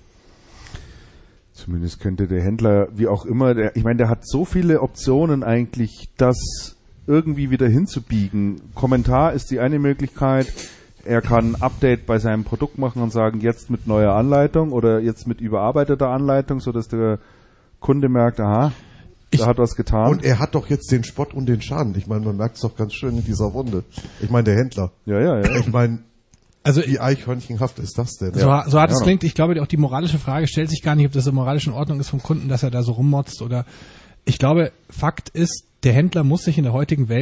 S1: Zumindest könnte der Händler, wie auch immer, der, ich meine, der hat so viele Optionen eigentlich, das irgendwie wieder hinzubiegen. Kommentar ist die eine Möglichkeit. Er kann ein Update bei seinem Produkt machen und sagen, jetzt mit neuer Anleitung oder jetzt mit überarbeiteter Anleitung, sodass der Kunde merkt, aha,
S2: ich,
S1: da hat was getan.
S2: Und er hat doch jetzt den Spott und den Schaden. Ich meine, man merkt es doch ganz schön in dieser Runde. Ich meine, der Händler.
S1: Ja, ja, ja.
S2: Ich meine,
S4: also
S2: wie eichhörnchenhaft ist das denn?
S4: So, ja. so hart es ja. klingt, ich glaube, auch die moralische Frage stellt sich gar nicht, ob das so moralisch in Ordnung ist vom Kunden, dass er da so rummotzt oder, ich glaube, Fakt ist, der Händler muss sich in der heutigen Welt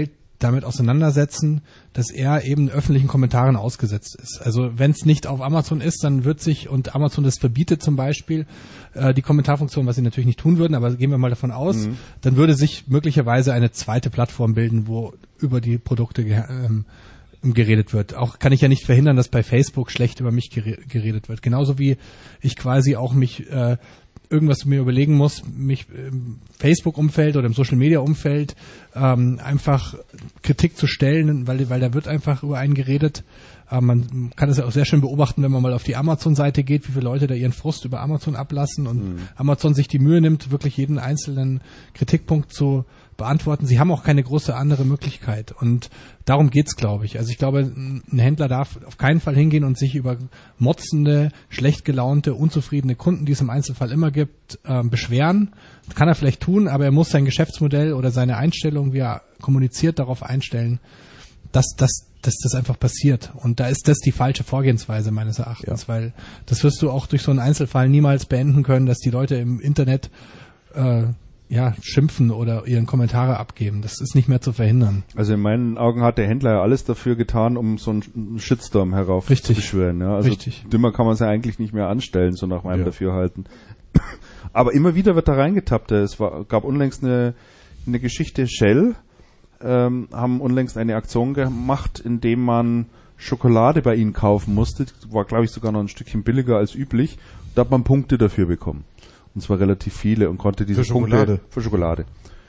S4: damit auseinandersetzen, dass er eben öffentlichen Kommentaren ausgesetzt ist. Also wenn es nicht auf Amazon ist, dann wird sich, und Amazon das verbietet zum Beispiel, äh, die Kommentarfunktion, was sie natürlich nicht tun würden, aber gehen wir mal davon aus, mhm. dann würde sich möglicherweise eine zweite Plattform bilden, wo über die Produkte ge- ähm, geredet wird. Auch kann ich ja nicht verhindern, dass bei Facebook schlecht über mich gere- geredet wird. Genauso wie ich quasi auch mich äh, irgendwas mir überlegen muss, mich im Facebook-Umfeld oder im Social-Media-Umfeld ähm, einfach Kritik zu stellen, weil, weil da wird einfach über einen geredet. Äh, man kann es ja auch sehr schön beobachten, wenn man mal auf die Amazon-Seite geht, wie viele Leute da ihren Frust über Amazon ablassen und mhm. Amazon sich die Mühe nimmt, wirklich jeden einzelnen Kritikpunkt zu beantworten. Sie haben auch keine große andere Möglichkeit und darum geht's, glaube ich. Also ich glaube, ein Händler darf auf keinen Fall hingehen und sich über motzende, schlecht gelaunte, unzufriedene Kunden, die es im Einzelfall immer gibt, äh, beschweren. Das kann er vielleicht tun, aber er muss sein Geschäftsmodell oder seine Einstellung, wie er kommuniziert, darauf einstellen, dass, dass, dass das einfach passiert. Und da ist das die falsche Vorgehensweise meines Erachtens, ja. Weil das wirst du auch durch so einen Einzelfall niemals beenden können, dass die Leute im Internet äh, ja, schimpfen oder ihren Kommentare abgeben. Das ist nicht mehr zu verhindern.
S1: Also in meinen Augen hat der Händler ja alles dafür getan, um so einen Shitstorm heraufzubeschwören. Ja? Also
S4: Richtig.
S1: Dümmer kann man es ja eigentlich nicht mehr anstellen, so nach meinem ja. Dafürhalten. Aber immer wieder wird da reingetappt. Es war, gab unlängst eine, eine Geschichte, Shell ähm, haben unlängst eine Aktion gemacht, in dem man Schokolade bei ihnen kaufen musste. War, glaube ich, sogar noch ein Stückchen billiger als üblich. Da hat man Punkte dafür bekommen. Und zwar relativ viele und konnte diese
S2: für Schokolade.
S1: Punkte für Schokolade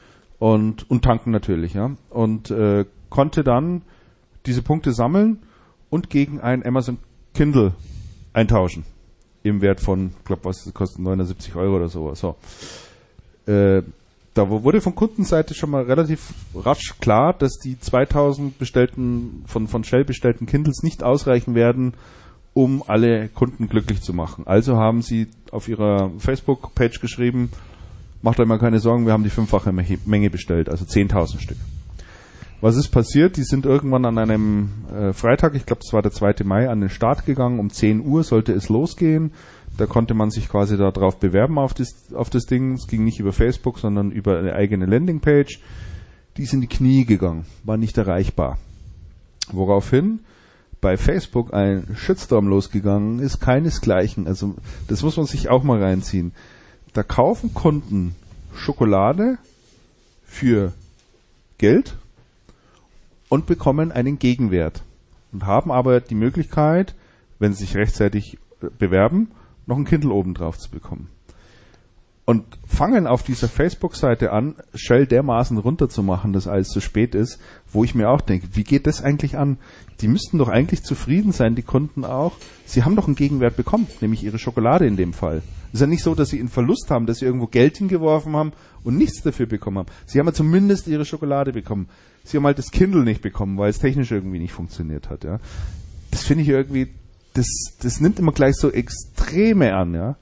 S1: und und tanken natürlich, ja, und äh, konnte dann diese Punkte sammeln und gegen ein Amazon Kindle eintauschen im Wert von, ich glaube, was kostet neunundsiebzig Euro oder sowas. So, äh, da wurde von Kundenseite schon mal relativ rasch klar, dass die zweitausend bestellten von von Shell bestellten Kindles nicht ausreichen werden, um alle Kunden glücklich zu machen. Also haben sie auf ihrer Facebook-Page geschrieben, macht euch mal keine Sorgen, wir haben die fünffache Menge bestellt, also zehntausend Stück. Was ist passiert? Die sind irgendwann an einem äh, Freitag, ich glaube, das war der zweite Mai, an den Start gegangen. Um zehn Uhr sollte es losgehen. Da konnte man sich quasi darauf bewerben auf das, auf das Ding. Es ging nicht über Facebook, sondern über eine eigene Landingpage. Die ist in die Knie gegangen, war nicht erreichbar. Woraufhin bei Facebook ein Shitstorm losgegangen ist, keinesgleichen. Also das muss man sich auch mal reinziehen. Da kaufen Kunden Schokolade für Geld und bekommen einen Gegenwert und haben aber die Möglichkeit, wenn sie sich rechtzeitig bewerben, noch ein Kindle oben drauf zu bekommen. Und fangen auf dieser Facebook-Seite an, Shell dermaßen runterzumachen, dass alles zu spät ist, wo ich mir auch denke, wie geht das eigentlich an? Die müssten doch eigentlich zufrieden sein, die Kunden auch. Sie haben doch einen Gegenwert bekommen, nämlich ihre Schokolade in dem Fall. Es ist ja nicht so, dass sie einen Verlust haben, dass sie irgendwo Geld hingeworfen haben und nichts dafür bekommen haben. Sie haben ja zumindest ihre Schokolade bekommen. Sie haben halt das Kindle nicht bekommen, weil es technisch irgendwie nicht funktioniert hat. Ja, das finde ich irgendwie, das, das nimmt immer gleich so Extreme an, ja.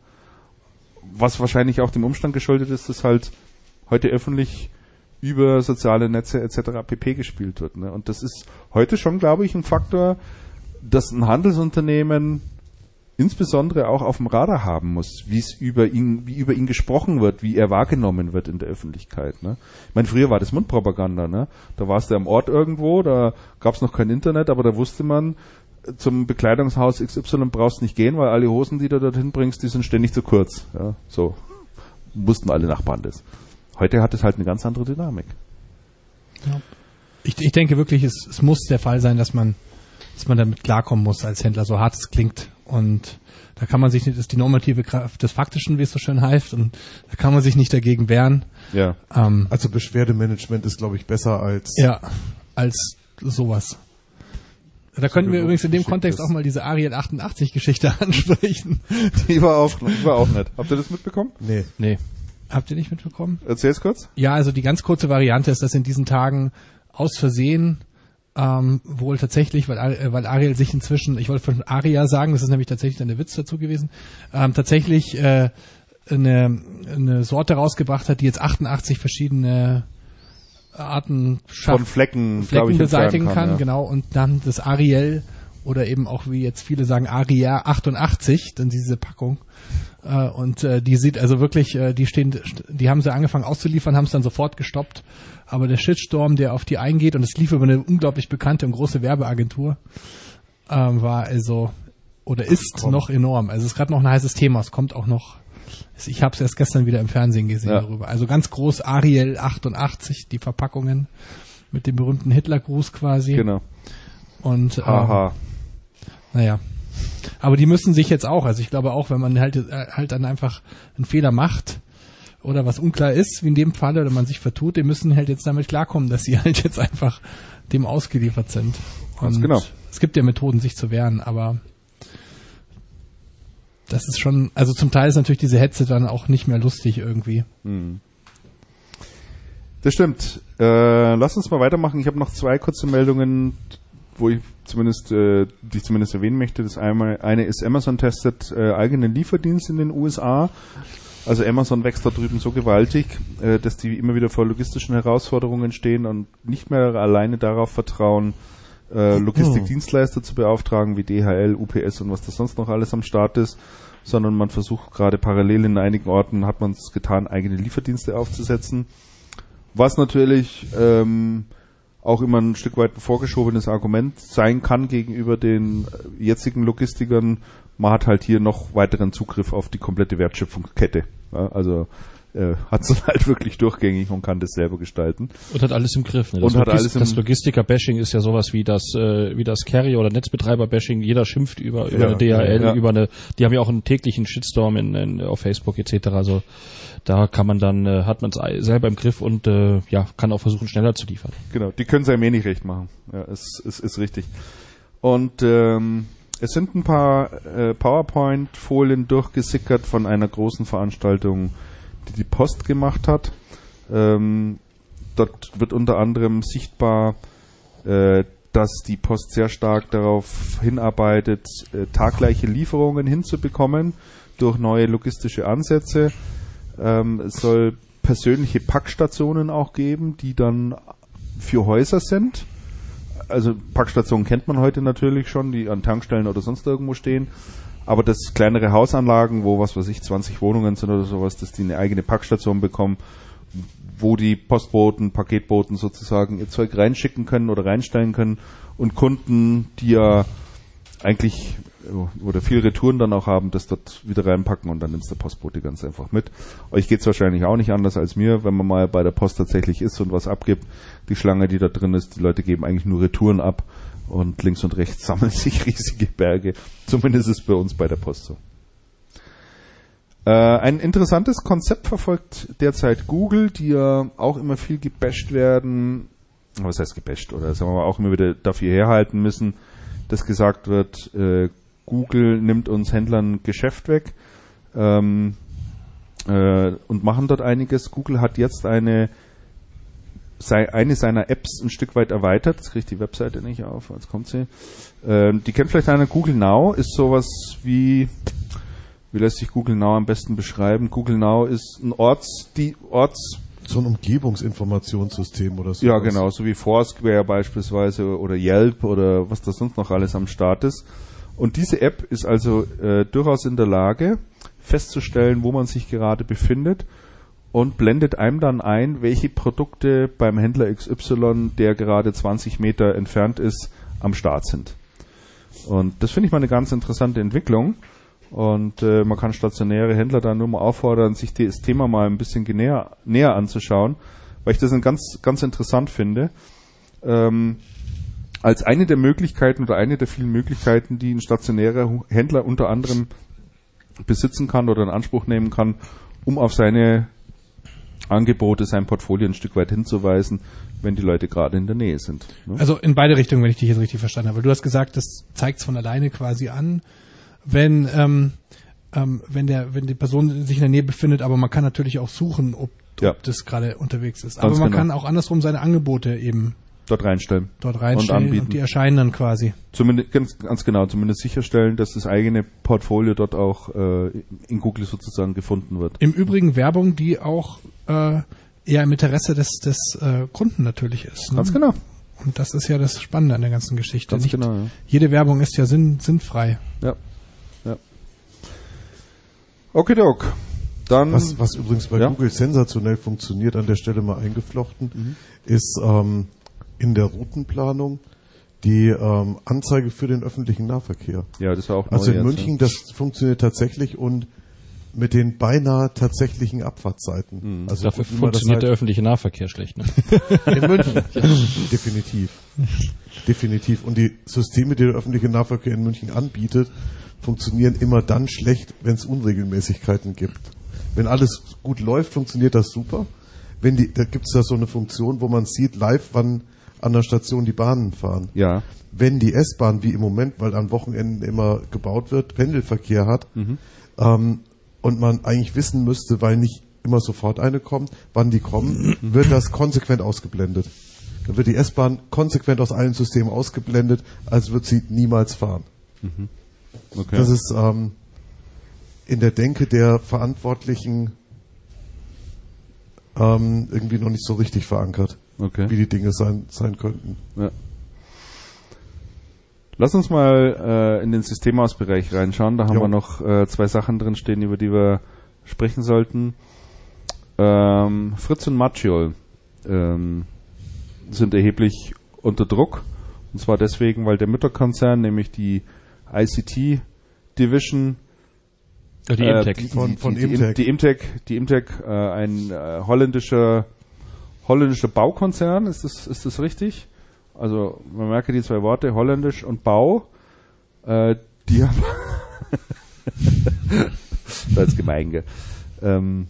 S1: Was wahrscheinlich auch dem Umstand geschuldet ist, dass halt heute öffentlich über soziale Netze et cetera pp. Gespielt wird. Ne? Und das ist heute schon, glaube ich, ein Faktor, dass ein Handelsunternehmen insbesondere auch auf dem Radar haben muss, wie es über ihn, wie über ihn gesprochen wird, wie er wahrgenommen wird in der Öffentlichkeit. Ne? Ich meine, früher war das Mundpropaganda. Ne? Da warst du am Ort irgendwo, da gab es noch kein Internet, aber da wusste man, zum Bekleidungshaus X Y brauchst nicht gehen, weil alle Hosen, die du dorthin bringst, die sind ständig zu kurz. Ja, so wussten alle Nachbarn das. Heute hat es halt eine ganz andere Dynamik.
S4: Ja. Ich, ich denke wirklich, es, es muss der Fall sein, dass man, dass man damit klarkommen muss als Händler, so hart es klingt. Und da kann man sich nicht, das ist die normative Kraft des Faktischen, wie es so schön heißt, und da kann man sich nicht dagegen wehren.
S1: Ja.
S4: Ähm,
S2: also Beschwerdemanagement ist, glaube ich, besser als
S4: ja, als sowas. Da könnten wir übrigens in dem Kontext auch mal diese Ariel achtundachtzig-Geschichte ansprechen.
S1: Die war auch, die war auch nett. Habt ihr das mitbekommen?
S2: Nee.
S4: Nee. Habt ihr nicht mitbekommen?
S1: Erzähl's kurz.
S4: Ja, also die ganz kurze Variante ist, dass in diesen Tagen aus Versehen ähm, wohl tatsächlich, weil, äh, weil Ariel sich inzwischen, ich wollte von Aria sagen, das ist nämlich tatsächlich dann der Witz dazu gewesen, ähm, tatsächlich äh, eine, eine Sorte rausgebracht hat, die jetzt achtundachtzig verschiedene Arten
S1: von Flecken,
S4: Flecken
S1: ich,
S4: beseitigen kann,
S1: kann ja.
S4: Genau, und dann das Ariel oder eben auch, wie jetzt viele sagen, Ariar achtundachtzig, dann diese Packung. Äh, und äh, die sieht also wirklich, äh, die stehen, die haben sie angefangen auszuliefern, haben es dann sofort gestoppt. Aber der Shitstorm, der auf die eingeht, und es lief über eine unglaublich bekannte und große Werbeagentur, ähm, war also, oder ist Komm. noch enorm. Also es ist gerade noch ein heißes Thema, es kommt auch noch, ich habe es erst gestern wieder im Fernsehen gesehen ja. darüber. Also ganz groß, Ariel achtundachtzig, die Verpackungen mit dem berühmten Hitlergruß quasi.
S1: Genau.
S4: Und ähm,
S1: Aha.
S4: Naja. Aber die müssen sich jetzt auch, also ich glaube auch, wenn man halt, äh, halt dann einfach einen Fehler macht oder was unklar ist, wie in dem Fall, oder man sich vertut, die müssen halt jetzt damit klarkommen, dass sie halt jetzt einfach dem ausgeliefert sind. Und
S1: Ganz genau.
S4: Es gibt ja Methoden, sich zu wehren, aber das ist schon, also zum Teil ist natürlich diese Hetze dann auch nicht mehr lustig irgendwie.
S1: Hm. Das stimmt. Äh, lass uns mal weitermachen. Ich habe noch zwei kurze Meldungen, wo ich zumindest, äh, die ich zumindest erwähnen möchte. Das einmal, eine ist, Amazon testet äh, eigenen Lieferdienst in den U S A. Also Amazon wächst da drüben so gewaltig, äh, dass die immer wieder vor logistischen Herausforderungen stehen und nicht mehr alleine darauf vertrauen, äh, Logistikdienstleister zu beauftragen, wie D H L, U P S und was da sonst noch alles am Start ist, sondern man versucht gerade parallel in einigen Orten, hat man es getan, eigene Lieferdienste aufzusetzen. Was natürlich ähm, auch immer ein Stück weit ein vorgeschobenes Argument sein kann gegenüber den jetzigen Logistikern. Man hat halt hier noch weiteren Zugriff auf die komplette Wertschöpfungskette. Ja, also äh, hat es halt wirklich durchgängig und kann das selber gestalten.
S3: Und hat alles im Griff. Ne? Das,
S1: und hat
S3: Logis-
S1: alles im
S3: das Logistiker-Bashing ist ja sowas wie das äh, wie das Carrier- oder Netzbetreiber-Bashing. Jeder schimpft über, über
S1: ja,
S3: eine D H L,
S1: ja.
S3: über eine, die haben ja auch einen täglichen Shitstorm in, in, auf Facebook et cetera. Also da kann man dann, äh, hat man es selber im Griff und äh, ja, kann auch versuchen, schneller zu liefern.
S1: Genau, die können es einem eh nicht recht machen. Ja, es, es ist richtig. Und ähm, es sind ein paar äh, PowerPoint-Folien durchgesickert von einer großen Veranstaltung, die die Post gemacht hat. Ähm, dort wird unter anderem sichtbar, äh, dass die Post sehr stark darauf hinarbeitet, äh, taggleiche Lieferungen hinzubekommen durch neue logistische Ansätze. Ähm, es soll persönliche Packstationen auch geben, die dann für Häuser sind. Also Packstationen kennt man heute natürlich schon, die an Tankstellen oder sonst irgendwo stehen. Aber das kleinere Hausanlagen, wo was weiß ich, zwanzig Wohnungen sind oder sowas, dass die eine eigene Packstation bekommen, wo die Postboten, Paketboten sozusagen ihr Zeug reinschicken können oder reinstellen können und Kunden, die ja eigentlich oder viel Retouren dann auch haben, das dort wieder reinpacken und dann nimmt der Postbote ganz einfach mit. Euch geht's wahrscheinlich auch nicht anders als mir, wenn man mal bei der Post tatsächlich ist und was abgibt. Die Schlange, die da drin ist, die Leute geben eigentlich nur Retouren ab und links und rechts sammeln sich riesige Berge. Zumindest ist es bei uns bei der Post so. Äh, ein interessantes Konzept verfolgt derzeit Google, die ja auch immer viel gebasht werden, was heißt gebasht, oder sagen wir mal auch immer wieder dafür herhalten müssen, dass gesagt wird, äh, Google nimmt uns Händlern Geschäft weg ähm, äh, und machen dort einiges. Google hat jetzt eine sei, eine seiner Apps ein Stück weit erweitert. Jetzt kriege ich die Webseite nicht auf, jetzt kommt sie. Äh, die kennt vielleicht einer. Google Now ist sowas wie, wie lässt sich Google Now am besten beschreiben? Google Now ist ein Orts, die Orts
S2: so ein Umgebungsinformationssystem oder so.
S1: Ja, genau, so wie Foursquare beispielsweise oder Yelp oder was da sonst noch alles am Start ist. Und diese App ist also äh, durchaus in der Lage, festzustellen, wo man sich gerade befindet und blendet einem dann ein, welche Produkte beim Händler X Y, der gerade zwanzig Meter entfernt ist, am Start sind. Und das finde ich mal eine ganz interessante Entwicklung. Und äh, man kann stationäre Händler da nur mal auffordern, sich das Thema mal ein bisschen näher, näher anzuschauen, weil ich das ganz, ganz interessant finde. Ähm, als eine der Möglichkeiten oder eine der vielen Möglichkeiten, die ein stationärer Händler unter anderem besitzen kann oder in Anspruch nehmen kann, um auf seine Angebote, sein Portfolio ein Stück weit hinzuweisen, wenn die Leute gerade in der Nähe sind. Ne?
S4: Also in beide Richtungen, wenn ich dich jetzt richtig verstanden habe. Du hast gesagt, das zeigt es von alleine quasi an, wenn ähm, ähm, wenn der wenn die Person sich in der Nähe befindet, aber man kann natürlich auch suchen, ob,
S1: ja.
S4: ob das gerade unterwegs ist.
S1: Ganz
S4: aber man
S1: genau.
S4: kann auch andersrum seine Angebote eben
S1: dort reinstellen.
S4: Dort reinstellen
S1: und anbieten.
S4: Und die erscheinen dann quasi.
S1: Zumindest ganz, ganz genau, zumindest sicherstellen, dass das eigene Portfolio dort auch äh, in Google sozusagen gefunden wird.
S4: Im Übrigen Werbung, die auch äh, eher im Interesse des des äh, Kunden natürlich ist. Ne?
S1: Ganz genau.
S4: Und das ist ja das Spannende an der ganzen Geschichte.
S1: Ganz
S4: Nicht
S1: genau, ja.
S4: jede Werbung ist ja sinn, sinnfrei.
S1: Ja. Ja. Okidok. Dann.
S2: Was, was übrigens bei
S1: ja?
S2: Google sensationell funktioniert, an der Stelle mal eingeflochten, mhm. ist ähm, in der Routenplanung die ähm, Anzeige für den öffentlichen Nahverkehr.
S1: Ja, das war auch
S2: Also
S1: neu
S2: in
S1: jetzt,
S2: München,
S1: ja.
S2: das funktioniert tatsächlich und mit den beinahe tatsächlichen Abfahrtszeiten.
S3: Mhm.
S2: Also
S3: dafür
S2: wie man das
S3: funktioniert
S2: halt
S3: der öffentliche Nahverkehr schlecht. Ne?
S2: in München. Ja. Definitiv. Definitiv. Und die Systeme, die der öffentliche Nahverkehr in München anbietet, funktionieren immer dann schlecht, wenn es Unregelmäßigkeiten gibt. Wenn alles gut läuft, funktioniert das super. Wenn die, da gibt es ja so eine Funktion, wo man sieht live, wann an der Station die Bahnen fahren.
S1: Ja.
S2: Wenn die S-Bahn, wie im Moment, weil an Wochenenden immer gebaut wird, Pendelverkehr hat,
S1: Mhm.
S2: ähm, und man eigentlich wissen müsste, weil nicht immer sofort eine kommt, wann die kommen, wird das konsequent ausgeblendet. Dann wird die S-Bahn konsequent aus allen Systemen ausgeblendet, als wird sie niemals fahren.
S1: Mhm. Okay.
S2: Das ist ähm, in der Denke der Verantwortlichen ähm, irgendwie noch nicht so richtig verankert,
S1: okay.
S2: wie die Dinge sein, sein könnten.
S1: Ja. Lass uns mal äh, in den Systemausbereich reinschauen. Da haben
S2: Jo.
S1: wir noch äh, zwei Sachen drin stehen, über die wir sprechen sollten. Ähm, Fritz und Macchiol ähm, sind erheblich unter Druck. Und zwar deswegen, weil der Mutterkonzern, nämlich die I C T Division,
S3: Ja, die
S1: äh,
S3: Imtech.
S1: die,
S2: Von-
S1: die,
S2: von
S1: die,
S2: Imtech.
S1: die Imtech, die Imtech, äh, ein äh, holländischer holländischer Baukonzern, ist das ist das richtig? Also man merke die zwei Worte, holländisch und Bau, äh, die haben das ist gemein, gell? Ähm,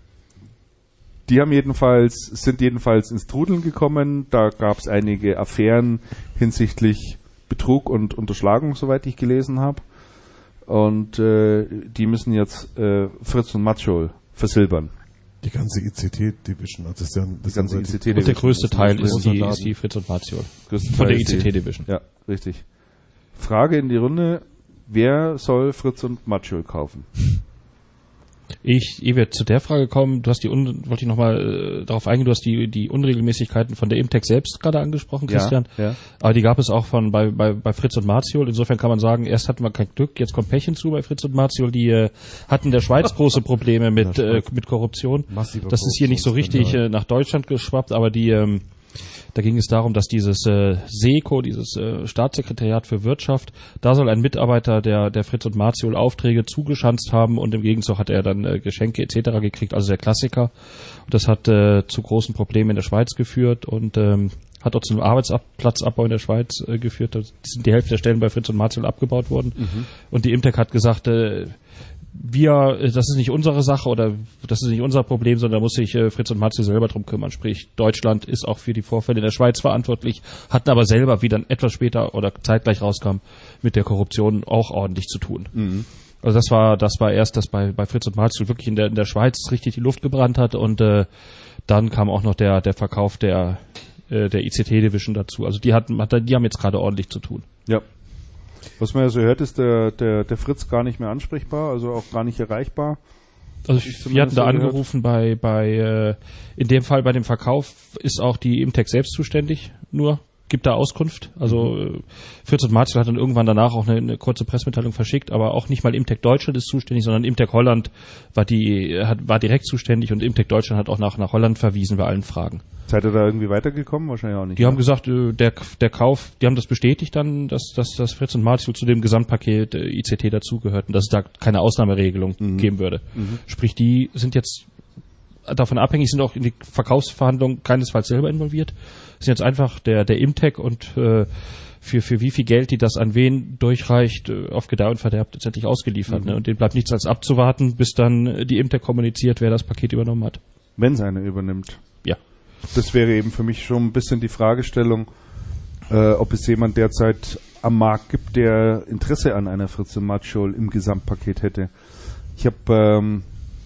S1: die haben jedenfalls, sind jedenfalls ins Trudeln gekommen, da gab es einige Affären hinsichtlich Betrug und Unterschlagung, soweit ich gelesen habe. Und äh, die müssen jetzt äh, Fritz und Macchiol versilbern.
S2: Die ganze I C T-Division, also das ist ja ein, das
S1: Die ganze
S2: ist
S1: I C T
S3: Und der größte
S2: das ist ein
S3: Teil ist
S2: großer
S3: die,
S2: Laden.
S3: ist die Fritz und Macchiol.
S1: Größte
S3: Von
S1: Teil
S3: der
S1: ist die-
S3: I C T-Division.
S1: Ja, richtig. Frage in die Runde, wer soll Fritz und Macchiol kaufen?
S3: Ich, ehe wir zu der Frage kommen, du hast die, un, wollte ich nochmal äh, darauf eingehen, du hast die, die Unregelmäßigkeiten von der Imtech selbst gerade angesprochen, Christian.
S1: Ja, ja.
S3: Aber die gab es auch von bei, bei, bei Fritz und Macchiol. Insofern kann man sagen, erst hatten wir kein Glück, jetzt kommt Pech hinzu bei Fritz und Macchiol. Die äh, hatten in der Schweiz große Probleme mit, äh, mit Korruption.
S2: Massive
S3: Das ist hier nicht so richtig
S2: Korruptionsskandal.
S3: äh, nach Deutschland geschwappt, aber die ähm, da ging es darum, dass dieses äh, SECO, dieses äh, Staatssekretariat für Wirtschaft, da soll ein Mitarbeiter der, der Fritz und Macchiol Aufträge zugeschanzt haben und im Gegenzug hat er dann äh, Geschenke et cetera gekriegt, also der Klassiker. Und das hat äh, zu großen Problemen in der Schweiz geführt und ähm, hat auch zu einem Arbeitsplatzabbau in der Schweiz äh, geführt. Da sind die Hälfte der Stellen bei Fritz und Macchiol abgebaut worden. Mhm. Und die Imtech hat gesagt, äh, wir, das ist nicht unsere Sache oder das ist nicht unser Problem, sondern da muss sich äh, Fritz und Macchiol selber drum kümmern. Sprich, Deutschland ist auch für die Vorfälle in der Schweiz verantwortlich, hatten aber selber, wie dann etwas später oder zeitgleich rauskam, mit der Korruption auch ordentlich zu tun. Mhm. Also das war, das war erst, dass bei, bei Fritz und Macchiol wirklich in der, in der Schweiz richtig die Luft gebrannt hat und äh, dann kam auch noch der, der Verkauf der, äh, der I C T-Division dazu. Also die hatten, die haben jetzt gerade ordentlich zu tun.
S1: Ja. Was man ja so hört, ist der, der, der Fritz gar nicht mehr ansprechbar, also auch gar nicht erreichbar.
S3: Also ich, wir hatten da angerufen bei, bei äh, in dem Fall bei dem Verkauf ist auch die Imtech selbst zuständig, nur gibt da Auskunft. Also mhm. Fritz und Macchiol hat dann irgendwann danach auch eine, eine kurze Pressemitteilung verschickt, aber auch nicht mal Imtech Deutschland ist zuständig, sondern Imtech Holland war die hat, war direkt zuständig und Imtech Deutschland hat auch nach, nach Holland verwiesen bei allen Fragen.
S1: Seid ihr da irgendwie weitergekommen? Wahrscheinlich auch nicht.
S3: Die
S1: ne?
S3: haben gesagt, äh, der, der Kauf, die haben das bestätigt dann, dass, dass, dass Fritz und Macchiol zu dem Gesamtpaket äh, I C T dazugehörten, dass es da keine Ausnahmeregelung mhm. geben würde. Mhm. Sprich, die sind jetzt davon abhängig, sind auch in die Verkaufsverhandlungen keinesfalls selber involviert. Sind jetzt einfach der, der Imtech und äh, für, für wie viel Geld die das an wen durchreicht, äh, auf Gedeih und Verderb letztendlich ausgeliefert. Mhm. Ne? Und denen bleibt nichts als abzuwarten, bis dann die Imtech kommuniziert, wer das Paket übernommen hat.
S1: Wenn es einer übernimmt.
S3: Ja.
S1: Das wäre eben für mich schon ein bisschen die Fragestellung, äh, ob es jemand derzeit am Markt gibt, der Interesse an einer Fritz und Macchiol im Gesamtpaket hätte. Ich habe ähm,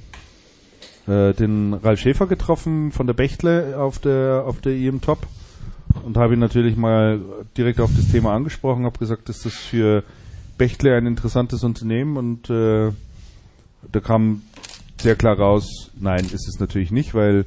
S1: äh, den Ralf Schäfer getroffen von der Bechtle auf der auf der I M Top und habe ihn natürlich mal direkt auf das Thema angesprochen, habe gesagt, dass das für Bechtle ein interessantes Unternehmen und äh, da kam sehr klar raus, nein, ist es natürlich nicht, weil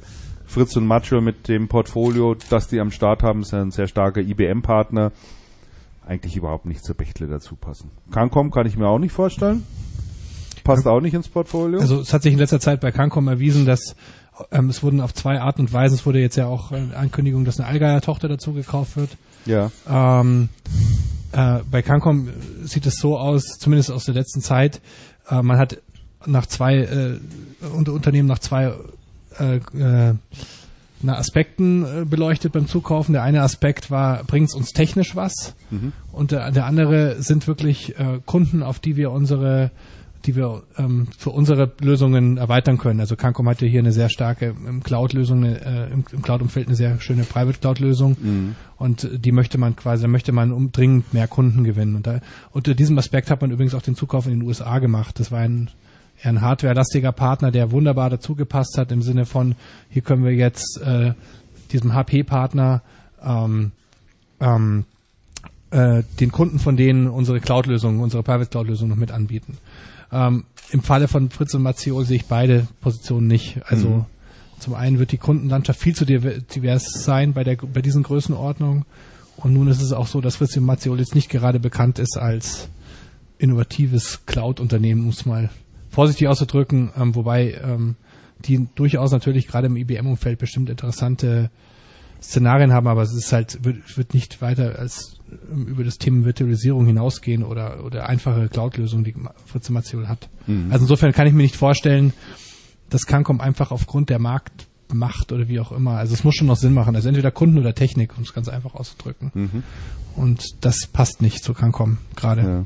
S1: Fritz und Macho mit dem Portfolio, das die am Start haben, ist ja ein sehr starker I B M-Partner, eigentlich überhaupt nicht zur Bechtle dazu passen. Cancom kann ich mir auch nicht vorstellen. Passt auch nicht ins Portfolio.
S4: Also es hat sich in letzter Zeit bei Cancom erwiesen, dass ähm, es wurden auf zwei Arten und Weisen, es wurde jetzt ja auch eine Ankündigung, dass eine Allgeier-Tochter dazu gekauft wird.
S1: Ja.
S4: Ähm, äh, bei Cancom sieht es so aus, zumindest aus der letzten Zeit, äh, man hat nach zwei äh, unter Unternehmen nach zwei äh, äh, na, Aspekten äh, beleuchtet beim Zukaufen. Der eine Aspekt war, bringt es uns technisch was? Mhm. Und der, der andere sind wirklich äh, Kunden, auf die wir unsere die wir ähm, für unsere Lösungen erweitern können. Also Cancom hatte hier eine sehr starke im Cloud-Lösung, äh, im, im Cloud-Umfeld eine sehr schöne Private-Cloud-Lösung mhm. und die möchte man quasi, da möchte man um, dringend mehr Kunden gewinnen. Und da, unter diesem Aspekt hat man übrigens auch den Zukauf in den U S A gemacht. Das war ein eher ein hardwarelastiger Partner, der wunderbar dazu gepasst hat im Sinne von, hier können wir jetzt äh, diesem H P-Partner ähm, ähm, äh, den Kunden von denen unsere Cloud-Lösung, unsere Private-Cloud-Lösung noch mit anbieten. Ähm, im Falle von Fritz und Mazzeo sehe ich beide Positionen nicht. Also mhm. zum einen wird die Kundenlandschaft viel zu divers sein bei der bei diesen Größenordnungen und nun ist es auch so, dass Fritz und Mazzeo jetzt nicht gerade bekannt ist als innovatives Cloud-Unternehmen, um es mal vorsichtig auszudrücken, ähm, wobei ähm, die durchaus natürlich gerade im I B M-Umfeld bestimmt interessante Szenarien haben, aber es ist halt wird, wird nicht weiter als ähm, über das Thema Virtualisierung hinausgehen oder oder einfache Cloud-Lösungen, die Fritz und Mazzeo hat. Mhm. Also insofern kann ich mir nicht vorstellen, dass Cancom einfach aufgrund der Marktmacht oder wie auch immer, also es muss schon noch Sinn machen, also entweder Kunden oder Technik, um es ganz einfach auszudrücken. Mhm. Und das passt nicht zu Cancom gerade.
S1: Ja.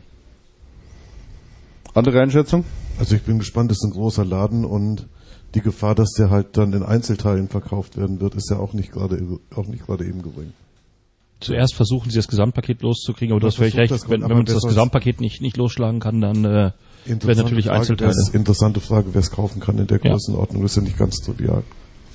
S1: Andere Einschätzung?
S2: Also ich bin gespannt, das ist ein großer Laden und die Gefahr, dass der halt dann in Einzelteilen verkauft werden wird, ist ja auch nicht gerade auch nicht gerade eben gering.
S3: Zuerst versuchen sie das Gesamtpaket loszukriegen, aber du hast völlig recht, das, wenn, wenn man das Gesamtpaket nicht, nicht losschlagen kann, dann äh, werden natürlich
S2: Frage,
S3: Einzelteile.
S2: Das ist interessante Frage, wer es kaufen kann in der Größenordnung, das ist ja nicht ganz trivial.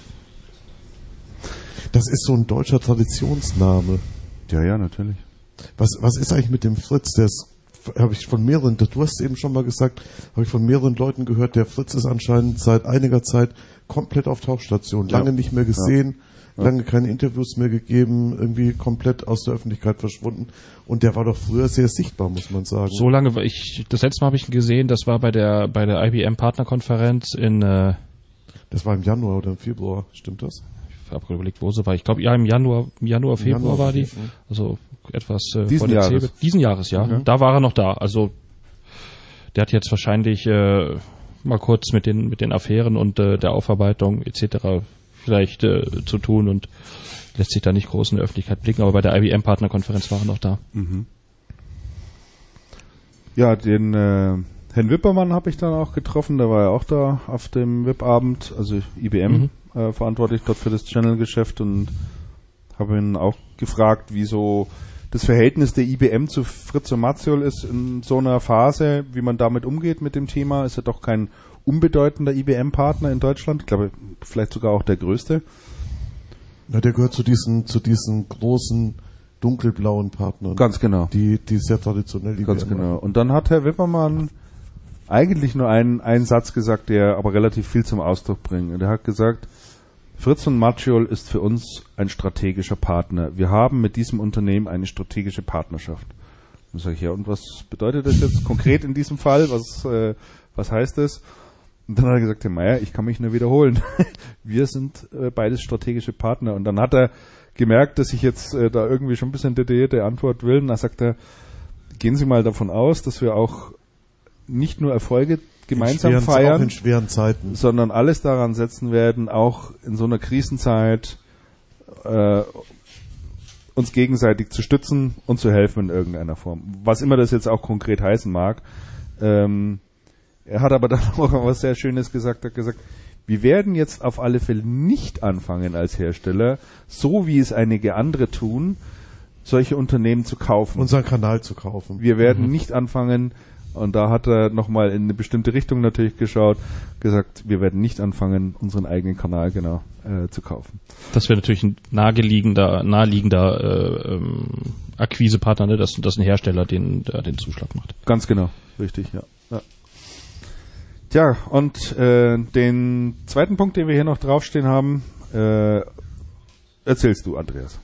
S2: Das ist so ein deutscher Traditionsname.
S1: Ja, ja, natürlich.
S2: Was, was ist eigentlich mit dem Fritz? Der ist, habe ich von mehreren, du hast eben schon mal gesagt, habe ich von mehreren Leuten gehört, der Fritz ist anscheinend seit einiger Zeit komplett auf Tauchstation, lange ja. nicht mehr gesehen, ja. lange keine Interviews mehr gegeben, irgendwie komplett aus der Öffentlichkeit verschwunden und der war doch früher sehr sichtbar, muss man sagen.
S3: So lange war ich, das letzte Mal habe ich ihn gesehen, das war bei der bei der I B M Partnerkonferenz in äh,
S2: das war im Januar oder im Februar, stimmt das?
S3: Ich habe überlegt, wo sie war. Ich glaube, ja, im Januar, Januar, Februar Januar, war die. Also etwas äh,
S1: diesen
S3: vor der
S1: Jahres.
S3: C B. Diesen Jahres, ja.
S1: Okay.
S3: Da war er noch da. Also der hat jetzt wahrscheinlich äh, mal kurz mit den mit den Affären und äh, der Aufarbeitung et cetera vielleicht äh, zu tun und lässt sich da nicht groß in der Öffentlichkeit blicken. Aber bei der I B M-Partnerkonferenz war er noch da.
S1: Mhm. Ja, den äh, Herrn Wippermann habe ich dann auch getroffen. Der war ja auch da auf dem W I P-Abend, also I B M. Mhm. Äh, verantwortlich dort für das Channel-Geschäft und habe ihn auch gefragt, wie so das Verhältnis der I B M zu Fritz und Mazzeo ist in so einer Phase, wie man damit umgeht mit dem Thema. Ist ja doch kein unbedeutender I B M-Partner in Deutschland. Ich glaube, vielleicht sogar auch der größte.
S2: Na, der gehört zu diesen, zu diesen großen dunkelblauen Partnern.
S1: Ganz genau.
S2: Die, die sehr traditionell I B M
S1: Ganz genau. Machen. Und dann hat Herr Wippermann eigentlich nur einen, einen Satz gesagt, der aber relativ viel zum Ausdruck bringt. Und er hat gesagt, Fritz und Mazzeo ist für uns ein strategischer Partner. Wir haben mit diesem Unternehmen eine strategische Partnerschaft. Dann sage ich, ja, und was bedeutet das jetzt konkret in diesem Fall? Was, äh, was heißt das? Und dann hat er gesagt, Herr Meier, ich kann mich nur wiederholen. Wir sind äh, beides strategische Partner. Und dann hat er gemerkt, dass ich jetzt äh, da irgendwie schon ein bisschen detaillierte Antwort will. Und dann sagt er, gehen Sie mal davon aus, dass wir auch nicht nur Erfolge gemeinsam
S2: in schweren,
S1: feiern,
S2: auch in schweren Zeiten,
S1: sondern alles daran setzen werden, auch in so einer Krisenzeit äh, uns gegenseitig zu stützen und zu helfen in irgendeiner Form. Was immer das jetzt auch konkret heißen mag. Ähm, er hat aber dann auch was sehr Schönes gesagt, er hat gesagt, wir werden jetzt auf alle Fälle nicht anfangen als Hersteller, so wie es einige andere tun, solche Unternehmen zu kaufen.
S2: Unseren Kanal zu kaufen.
S1: Wir werden mhm. nicht anfangen. Und da hat er nochmal in eine bestimmte Richtung natürlich geschaut, gesagt, wir werden nicht anfangen, unseren eigenen Kanal genau äh, zu kaufen.
S3: Das wäre natürlich ein naheliegender, naheliegender äh, ähm, Akquisepartner, ne? dass, dass ein Hersteller den, der den Zuschlag macht.
S1: Ganz genau, richtig, ja. ja. Tja, und äh, den zweiten Punkt, den wir hier noch draufstehen haben, äh, erzählst du, Andreas.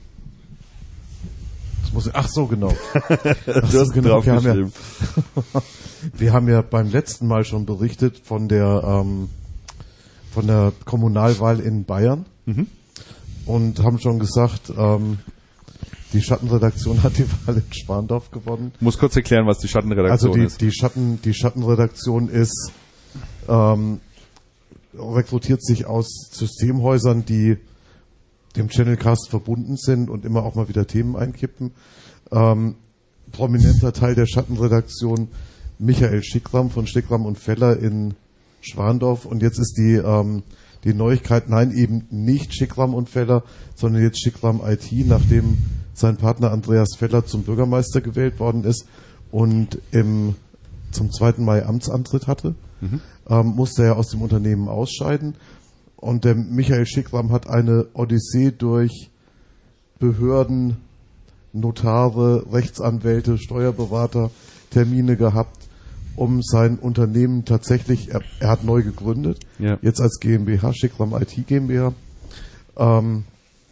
S2: Das muss ich, ach so, genau.
S1: Ach du hast
S2: genau.
S1: drauf
S2: Wir haben,
S1: geschrieben.
S2: ja, wir haben ja beim letzten Mal schon berichtet von der ähm, von der Kommunalwahl in Bayern
S1: Mhm.
S2: und haben schon gesagt, ähm, die Schattenredaktion hat die Wahl in Schwandorf gewonnen.
S1: Ich muss kurz erklären, was die Schattenredaktion
S2: Also die,
S1: ist.
S2: die Schatten, die Schattenredaktion ist ähm, rekrutiert sich aus Systemhäusern, die dem Channelcast verbunden sind und immer auch mal wieder Themen einkippen. Ähm, prominenter Teil der Schattenredaktion Michael Schickram von Schickram und Feller in Schwandorf. Und jetzt ist die ähm, die Neuigkeit, nein, eben nicht Schickram und Feller, sondern jetzt Schickram I T, nachdem sein Partner Andreas Feller zum Bürgermeister gewählt worden ist und im zum zweiten Mai Amtsantritt hatte, mhm. ähm, musste er aus dem Unternehmen ausscheiden. Und der Michael Schickram hat eine Odyssee durch Behörden, Notare, Rechtsanwälte, Steuerberater, Termine gehabt, um sein Unternehmen tatsächlich, er, er hat neu gegründet, ja. jetzt als GmbH, Schickram I T GmbH, ähm,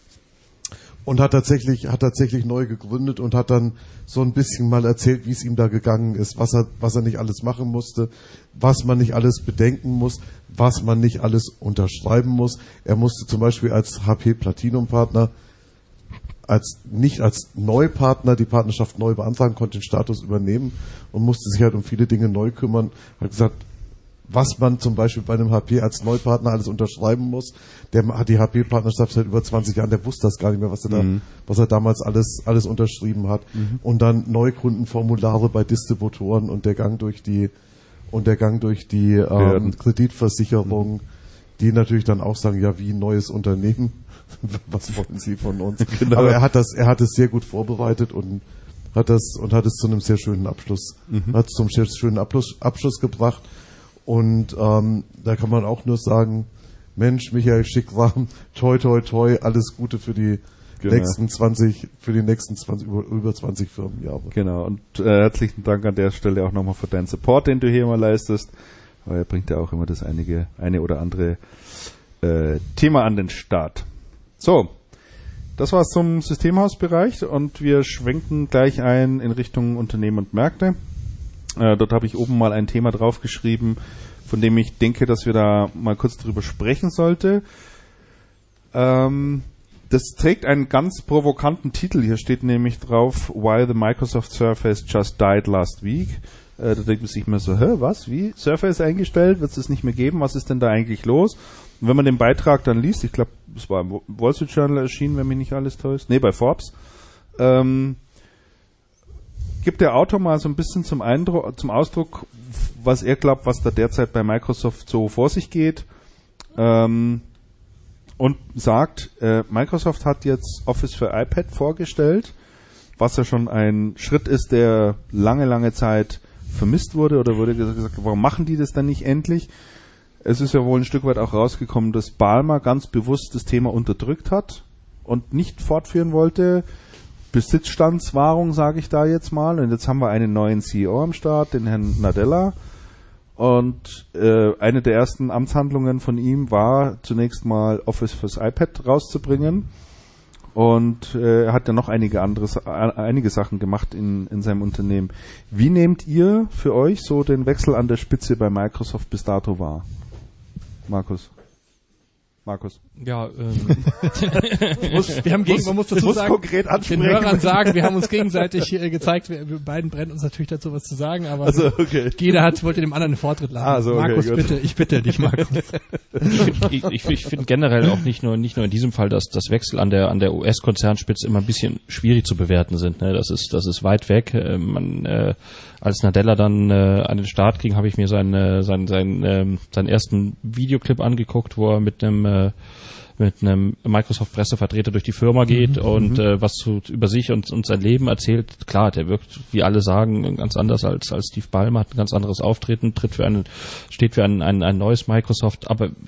S2: und hat tatsächlich, hat tatsächlich neu gegründet und hat dann so ein bisschen mal erzählt, wie es ihm da gegangen ist, was er, was er nicht alles machen musste, was man nicht alles bedenken muss, was man nicht alles unterschreiben muss. Er musste zum Beispiel als H P Platinum Partner, als, nicht als Neupartner die Partnerschaft neu beantragen, konnte den Status übernehmen und musste sich halt um viele Dinge neu kümmern. Hat gesagt, was man zum Beispiel bei einem H P als Neupartner alles unterschreiben muss. Der hat die H P-Partnerschaft seit über zwanzig Jahren, der wusste das gar nicht mehr, was er da, mhm. was er damals alles, alles unterschrieben hat. Mhm. Und dann Neukundenformulare bei Distributoren und der Gang durch die, und der Gang durch die, ähm, Kreditversicherung, mhm. die natürlich dann auch sagen, ja, wie neues Unternehmen. Was wollen Sie von uns? Genau. Aber er hat das, er hat es sehr gut vorbereitet und hat das, und hat es zu einem sehr schönen Abschluss, mhm. hat es zum sehr schönen Abschluss, Abschluss gebracht. Und ähm, da kann man auch nur sagen, Mensch, Michael Schickram, toi toi toi, alles Gute für die genau. nächsten zwanzig, für die nächsten zwanzig, über, über zwanzig Firmenjahre.
S1: Genau, und äh, herzlichen Dank an der Stelle auch nochmal für deinen Support, den du hier immer leistest. Aber er bringt ja auch immer das einige, eine oder andere äh, Thema an den Start. So, das war's zum Systemhausbereich und wir schwenken gleich ein in Richtung Unternehmen und Märkte. Äh, dort habe ich oben mal ein Thema draufgeschrieben, von dem ich denke, dass wir da mal kurz drüber sprechen sollte. Ähm, das trägt einen ganz provokanten Titel. Hier steht nämlich drauf, Why the Microsoft Surface just died last week. Äh, da denkt man sich immer so, hä, was, wie? Surface eingestellt? Wird es das nicht mehr geben? Was ist denn da eigentlich los? Und wenn man den Beitrag dann liest, ich glaube, es war im Wall Street Journal erschienen, wenn mich nicht alles täuscht. Nee, bei Forbes. Ähm, gibt der Autor mal so ein bisschen zum Eindruck, zum Ausdruck, was er glaubt, was da derzeit bei Microsoft so vor sich geht. Ähm, und sagt, äh, Microsoft hat jetzt Office für iPad vorgestellt, was ja schon ein Schritt ist, der lange, lange Zeit vermisst wurde, oder wurde gesagt, warum machen die das dann nicht endlich? Es ist ja wohl ein Stück weit auch rausgekommen, dass Ballmer ganz bewusst das Thema unterdrückt hat und nicht fortführen wollte. Besitzstandswahrung, sage ich da jetzt mal. Und jetzt haben wir einen neuen C E O am Start, den Herrn Nadella. Und äh, eine der ersten Amtshandlungen von ihm war zunächst mal Office fürs iPad rauszubringen. Und äh, er hat ja noch einige andere, äh, einige Sachen gemacht in, in seinem Unternehmen. Wie nehmt ihr für euch so den Wechsel an der Spitze bei Microsoft bis dato wahr? Markus. Markus.
S3: Ja, ähm,
S4: muss, wir haben gegen, man muss dazu
S1: muss
S4: sagen,
S1: konkret
S4: den Hörern sagen, wir haben uns gegenseitig äh, gezeigt, wir, wir beiden brennt uns natürlich dazu was zu sagen, aber
S1: also, okay.
S4: jeder hat, wollte dem anderen einen Vortritt lassen.
S1: Ah, so, okay,
S4: Markus,
S1: gut.
S4: bitte, ich bitte dich, Markus.
S3: ich ich, ich finde generell auch nicht nur nicht nur in diesem Fall, dass das Wechsel an der an der U S-Konzernspitze immer ein bisschen schwierig zu bewerten sind. Ne? Das ist das ist weit weg. Äh, man, äh, als Nadella dann äh, an den Start ging, habe ich mir seinen äh, seinen seinen, ähm, seinen ersten Videoclip angeguckt, wo er mit einem äh, mit einem Microsoft-Pressevertreter durch die Firma geht mhm, und äh, was zu, über sich und, und sein Leben erzählt. Klar, der wirkt, wie alle sagen, ganz anders als, als Steve Ballmer, hat ein ganz anderes Auftreten, tritt für einen, steht für ein, ein, ein neues Microsoft. Aber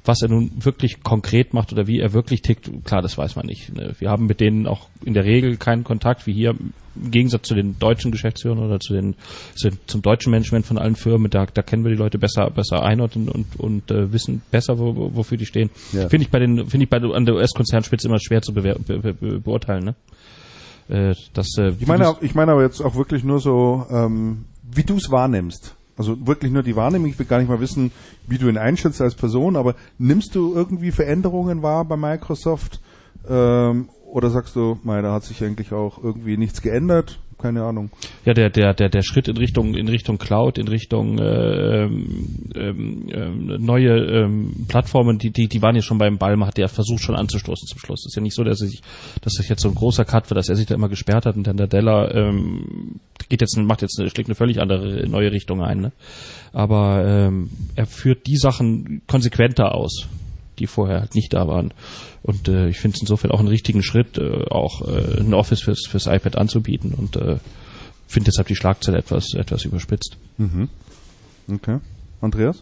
S3: was er nun wirklich konkret macht oder wie er wirklich tickt, klar, das weiß man nicht. Ne? Wir haben mit denen auch in der Regel keinen Kontakt, wie hier, im Gegensatz zu den deutschen Geschäftsführern oder zu den, zu, zum deutschen Management von allen Firmen, da, da kennen wir die Leute besser, besser einordnen und, und äh, wissen besser, wo, wo, wofür die stehen. Ja. Finde ich bei den, finde ich bei an der U S-Konzernspitze immer schwer zu bewer- be, be, be, beurteilen, ne? Äh, das, äh,
S1: ich meine, ich meine aber jetzt auch wirklich nur so, ähm, wie du es wahrnimmst. Also wirklich nur die Wahrnehmung. Ich will gar nicht mal wissen, wie du ihn einschätzt als Person, aber nimmst du irgendwie Veränderungen wahr bei Microsoft? Ähm, oder sagst du, mei, da hat sich eigentlich auch irgendwie nichts geändert? Keine Ahnung.
S3: Ja, der der der der Schritt in Richtung in Richtung Cloud, in Richtung äh, ähm, ähm, neue ähm, Plattformen, die die die waren ja schon beim Ballmer, hat der versucht schon anzustoßen zum Schluss. Es ist ja nicht so, dass er sich, dass das jetzt so ein großer Cut wird, dass er sich da immer gesperrt hat und dann der Della ähm, geht jetzt macht jetzt eine, schlägt eine völlig andere neue Richtung ein. Ne? Aber ähm, er führt die Sachen konsequenter aus, die vorher halt nicht da waren. Und äh, ich finde es insofern auch einen richtigen Schritt, äh, auch äh, ein Office fürs, fürs iPad anzubieten und äh, finde deshalb die Schlagzeile etwas, etwas überspitzt.
S1: Mhm. Okay. Andreas?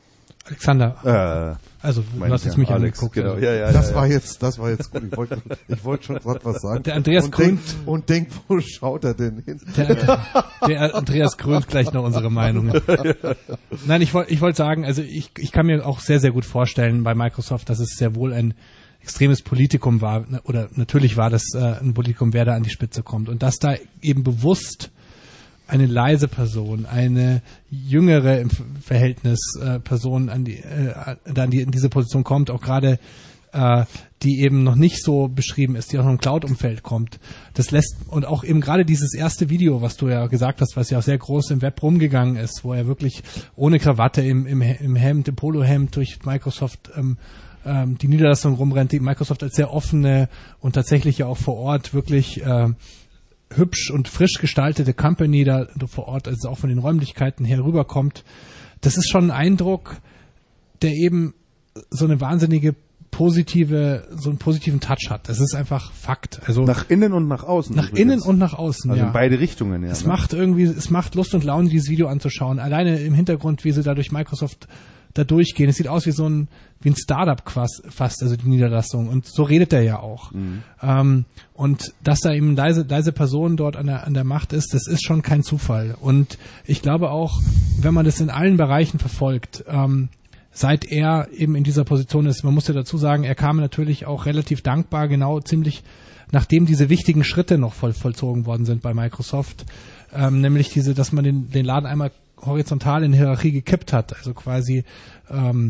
S4: Alexander. Äh, also, du hast jetzt mich
S1: Alex,
S4: angeguckt.
S1: Genau.
S4: Also.
S1: Ja, ja,
S2: das
S1: ja,
S2: war
S1: ja.
S2: jetzt, das war jetzt gut. Ich wollte, ich wollte schon gerade was sagen.
S4: Der Andreas
S2: und
S4: Grün.
S2: Denkt, und denkt, wo schaut er denn hin?
S4: Der, der Andreas krönt gleich noch unsere Meinungen. Nein, ich wollte, ich wollte sagen, also ich, ich kann mir auch sehr, sehr gut vorstellen bei Microsoft, dass es sehr wohl ein extremes Politikum war, oder natürlich war das äh, ein Politikum, wer da an die Spitze kommt. Und dass da eben bewusst eine leise Person, eine jüngere im Verhältnis äh, Person an die, äh, an die in diese Position kommt, auch gerade äh, die eben noch nicht so beschrieben ist, die auch noch im Cloud-Umfeld kommt. Das lässt, und auch eben gerade dieses erste Video, was du ja gesagt hast, was ja auch sehr groß im Web rumgegangen ist, wo er wirklich ohne Krawatte im, im, im Hemd, im Polohemd durch Microsoft ähm, ähm, die Niederlassung rumrennt, die Microsoft als sehr offene und tatsächlich ja auch vor Ort wirklich äh, hübsch und frisch gestaltete Company da vor Ort, also auch von den Räumlichkeiten her rüberkommt. Das ist schon ein Eindruck, der eben so eine wahnsinnige positive, so einen positiven Touch hat. Das ist einfach Fakt. Also
S1: nach innen und nach außen.
S4: Nach innen und nach außen,
S1: also
S4: ja.
S1: in beide Richtungen, ja.
S4: Es
S1: ne?
S4: macht irgendwie, es macht Lust und Laune, dieses Video anzuschauen. Alleine im Hintergrund, wie sie da durch Microsoft da durchgehen. Es sieht aus wie so ein, wie ein Startup fast, also die Niederlassung. Und so redet er ja auch. Mhm. Ähm, und dass da eben leise, leise Person dort an der, an der Macht ist, das ist schon kein Zufall. Und ich glaube auch, wenn man das in allen Bereichen verfolgt, ähm, seit er eben in dieser Position ist, man muss ja dazu sagen, er kam natürlich auch relativ dankbar, genau ziemlich, nachdem diese wichtigen Schritte noch voll, vollzogen worden sind bei Microsoft, ähm, nämlich diese, dass man den, den Laden einmal horizontal in Hierarchie gekippt hat, also quasi ähm,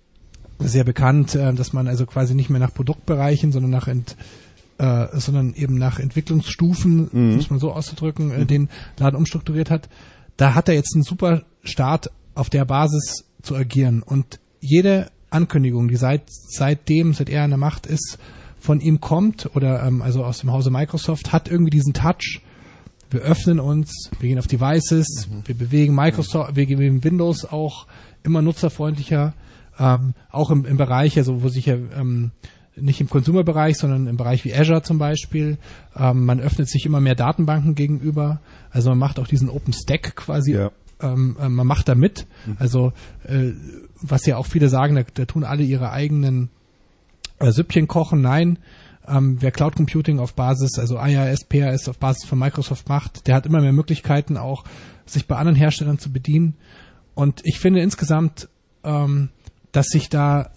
S4: sehr bekannt, äh, dass man also quasi nicht mehr nach Produktbereichen, sondern nach Ent, äh, sondern eben nach Entwicklungsstufen, mhm. muss man so auszudrücken, äh, den Laden umstrukturiert hat. Da hat er jetzt einen super Start auf der Basis zu agieren, und jede Ankündigung, die seit seitdem, seit er an der Macht ist, von ihm kommt oder ähm, also aus dem Hause Microsoft, hat irgendwie diesen Touch. Wir öffnen uns, wir gehen auf Devices, mhm. wir bewegen Microsoft, wir bewegen Windows auch immer nutzerfreundlicher, ähm, auch im, im Bereich, also wo sich ja ähm, nicht im Consumer-Bereich, sondern im Bereich wie Azure zum Beispiel, ähm, man öffnet sich immer mehr Datenbanken gegenüber, also man macht auch diesen Open Stack quasi, ja. ähm, äh, man macht da mit, mhm. also äh, was ja auch viele sagen, da, da tun alle ihre eigenen äh, Süppchen kochen, nein. Ähm, wer Cloud Computing auf Basis, also I A S, P A S auf Basis von Microsoft macht, der hat immer mehr Möglichkeiten, auch sich bei anderen Herstellern zu bedienen. Und ich finde insgesamt, ähm, dass sich da,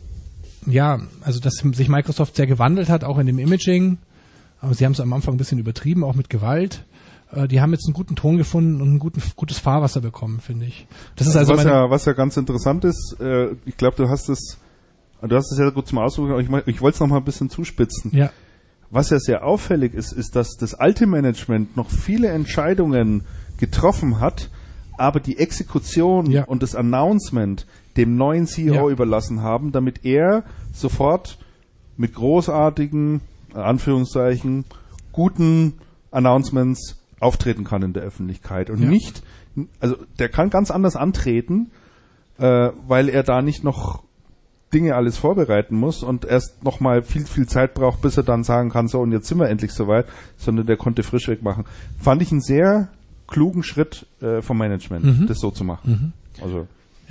S4: ja, also dass sich Microsoft sehr gewandelt hat, auch in dem Imaging. Aber sie haben es am Anfang ein bisschen übertrieben, auch mit Gewalt. Äh, die haben jetzt einen guten Ton gefunden und ein guten, gutes Fahrwasser bekommen, finde ich. Das ist also
S1: was,
S4: meine
S1: ja, was ja ganz interessant ist, äh, ich glaube, du hast es Du hast es ja gut zum Ausdruck, aber ich, ich wollte es noch mal ein bisschen zuspitzen.
S4: Ja.
S1: Was ja sehr auffällig ist, ist, dass das alte Management noch viele Entscheidungen getroffen hat, aber die Exekution ja. und das Announcement dem neuen C E O ja. überlassen haben, damit er sofort mit großartigen, Anführungszeichen, guten Announcements auftreten kann in der Öffentlichkeit. Und ja. nicht, also der kann ganz anders antreten, äh, weil er da nicht noch Dinge alles vorbereiten muss und erst nochmal viel, viel Zeit braucht, bis er dann sagen kann, so, und jetzt sind wir endlich soweit, sondern der konnte frischweg machen. Fand ich einen sehr klugen Schritt äh, vom Management, mhm. das so zu machen.
S4: Mhm.
S1: Also
S4: ja,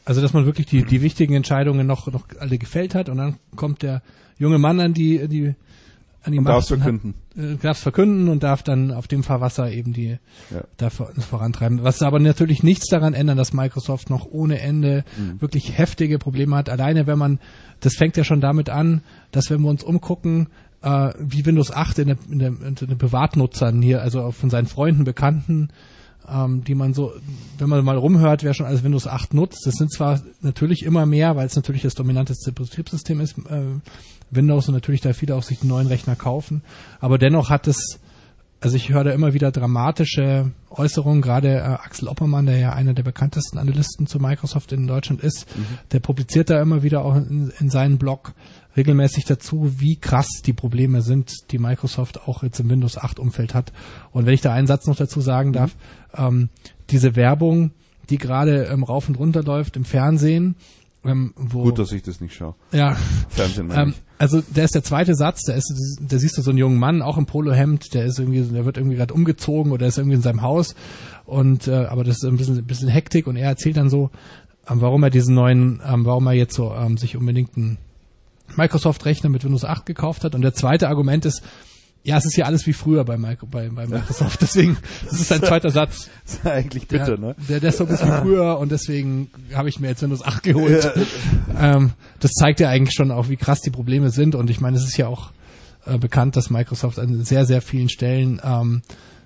S4: Also, dass man wirklich die, die wichtigen Entscheidungen noch, noch alle gefällt hat und dann kommt der junge Mann an die, die, an die
S1: Und
S4: Macht
S1: darf's verkünden.
S4: Und hat, äh, darf's verkünden und darf dann auf dem Fahrwasser eben die,
S1: Ja.
S4: da vor, vorantreiben. Was aber natürlich nichts daran ändern, dass Microsoft noch ohne Ende
S1: Mhm.
S4: wirklich heftige Probleme hat. Alleine wenn man, das fängt ja schon damit an, dass wenn wir uns umgucken, äh, wie Windows acht in, der, in, der, in den Privatnutzern hier, also auch von seinen Freunden, Bekannten, ähm, die man so, wenn man mal rumhört, wer schon alles Windows acht nutzt, das sind zwar natürlich immer mehr, weil es natürlich das dominanteste Betriebssystem ist, äh, Windows, und natürlich da viele auch sich einen neuen Rechner kaufen, aber dennoch hat es, also ich höre da immer wieder dramatische Äußerungen, gerade äh, Axel Oppermann, der ja einer der bekanntesten Analysten zu Microsoft in Deutschland ist, mhm. der publiziert da immer wieder auch in, in seinem Blog regelmäßig dazu, wie krass die Probleme sind, die Microsoft auch jetzt im Windows acht Umfeld hat. Und wenn ich da einen Satz noch dazu sagen darf, mhm. ähm, diese Werbung, die gerade ähm, rauf und runter läuft im Fernsehen, ähm, wo...
S1: Gut, dass ich das nicht schaue.
S4: Ja.
S1: Fernsehen
S4: ähm, also der ist der zweite Satz, der ist, der siehst du so einen jungen Mann, auch im Polohemd, der ist irgendwie, der wird irgendwie gerade umgezogen oder ist irgendwie in seinem Haus und äh, aber das ist ein bisschen, ein bisschen Hektik und er erzählt dann so, ähm, warum er diesen neuen, ähm, warum er jetzt so ähm, sich unbedingt einen Microsoft-Rechner mit Windows acht gekauft hat. Und der zweite Argument ist, ja, es ist ja alles wie früher bei, Micro, bei, bei Microsoft, deswegen, das ist sein zweiter Satz.
S1: Das ist eigentlich bitter,
S4: der,
S1: ne?
S4: Der Desktop ist wie früher und deswegen habe ich mir jetzt Windows acht geholt. ähm, das zeigt ja eigentlich schon auch, wie krass die Probleme sind. Und ich meine, es ist ja auch äh, bekannt, dass Microsoft an sehr, sehr vielen Stellen, ähm,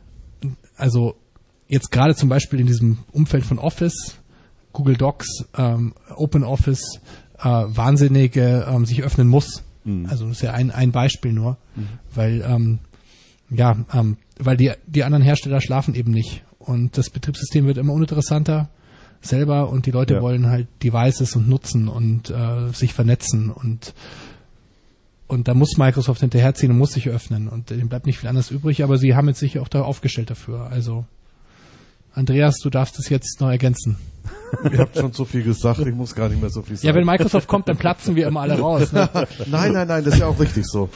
S4: also jetzt gerade zum Beispiel in diesem Umfeld von Office, Google Docs, ähm, Open Office, äh, wahnsinnige ähm, sich öffnen muss. Also das ist ja ein, ein Beispiel nur, mhm. weil ähm, ja, ähm, weil die die anderen Hersteller schlafen eben nicht und das Betriebssystem wird immer uninteressanter selber und die Leute ja. wollen halt Devices und nutzen und äh, sich vernetzen und und da muss Microsoft hinterherziehen und muss sich öffnen und dem bleibt nicht viel anderes übrig, aber sie haben jetzt sich auch da aufgestellt dafür. Also Andreas, du darfst es jetzt noch ergänzen.
S2: Ihr habt schon so viel gesagt, ich muss gar nicht mehr so viel sagen.
S4: Ja, wenn Microsoft kommt, dann platzen wir immer alle raus. Ne?
S2: Nein, nein, nein, das ist ja auch richtig so.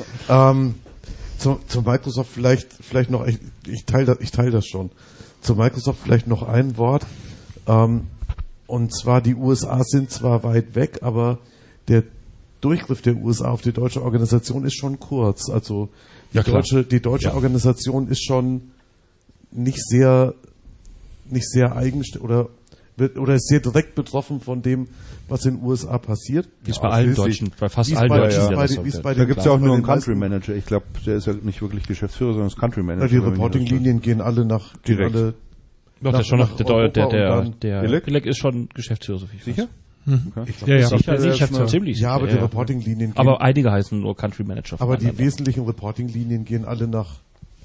S2: Ähm, zu, zu Microsoft vielleicht, vielleicht noch, ich, ich teile das, ich teile das schon. Zu Microsoft vielleicht noch ein Wort. Ähm, und zwar die U S A sind zwar weit weg, aber der Durchgriff der U S A auf die deutsche Organisation ist schon kurz. Also die
S3: ja,
S2: deutsche, die deutsche ja. Organisation ist schon nicht sehr, nicht sehr eigenständig oder wird, oder ist sehr direkt betroffen von dem, was in den U S A passiert.
S3: Wie es bei allen Deutschen, bei fast allen
S2: bei,
S3: Deutschen.
S2: Ja, ja. Bei, bei
S1: da gibt es ja auch nur einen Country
S2: meisten,
S1: Manager. Ich glaube, der ist ja nicht wirklich Geschäftsführer, sondern ist Country Manager.
S2: Die Reporting-Linien gehen alle nach
S1: direkt.
S2: Alle
S3: Doch, der, schon noch, der, der, der, der, der
S1: Gilek
S3: ist schon Geschäftsführer, so viel ich
S1: Sicher?
S3: weiß.
S4: Mhm.
S1: Okay.
S2: Ich glaub,
S4: ja, ja.
S3: Sicher, sicher, ziemlich
S2: ja, aber
S3: sicher,
S2: die
S3: ja.
S2: Reporting-Linien gehen...
S3: Aber einige heißen nur Country Manager.
S2: Aber die wesentlichen Reporting-Linien gehen alle nach,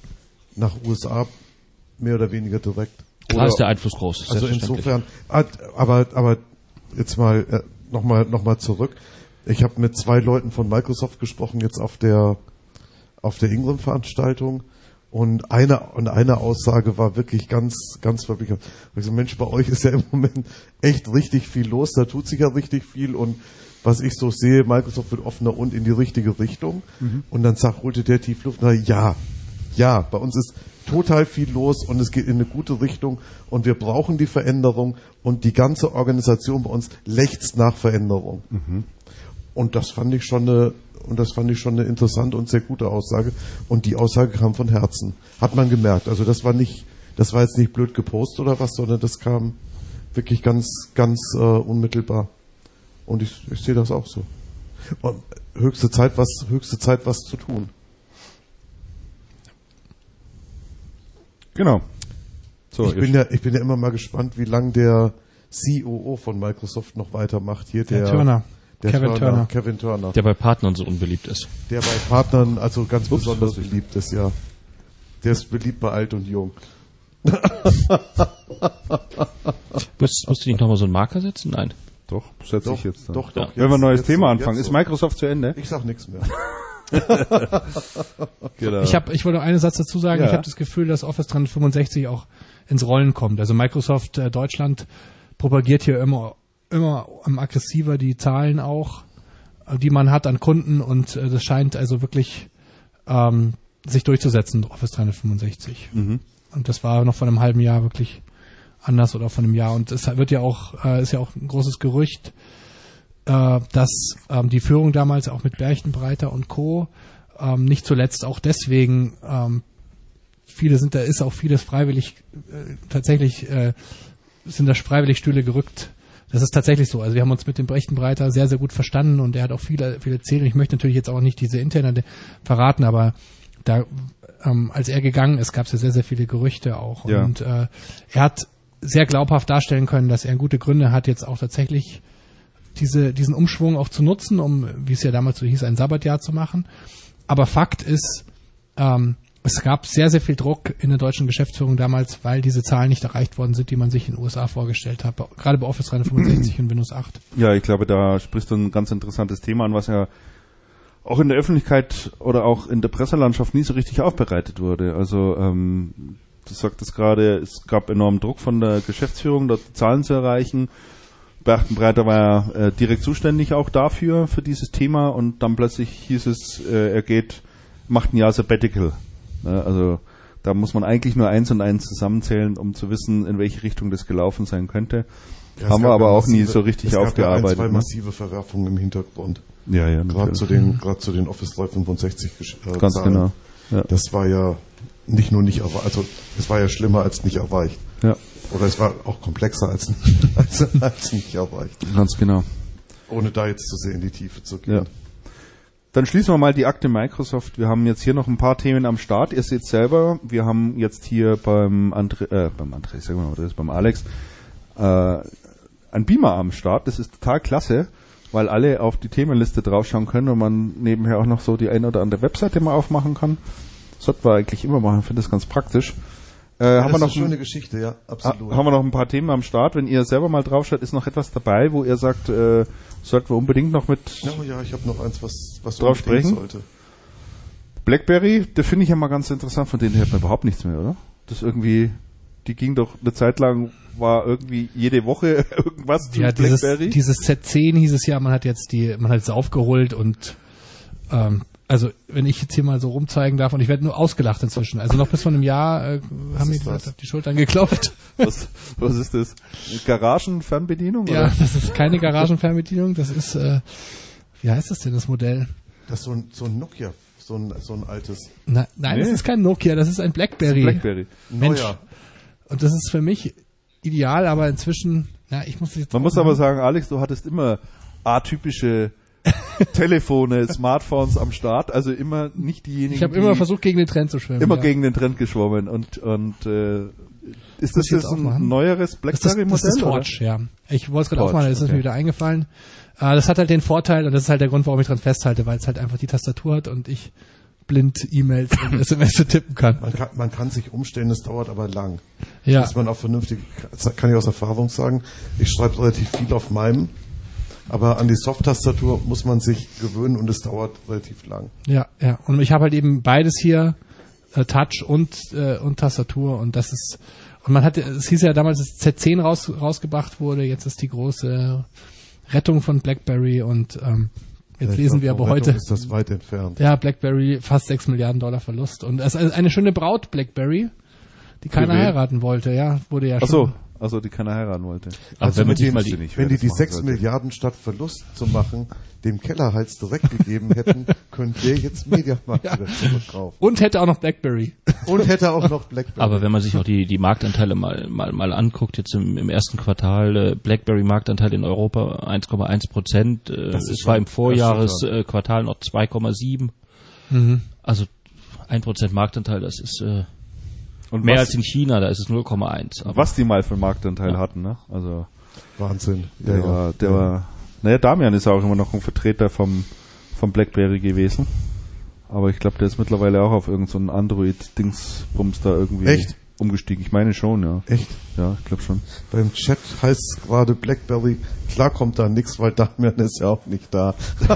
S2: nach U S A mehr oder weniger direkt.
S3: Klar ist der Einfluss groß.
S2: Also insofern, aber, aber jetzt mal äh, nochmal noch mal zurück. Ich habe mit zwei Leuten von Microsoft gesprochen, jetzt auf der auf der Ingram-Veranstaltung und eine und eine Aussage war wirklich ganz, ganz wirklich. Ich so, Mensch, bei euch ist ja im Moment echt richtig viel los, da tut sich ja richtig viel und was ich so sehe, Microsoft wird offener und in die richtige Richtung. Mhm. Und dann sagt, holte der Tiefluft, na ja, ja, bei uns ist total viel los und es geht in eine gute Richtung und wir brauchen die Veränderung und die ganze Organisation bei uns lechzt nach Veränderung. Mhm. Und das fand ich schon eine, und das fand ich schon eine interessante und sehr gute Aussage. Und die Aussage kam von Herzen. Hat man gemerkt. Also das war nicht, das war jetzt nicht blöd gepostet oder was, sondern das kam wirklich ganz, ganz äh, unmittelbar. Und ich, ich sehe das auch so. Und höchste Zeit, was, höchste Zeit, was zu tun.
S1: Genau. So,
S2: ich bin ja, ich bin ja immer mal gespannt, wie lange der C O O von Microsoft noch weitermacht. Hier der,
S4: der Turner.
S2: Der
S4: Kevin
S2: Turner,
S4: Turner.
S2: Kevin Turner.
S3: Der bei Partnern so unbeliebt ist.
S2: Der bei Partnern also ganz
S1: Ups,
S2: besonders beliebt ist, ja. Der ist beliebt bei alt und jung.
S3: Musst, musst du nicht nochmal so einen Marker setzen? Nein.
S1: Doch, setze ich jetzt dann.
S2: Doch, doch.
S1: Ja. Wenn wir ein neues
S2: jetzt
S1: Thema
S2: so,
S1: anfangen.
S2: jetzt
S1: Ist
S2: so.
S1: Microsoft zu Ende?
S2: Ich sag nichts mehr.
S1: Genau.
S4: Ich habe, ich wollte noch einen Satz dazu sagen.
S1: Ja.
S4: Ich habe das Gefühl, dass Office dreihundertfünfundsechzig auch ins Rollen kommt. Also Microsoft äh, Deutschland propagiert hier immer, immer ähm, aggressiver die Zahlen auch, äh, die man hat an Kunden und äh, das scheint also wirklich ähm, sich durchzusetzen, Office dreihundertfünfundsechzig.
S1: Mhm.
S4: Und das war noch vor einem halben Jahr wirklich anders oder von einem Jahr. Und es wird ja auch, äh, ist ja auch ein großes Gerücht, äh, dass ähm, die Führung damals auch mit Berchtenbreiter und Co. Ähm, nicht zuletzt auch deswegen, ähm, viele sind da, ist auch vieles freiwillig, äh, tatsächlich äh, sind da freiwillig Stühle gerückt. Das ist tatsächlich so. Also wir haben uns mit dem Berchtenbreiter sehr, sehr gut verstanden und er hat auch viele, viele erzählt. Und ich möchte natürlich jetzt auch nicht diese interne verraten, aber da, ähm, als er gegangen ist, gab es ja sehr, sehr viele Gerüchte auch.
S1: Ja.
S4: Und äh, er hat sehr glaubhaft darstellen können, dass er gute Gründe hat, jetzt auch tatsächlich diese, diesen Umschwung auch zu nutzen, um, wie es ja damals so hieß, ein Sabbatjahr zu machen. Aber Fakt ist, ähm, es gab sehr, sehr viel Druck in der deutschen Geschäftsführung damals, weil diese Zahlen nicht erreicht worden sind, die man sich in den U S A vorgestellt hat, gerade bei Office dreihundertfünfundsechzig und Windows acht.
S1: Ja, ich glaube, da sprichst du ein ganz interessantes Thema an, was ja auch in der Öffentlichkeit oder auch in der Presselandschaft nie so richtig aufbereitet wurde. Also ähm, du sagtest gerade, es gab enormen Druck von der Geschäftsführung, dort die Zahlen zu erreichen. Berchtenbreiter war äh, direkt zuständig auch dafür, für dieses Thema, und dann plötzlich hieß es, äh, er geht, macht ein Jahr Sabbatical. Ja, also da muss man eigentlich nur eins und eins zusammenzählen, um zu wissen, in welche Richtung das gelaufen sein könnte. Ja, haben wir aber auch massive, nie so richtig
S2: es gab
S1: aufgearbeitet. Es
S2: gab ja ein, zwei massive Verwerfungen im Hintergrund.
S1: Ja, ja.
S2: Gerade zu den, gerade zu den Office dreihundertfünfundsechzig äh,
S1: Ganz
S2: Zahlen.
S1: genau. Ja.
S2: Das war ja nicht nur nicht erreicht, also es war ja schlimmer als nicht erreicht.
S1: Ja.
S2: Oder es war auch komplexer als, als, als nicht erreicht.
S1: Ganz genau.
S2: Ohne da jetzt zu sehr in die Tiefe zu gehen.
S1: Ja. Dann schließen wir mal die Akte Microsoft. Wir haben jetzt hier noch ein paar Themen am Start. Ihr seht selber, wir haben jetzt hier beim André, äh, beim André, sagen wir mal, das ist beim Alex, äh, ein Beamer am Start. Das ist total klasse, weil alle auf die Themenliste draufschauen können und man nebenher auch noch so die eine oder andere Webseite mal aufmachen kann. Das sollten wir eigentlich immer machen, ich finde das ganz praktisch. Äh,
S2: ja,
S1: haben
S2: das
S1: wir
S2: ist
S1: noch
S2: eine schöne Geschichte, ja, absolut.
S1: Ha, haben wir noch ein paar Themen am Start. Wenn ihr selber mal draufschaut, ist noch etwas dabei, wo ihr sagt, äh, sollten wir unbedingt noch mit
S2: ja, ja, ich habe noch eins, was, was
S1: drauf sprechen
S2: sollte.
S1: BlackBerry, das finde ich ja mal ganz interessant, von denen hört man überhaupt nichts mehr, oder? Das irgendwie, die ging doch eine Zeit lang, war irgendwie jede Woche irgendwas zu
S4: ja,
S1: BlackBerry.
S4: Dieses, dieses Z zehn hieß es ja, man hat jetzt die, man hat es aufgeholt und ähm, also wenn ich jetzt hier mal so rumzeigen darf, und ich werde nur ausgelacht inzwischen. Also noch bis vor einem Jahr äh, haben die auf die Schultern geklopft.
S1: Was, was ist das? Garagenfernbedienung?
S4: Ja,
S1: oder?
S4: Das ist keine Garagenfernbedienung, das ist, äh, wie heißt das denn, das Modell?
S2: Das ist so ein, so ein Nokia, so ein, so ein altes.
S4: Na, nein, nee. Das ist kein Nokia, das ist ein BlackBerry.
S1: Das ist Blackberry.
S4: Mensch. Neuer. Und das ist für mich ideal, aber inzwischen, ja, ich muss jetzt
S1: Man muss aber sagen, Alex, du hattest immer atypische Telefone, Smartphones am Start, also immer nicht diejenigen.
S4: Ich habe immer versucht, gegen den Trend zu schwimmen.
S1: Immer
S4: ja.
S1: gegen den Trend geschwommen und und äh, ist das jetzt ein
S4: aufmachen?
S1: neueres BlackBerry-Modell?
S4: Das ist das Torch, oder? Ja. Ich wollte es gerade aufmachen, das ist
S1: okay.
S4: mir wieder eingefallen. Äh, das hat halt den Vorteil, und das ist halt der Grund, warum ich dran festhalte, weil es halt einfach die Tastatur hat und ich blind E-Mails und S M S tippen kann.
S2: Man kann, man kann sich umstellen, es dauert aber lang.
S4: Ja.
S2: Dass man auch vernünftig, kann ich aus Erfahrung sagen, ich schreibe relativ viel auf meinem, aber an die Soft-Tastatur muss man sich gewöhnen und es dauert relativ lang.
S4: Ja, ja. Und ich habe halt eben beides hier, äh, Touch und äh, und Tastatur, und das ist, und man hatte, es hieß ja damals, dass Z zehn raus, rausgebracht wurde, jetzt ist die große Rettung von BlackBerry, und ähm, jetzt ja, lesen wir aber heute,
S2: ist das weit entfernt.
S4: Ja, BlackBerry, fast sechs Milliarden Dollar Verlust, und es ist eine schöne Braut, BlackBerry, die keiner heiraten wollte, ja, wurde ja
S1: Ach
S4: schon.
S1: so. Also die keiner heiraten wollte.
S2: Also, also wenn, die, die,
S1: nicht,
S2: wenn die die sechs Milliarden statt Verlust zu machen, dem Kellerhals direkt gegeben hätten, könnte der jetzt Mediamarkt ja. wieder zurückkaufen.
S4: Und hätte auch noch BlackBerry.
S2: Und hätte auch noch BlackBerry.
S3: Aber wenn man sich auch die, die Marktanteile mal, mal, mal anguckt, jetzt im, im ersten Quartal, äh, BlackBerry-Marktanteil in Europa eins Komma eins Prozent, äh, es war im Vorjahresquartal äh, noch zwei Komma sieben. Mhm. Also ein Prozent Marktanteil, das ist äh, und mehr was, als in China, da ist es null Komma eins.
S1: Was die mal für einen Marktanteil ja. hatten, ne? Also
S2: Wahnsinn.
S1: Der ja, war, der ja. war, naja, Damian ist auch immer noch ein Vertreter vom, vom BlackBerry gewesen. Aber ich glaube, der ist mittlerweile auch auf irgendein so Android-Dingsbums da irgendwie
S2: Echt?
S1: umgestiegen. Ich meine schon, ja.
S2: Echt?
S1: Ja, ich glaube schon.
S2: Beim Chat heißt es gerade BlackBerry, klar kommt da nichts, weil Damian ist ja auch nicht da.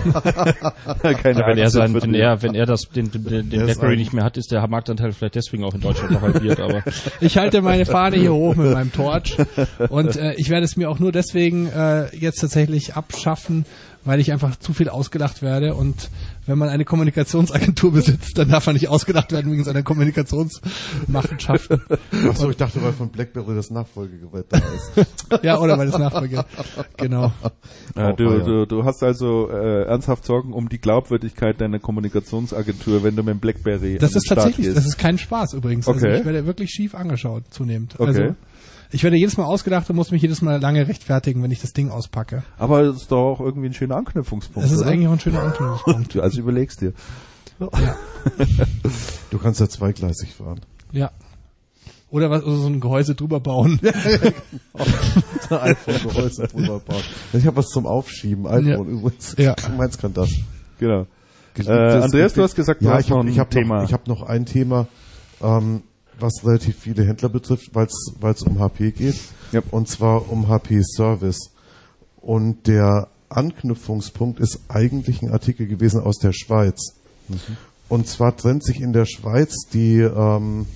S3: Keine ja, wenn er sein, wenn er, wenn er das, den, den, den BlackBerry nicht mehr hat, ist der Marktanteil vielleicht deswegen auch in Deutschland noch halbiert, aber.
S4: Ich halte meine Fahne hier hoch mit meinem Torch, und äh, ich werde es mir auch nur deswegen äh, jetzt tatsächlich abschaffen, weil ich einfach zu viel ausgelacht werde, und wenn man eine Kommunikationsagentur besitzt, dann darf man nicht ausgedacht werden wegen seiner Kommunikationsmachenschaften.
S2: Achso, ich dachte, weil von BlackBerry das Nachfolgegerät da ist.
S4: Ja, oder weil das Nachfolge, genau.
S1: Ja, du, du, du hast also äh, ernsthaft Sorgen um die Glaubwürdigkeit deiner Kommunikationsagentur, wenn du mit dem BlackBerry
S4: Das
S1: an den
S4: ist
S1: Start
S4: tatsächlich,
S1: gehst.
S4: das ist kein Spaß übrigens.
S1: Okay.
S4: Also ich werde wirklich schief angeschaut zunehmend.
S1: Okay.
S4: Also ich werde jedes Mal ausgedacht und muss mich jedes Mal lange rechtfertigen, wenn ich das Ding auspacke.
S1: Aber es ist doch auch irgendwie ein schöner Anknüpfungspunkt,
S4: Das ist
S1: oder?
S4: eigentlich auch ein schöner Anknüpfungspunkt.
S1: Du also überlegst dir.
S4: Ja.
S2: Du kannst ja zweigleisig fahren.
S4: Ja. Oder was, also so ein Gehäuse drüber bauen.
S2: iPhone-Gehäuse drüber bauen. Ich habe was zum Aufschieben. iPhone
S4: Ja.
S2: übrigens.
S4: Ja.
S2: Meins kann das.
S1: Genau.
S2: Das-
S1: Äh, Andreas, du hast gesagt, du
S2: ja,
S1: hast
S2: ich hab,
S1: noch ein
S2: ich hab
S1: Thema.
S2: Noch, ich habe noch ein Thema, ähm, was relativ viele Händler betrifft, weil es um H P geht.
S1: Ja.
S2: Und zwar um H P Service. Und der Anknüpfungspunkt ist eigentlich ein Artikel gewesen aus der Schweiz. Mhm. Und zwar trennt sich in der Schweiz die, ähm,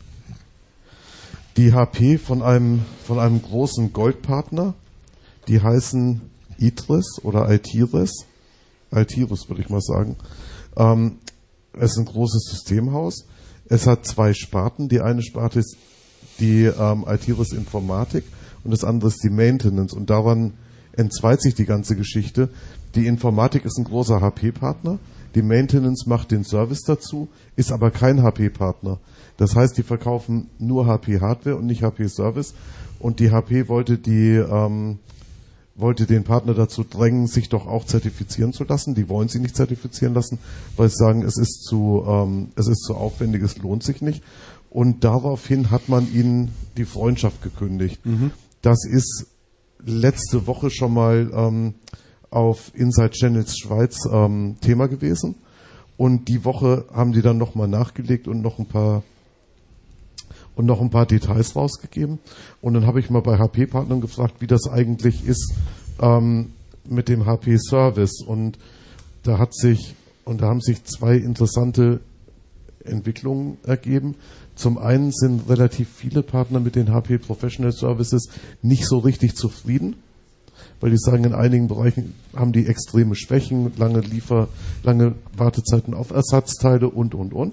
S2: die H P von einem, von einem großen Goldpartner. Die heißen Itris oder Altiris. Altiris würde ich mal sagen. Ähm, es ist ein großes Systemhaus. Es hat zwei Sparten. Die eine Sparte ist die ähm, Altiris Informatik und das andere ist die Maintenance. Und daran entzweit sich die ganze Geschichte. Die Informatik ist ein großer H P-Partner. Die Maintenance macht den Service dazu, ist aber kein H P-Partner. Das heißt, die verkaufen nur H P-Hardware und nicht H P-Service. Und die H P wollte die ähm, wollte den Partner dazu drängen, sich doch auch zertifizieren zu lassen. Die wollen sie nicht zertifizieren lassen, weil sie sagen, es ist zu, ähm, es ist zu aufwendig, es lohnt sich nicht. Und daraufhin hat man ihnen die Freundschaft gekündigt. Mhm. Das ist letzte Woche schon mal ähm, auf Inside Channels Schweiz ähm, Thema gewesen. Und die Woche haben die dann nochmal nachgelegt und noch ein paar und noch ein paar Details rausgegeben. Und dann habe ich mal bei H P-Partnern gefragt, wie das eigentlich ist ähm, mit dem H P-Service. Und da hat sich, und da haben sich zwei interessante Entwicklungen ergeben. Zum einen sind relativ viele Partner mit den H P Professional Services nicht so richtig zufrieden, weil die sagen, in einigen Bereichen haben die extreme Schwächen, lange Liefer, lange Wartezeiten auf Ersatzteile und, und, und.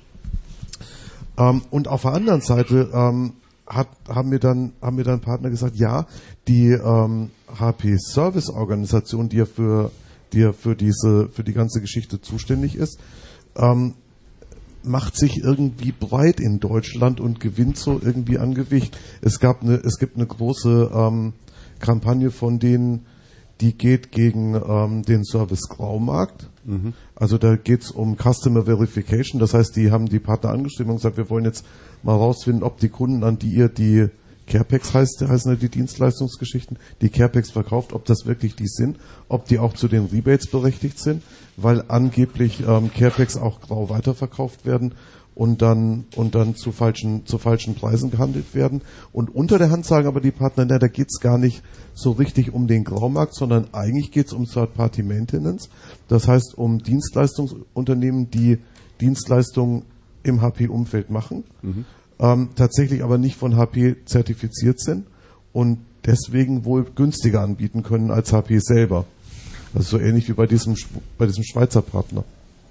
S2: Ähm, und auf der anderen Seite ähm, hat, haben mir dann haben mir dann Partner gesagt, ja, die ähm, H P Service Organisation, die ja für die ja für diese für die ganze Geschichte zuständig ist, ähm, macht sich irgendwie breit in Deutschland und gewinnt so irgendwie an Gewicht. Es gab eine es gibt eine große ähm, Kampagne von denen, die geht gegen ähm, den Service Graumarkt. Mhm. Also da geht's um Customer Verification. Das heißt, die haben die Partner angeschrieben und gesagt, wir wollen jetzt mal rausfinden, ob die Kunden, an die ihr die Carepex heißt, heißen ja die Dienstleistungsgeschichten, die Carepex verkauft, ob das wirklich die sind, ob die auch zu den Rebates berechtigt sind, weil angeblich ähm, Carepex auch grau weiterverkauft werden und dann und dann zu falschen zu falschen Preisen gehandelt werden. Und unter der Hand sagen aber die Partner, na, da geht's gar nicht so richtig um den Graumarkt, sondern eigentlich geht's um Third-Party-Maintenance. Das heißt um Dienstleistungsunternehmen, die Dienstleistungen im H P-Umfeld machen, mhm. ähm, tatsächlich aber nicht von H P zertifiziert sind und deswegen wohl günstiger anbieten können als H P selber. Also so ähnlich wie bei diesem bei diesem Schweizer Partner.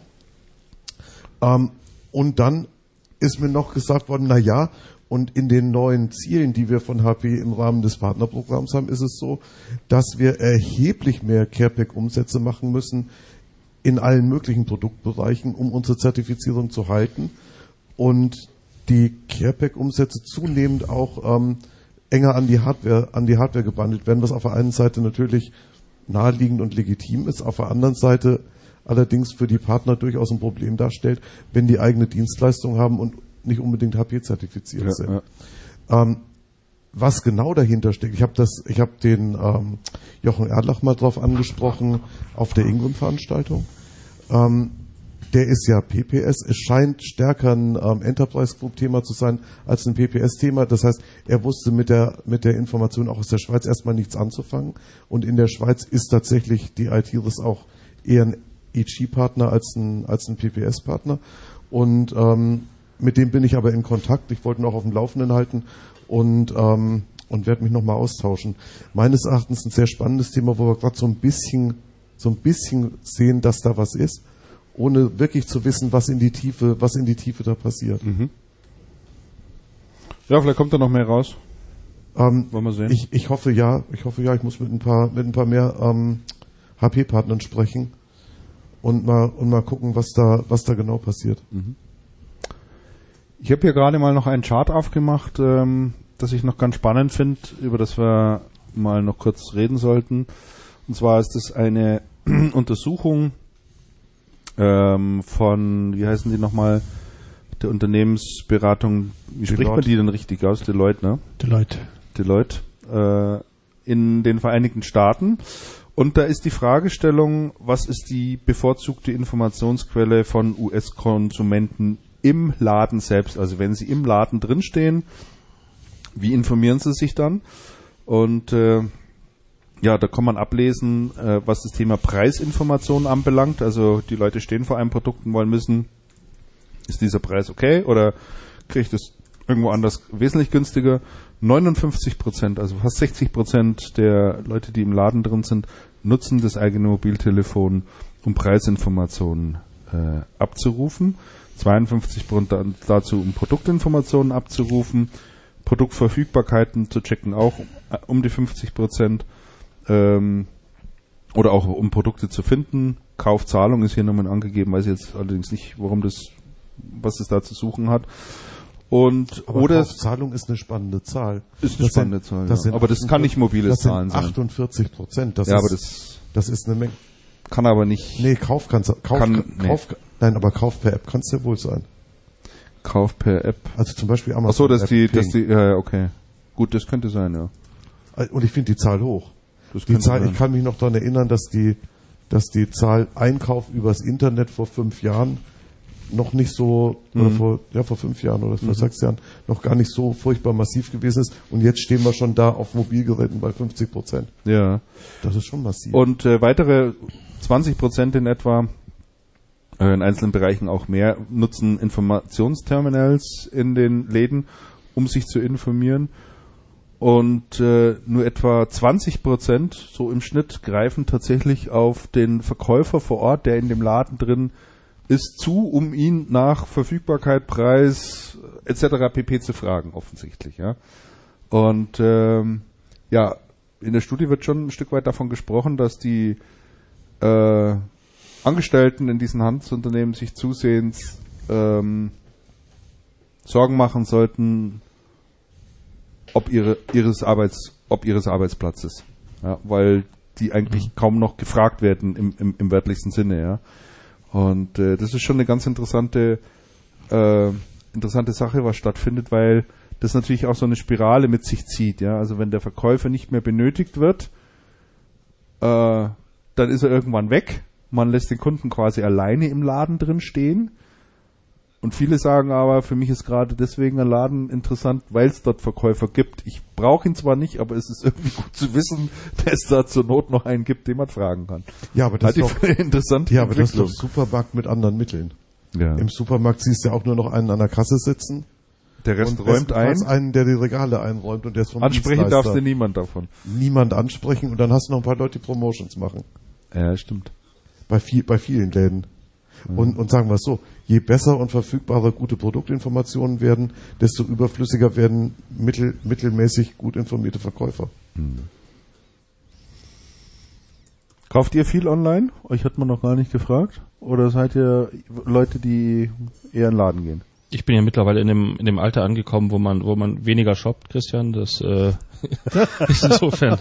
S2: Ähm, Und dann ist mir noch gesagt worden, na ja, und in den neuen Zielen, die wir von H P im Rahmen des Partnerprogramms haben, ist es so, dass wir erheblich mehr CarePack-Umsätze machen müssen in allen möglichen Produktbereichen, um unsere Zertifizierung zu halten und die CarePack-Umsätze zunehmend auch ähm, enger an die Hardware, an die Hardware gebandelt werden, was auf der einen Seite natürlich naheliegend und legitim ist, auf der anderen Seite allerdings für die Partner durchaus ein Problem darstellt, wenn die eigene Dienstleistung haben und nicht unbedingt H P-zertifiziert
S1: ja,
S2: sind.
S1: Ja.
S2: Ähm, was genau dahinter steckt, ich habe das, ich habe den ähm, Jochen Erdlach mal drauf angesprochen auf der Ingram-Veranstaltung. Ähm, der ist ja P P S. Es scheint stärker ein ähm, Enterprise Group-Thema zu sein als ein P P S-Thema. Das heißt, er wusste mit der mit der Information auch aus der Schweiz erstmal nichts anzufangen. Und in der Schweiz ist tatsächlich die Altiris auch eher ein E G-Partner als ein, als ein P P S-Partner. Und ähm, mit dem bin ich aber in Kontakt. Ich wollte ihn auch auf dem Laufenden halten und, ähm, und werde mich nochmal austauschen. Meines Erachtens ein sehr spannendes Thema, wo wir gerade so ein bisschen, so ein bisschen sehen, dass da was ist. ohne wirklich zu wissen, was in die Tiefe, was in die Tiefe da passiert.
S1: Mhm. Ja, vielleicht kommt da noch mehr raus.
S2: Ähm,
S1: Wollen wir sehen.
S2: Ich, ich hoffe ja, ich hoffe ja, ich muss mit ein paar, mit ein paar mehr ähm, H P-Partnern sprechen und mal und mal gucken, was da, was da genau passiert.
S1: Mhm. Ich habe hier gerade mal noch einen Chart aufgemacht, ähm, das ich noch ganz spannend finde, über das wir mal noch kurz reden sollten. Und zwar ist das eine Untersuchung ähm, von, wie heißen die nochmal, der Unternehmensberatung, wie spricht
S2: Deloitte.
S1: man die denn richtig aus? Deloitte, ne?
S4: Deloitte.
S1: Deloitte, äh, in den Vereinigten Staaten. Und da ist die Fragestellung, was ist die bevorzugte Informationsquelle von U S-Konsumenten im Laden selbst? Also wenn sie im Laden drinstehen, wie informieren sie sich dann? Und äh, ja, da kann man ablesen, äh, was das Thema Preisinformation anbelangt. Also die Leute stehen vor einem Produkt und wollen wissen, ist dieser Preis okay oder kriege ich das irgendwo anders wesentlich günstiger? neunundfünfzig Prozent, also fast sechzig Prozent der Leute, die im Laden drin sind, nutzen das eigene Mobiltelefon, um Preisinformationen äh, abzurufen. zweiundfünfzig Prozent dazu, um Produktinformationen abzurufen. Produktverfügbarkeiten zu checken, auch um die fünfzig Prozent. Ähm, oder auch um Produkte zu finden. Kaufzahlung ist hier nochmal angegeben, weiß ich jetzt allerdings nicht, warum das, was es da zu suchen hat. Und
S2: Aber
S1: oder
S2: Kaufzahlung ist eine spannende Zahl.
S1: ist eine
S2: Das
S1: spannende
S2: sind,
S1: Zahl,
S2: das
S1: ja. Aber das kann nicht mobile
S2: das
S1: Zahlen
S2: sind
S1: sein.
S2: achtundvierzig Prozent. Das
S1: Ja,
S2: ist,
S1: aber das
S2: das ist eine Menge.
S1: kann aber nicht.
S2: Nee, Kauf kannst du, Kauf,
S1: Kann-
S2: Kauf, nein, aber Kauf per App kann es ja wohl sein.
S1: Kauf per App.
S2: Also zum Beispiel Amazon.
S1: Ach so, dass
S2: App,
S1: die,
S2: Ping.
S1: dass die, ja, ja, okay. Gut, das könnte sein, ja.
S2: Und ich finde die Zahl hoch.
S1: Das
S2: Die
S1: könnte
S2: Zahl,
S1: sein.
S2: ich kann mich noch daran erinnern, dass die, dass die Zahl Einkauf übers Internet vor fünf Jahren noch nicht so,
S1: Mhm.
S2: oder vor, ja, vor fünf Jahren oder vor sechs Jahren noch gar nicht so furchtbar massiv gewesen ist. Und jetzt stehen wir schon da auf Mobilgeräten bei fünfzig Prozent.
S1: Ja.
S2: Das ist schon massiv.
S1: Und äh, weitere zwanzig Prozent in etwa, äh, in einzelnen Bereichen auch mehr, nutzen Informationsterminals in den Läden, um sich zu informieren. Und äh, nur etwa zwanzig Prozent, so im Schnitt, greifen tatsächlich auf den Verkäufer vor Ort, der in dem Laden drin ist, zu, um ihn nach Verfügbarkeit, Preis et cetera pp. Zu fragen, offensichtlich. Ja. Und ähm, ja, in der Studie wird schon ein Stück weit davon gesprochen, dass die äh, Angestellten in diesen Handelsunternehmen sich zusehends ähm, Sorgen machen sollten, ob ihre ihres Arbeits ob ihres Arbeitsplatzes, ja, weil die eigentlich mhm. kaum noch gefragt werden im, im, im wörtlichsten Sinne, ja. Und äh, das ist schon eine ganz interessante äh, interessante Sache, was stattfindet, weil das natürlich auch so eine Spirale mit sich zieht, ja. Also wenn der Verkäufer nicht mehr benötigt wird, äh, dann ist er irgendwann weg. Man lässt den Kunden quasi alleine im Laden drin stehen. Und viele sagen aber, für mich ist gerade deswegen ein Laden interessant, weil es dort Verkäufer gibt. Ich brauche ihn zwar nicht, aber es ist irgendwie gut zu wissen, dass es da zur Not noch einen gibt, den man fragen kann.
S2: Ja, aber das
S1: Halt
S2: ist doch,
S1: die interessante
S2: ja, aber das ist doch
S1: Entwicklung.
S2: Supermarkt mit anderen Mitteln.
S1: Ja.
S2: Im Supermarkt siehst du ja auch nur noch einen an der Kasse sitzen.
S1: Der Rest
S2: und
S1: räumt ein.
S2: bestenfalls einen, der die Regale einräumt und der ist vom
S1: Ansprechen
S2: Dienstleister.
S1: darfst du niemand davon.
S2: Niemand ansprechen und dann hast du noch ein paar Leute, die Promotions machen.
S1: Ja, stimmt.
S2: Bei, viel, bei vielen Läden. Mhm. Und, und sagen wir es so, je besser und verfügbarer gute Produktinformationen werden, desto überflüssiger werden mittel, mittelmäßig gut informierte Verkäufer.
S1: Mhm. Kauft ihr viel online? Euch hat man noch gar nicht gefragt. Oder seid ihr Leute, die eher in den Laden gehen?
S3: Ich bin ja mittlerweile in dem, in dem Alter angekommen, wo man, wo man weniger shoppt, Christian. Das äh, ist insofern.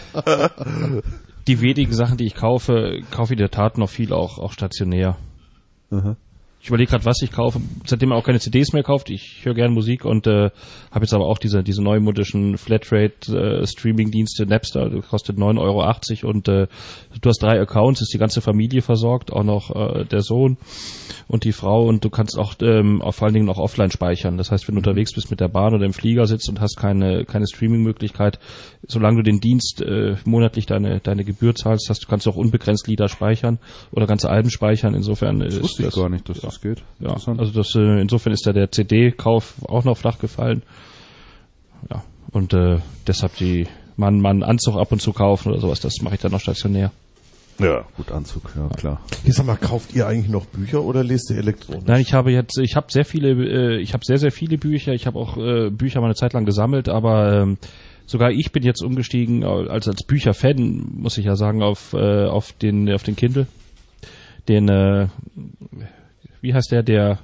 S3: Die wenigen Sachen, die ich kaufe, kaufe ich in der Tat noch viel auch, auch stationär.
S1: Aha.
S3: Ich überlege gerade, was ich kaufe. Seitdem man auch keine C Ds mehr kauft. Ich höre gerne Musik und äh, habe jetzt aber auch diese diese neumodischen Flatrate-Streaming-Dienste Napster. Das kostet neun Euro achtzig und äh, du hast drei Accounts, ist die ganze Familie versorgt, auch noch äh, der Sohn und die Frau und du kannst auch, ähm, auch vor allen Dingen auch offline speichern. Das heißt, wenn du unterwegs bist mit der Bahn oder im Flieger sitzt und hast keine keine Streaming-Möglichkeit, solange du den Dienst äh, monatlich deine deine Gebühr zahlst, hast, kannst du auch unbegrenzt Lieder speichern oder ganze Alben speichern. Insofern
S1: Das
S3: ist
S1: wusste ich
S3: das
S1: gar nicht, dass das geht.
S3: ja, also das, äh, insofern ist da der C D-Kauf auch noch flach gefallen. Ja, und äh, deshalb die man man Anzug ab und zu kaufen oder sowas, das mache ich dann noch stationär.
S1: Ja, gut, Anzug, ja, klar.
S2: Ich sag mal, kauft ihr eigentlich noch Bücher oder lest ihr elektronisch?
S3: Nein, ich habe jetzt, ich habe sehr viele, äh, ich habe sehr, sehr viele Bücher. Ich habe auch äh, Bücher mal eine Zeit lang gesammelt, aber ähm, sogar ich bin jetzt umgestiegen, als als Bücherfan, muss ich ja sagen, auf äh, auf den auf den Kindle. Den, äh, wie heißt der, der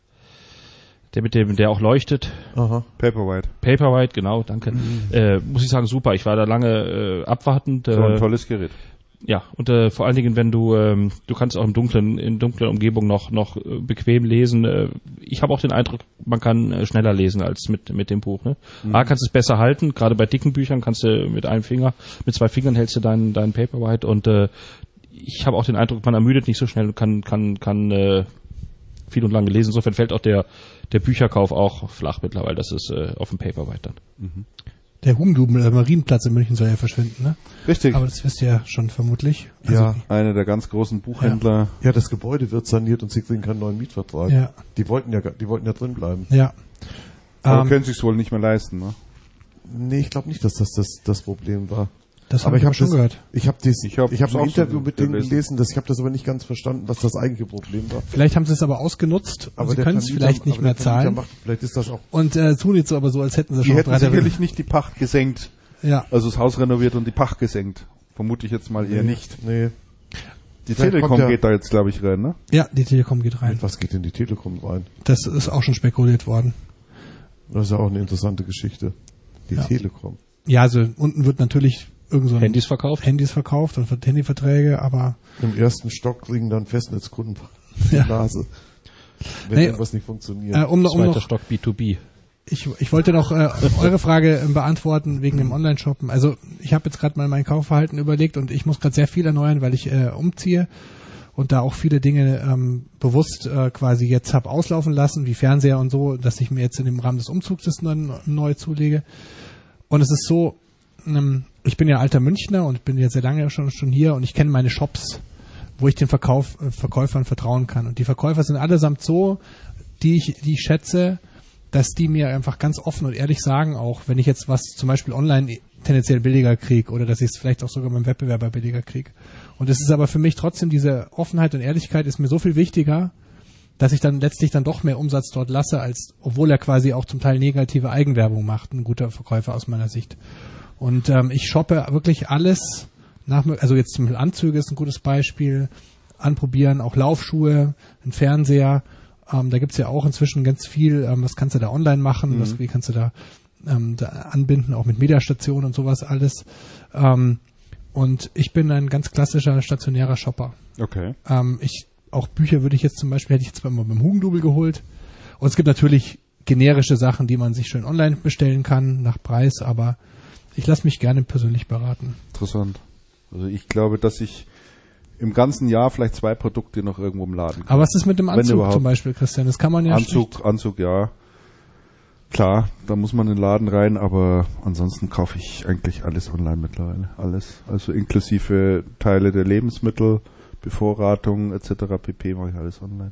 S3: der mit dem, der auch leuchtet.
S2: Aha.
S1: Paperwhite.
S3: Paperwhite, genau, danke. Mhm. Äh, muss ich sagen, super. Ich war da lange äh, abwartend. Äh,
S1: so ein tolles Gerät.
S3: Ja, und äh, vor allen Dingen, wenn du, ähm, du kannst auch im dunklen, in dunkler Umgebung noch noch äh, bequem lesen. Äh, ich habe auch den Eindruck, man kann äh, schneller lesen als mit mit dem Buch. Ne? Mhm. A, kannst du es besser halten. Gerade bei dicken Büchern kannst du mit einem Finger, mit zwei Fingern hältst du deinen deinen Paperwhite. Und äh, ich habe auch den Eindruck, man ermüdet nicht so schnell und kann kann kann äh, viel und lange lesen. Insofern fällt auch der der Bücherkauf auch flach mittlerweile. Das ist äh, auf dem Paperwhite dann.
S1: Mhm.
S4: Der Hugendubel, äh, Marienplatz in München soll ja verschwinden, ne?
S1: Richtig.
S4: Aber das wisst ihr ja schon vermutlich. Also
S2: ja.
S1: Einer der ganz großen Buchhändler.
S2: Ja, das Gebäude wird saniert und sie kriegen keinen neuen Mietvertrag.
S4: Ja.
S2: Die wollten ja, die wollten ja drin bleiben.
S4: Ja.
S1: Aber
S4: ähm,
S1: können sich wohl nicht mehr leisten, ne?
S2: Nee, ich glaube nicht, dass das das, das Problem war.
S4: Das
S2: aber
S4: hab
S2: ich habe
S4: schon
S2: das,
S4: gehört.
S2: Ich habe ich hab,
S1: Ich
S2: ich hab ein Interview
S1: so
S2: mit denen
S1: gelesen.
S2: gelesen, das, ich habe das aber nicht ganz verstanden, was das eigentliche Problem war.
S4: Vielleicht haben sie es aber ausgenutzt und
S2: Aber
S4: sie
S2: der
S4: können es
S2: Vermieter-
S4: vielleicht nicht
S2: aber
S4: mehr
S2: der Vermieter
S4: zahlen.
S2: Macht, vielleicht ist das auch.
S4: Und äh, tun jetzt so aber so, als hätten sie
S1: Die
S4: schon
S1: hätten
S4: drei der
S1: sicherlich nicht die Pacht gesenkt.
S4: Ja.
S1: Also das Haus renoviert und die Pacht gesenkt. Vermute ich jetzt mal eher
S2: nee,
S1: nicht.
S2: Nee.
S1: Die
S2: Vielleicht
S1: Telekom
S2: kommt ja-
S1: geht da jetzt, glaube ich, rein, ne?
S4: Ja, die Telekom geht rein.
S2: Was geht in die Telekom rein?
S4: Das ist auch schon spekuliert worden.
S2: Das ist ja auch eine interessante Geschichte. Die
S4: Ja.
S2: Telekom.
S4: Ja, also unten wird natürlich irgend so ein
S3: Handys verkauft?
S4: Handys verkauft und Handyverträge, aber
S2: Im ersten Stock kriegen dann Festnetzkunden die
S4: Ja.
S2: Nase. Wenn
S4: Nee,
S2: irgendwas nicht funktioniert.
S4: äh, um, um
S3: Zweiter
S4: noch
S3: Stock B zwei B.
S4: Ich, ich wollte noch äh, eure Frage äh, beantworten wegen dem Online-Shoppen. Also ich habe jetzt gerade mal mein Kaufverhalten überlegt und ich muss gerade sehr viel erneuern, weil ich äh, umziehe und da auch viele Dinge ähm, bewusst äh, quasi jetzt habe auslaufen lassen, wie Fernseher und so, dass ich mir jetzt in dem Rahmen des Umzugs das neu, neu zulege. Und es ist so, ähm, ich bin ja alter Münchner und bin jetzt sehr lange schon, schon hier und ich kenne meine Shops, wo ich den Verkauf, äh, Verkäufern vertrauen kann. Und die Verkäufer sind allesamt so, die ich, die ich schätze, dass die mir einfach ganz offen und ehrlich sagen, auch wenn ich jetzt was zum Beispiel online tendenziell billiger kriege oder dass ich es vielleicht auch sogar beim Wettbewerber billiger kriege. Und es ist aber für mich trotzdem, diese Offenheit und Ehrlichkeit ist mir so viel wichtiger, dass ich dann letztlich dann doch mehr Umsatz dort lasse, als obwohl er quasi auch zum Teil negative Eigenwerbung macht, ein guter Verkäufer aus meiner Sicht. Und ähm, ich shoppe wirklich alles, nach, also jetzt zum Beispiel Anzüge ist ein gutes Beispiel, anprobieren, auch Laufschuhe, ein Fernseher. Ähm, da gibt's ja auch inzwischen ganz viel, ähm, was kannst du da online machen, mhm. was, wie kannst du da, ähm, da anbinden, auch mit Mediastationen und sowas alles. Ähm, und ich bin ein ganz klassischer stationärer Shopper.
S1: Okay.
S4: Ähm, ich, auch Bücher würde ich jetzt zum Beispiel, hätte ich jetzt mal beim Hugendubel geholt. Und es gibt natürlich generische Sachen, die man sich schön online bestellen kann, nach Preis, aber ich lasse mich gerne persönlich beraten.
S1: Interessant. Also ich glaube, dass ich im ganzen Jahr vielleicht zwei Produkte noch irgendwo im Laden kaufe.
S4: Aber was ist mit dem
S1: Wenn
S4: Anzug
S1: überhaupt.
S4: zum Beispiel, Christian? Das kann man ja
S1: Anzug,
S4: schlicht-
S1: Anzug, ja. Klar, da muss man in den Laden rein, aber ansonsten kaufe ich eigentlich alles online mittlerweile. Alles. Also inklusive Teile der Lebensmittel, Bevorratung et cetera pp. Mache ich alles online.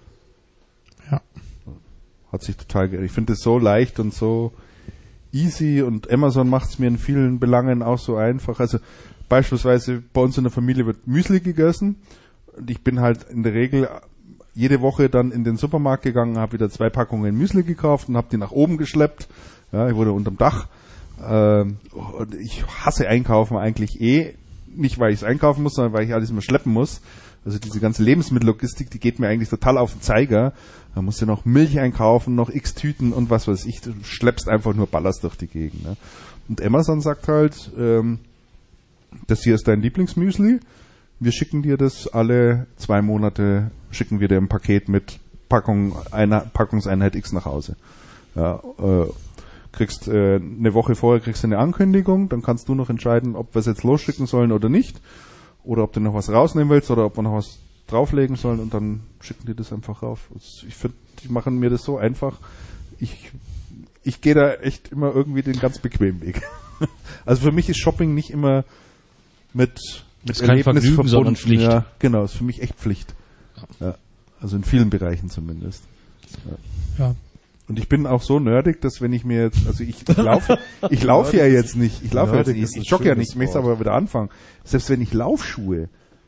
S4: Ja.
S1: Hat sich total geändert. Ich finde es so leicht und so easy und Amazon macht es mir in vielen Belangen auch so einfach. Also beispielsweise bei uns in der Familie wird Müsli gegessen und ich bin halt in der Regel jede Woche dann in den Supermarkt gegangen, habe wieder zwei Packungen Müsli gekauft und habe die nach oben geschleppt. Ja, ich wurde unterm Dach. Ähm, und ich hasse Einkaufen eigentlich eh. Nicht, weil ich es einkaufen muss, sondern weil ich alles immer schleppen muss. Also diese ganze Lebensmittellogistik, die geht mir eigentlich total auf den Zeiger. Da musst du noch Milch einkaufen, noch x Tüten und was weiß ich. Du schleppst einfach nur Ballast durch die Gegend. Ne? Und Amazon sagt halt, ähm, das hier ist dein Lieblingsmüsli. Wir schicken dir das alle zwei Monate, schicken wir dir ein Paket mit Packung, einer Packungseinheit X nach Hause. Ja, äh, kriegst äh, eine Woche vorher kriegst du eine Ankündigung, dann kannst du noch entscheiden, ob wir es jetzt losschicken sollen oder nicht. Oder ob du noch was rausnehmen willst oder ob wir noch was drauflegen sollen und dann schicken die das einfach rauf. Ich finde, die machen mir das so einfach. Ich, ich gehe da echt immer irgendwie den ganz bequemen Weg. Also für mich ist Shopping nicht immer mit, mit
S3: ist kein
S1: Erlebnis
S3: Vergnügen,
S1: verbunden.
S3: sondern Pflicht.
S1: Ja, genau, ist für mich echt Pflicht. Ja, also in vielen Bereichen zumindest. Ja.
S4: Ja.
S1: Und ich bin auch so nerdig, dass wenn ich mir jetzt, also ich, ich laufe, ich laufe ja jetzt nicht, ich laufe jetzt
S2: Nerdig
S1: nicht,
S2: ist ein
S1: ich jogge ja
S2: schönes
S1: nicht, ich möchte
S2: Wort.
S1: aber wieder anfangen. Selbst wenn ich Laufschuhe,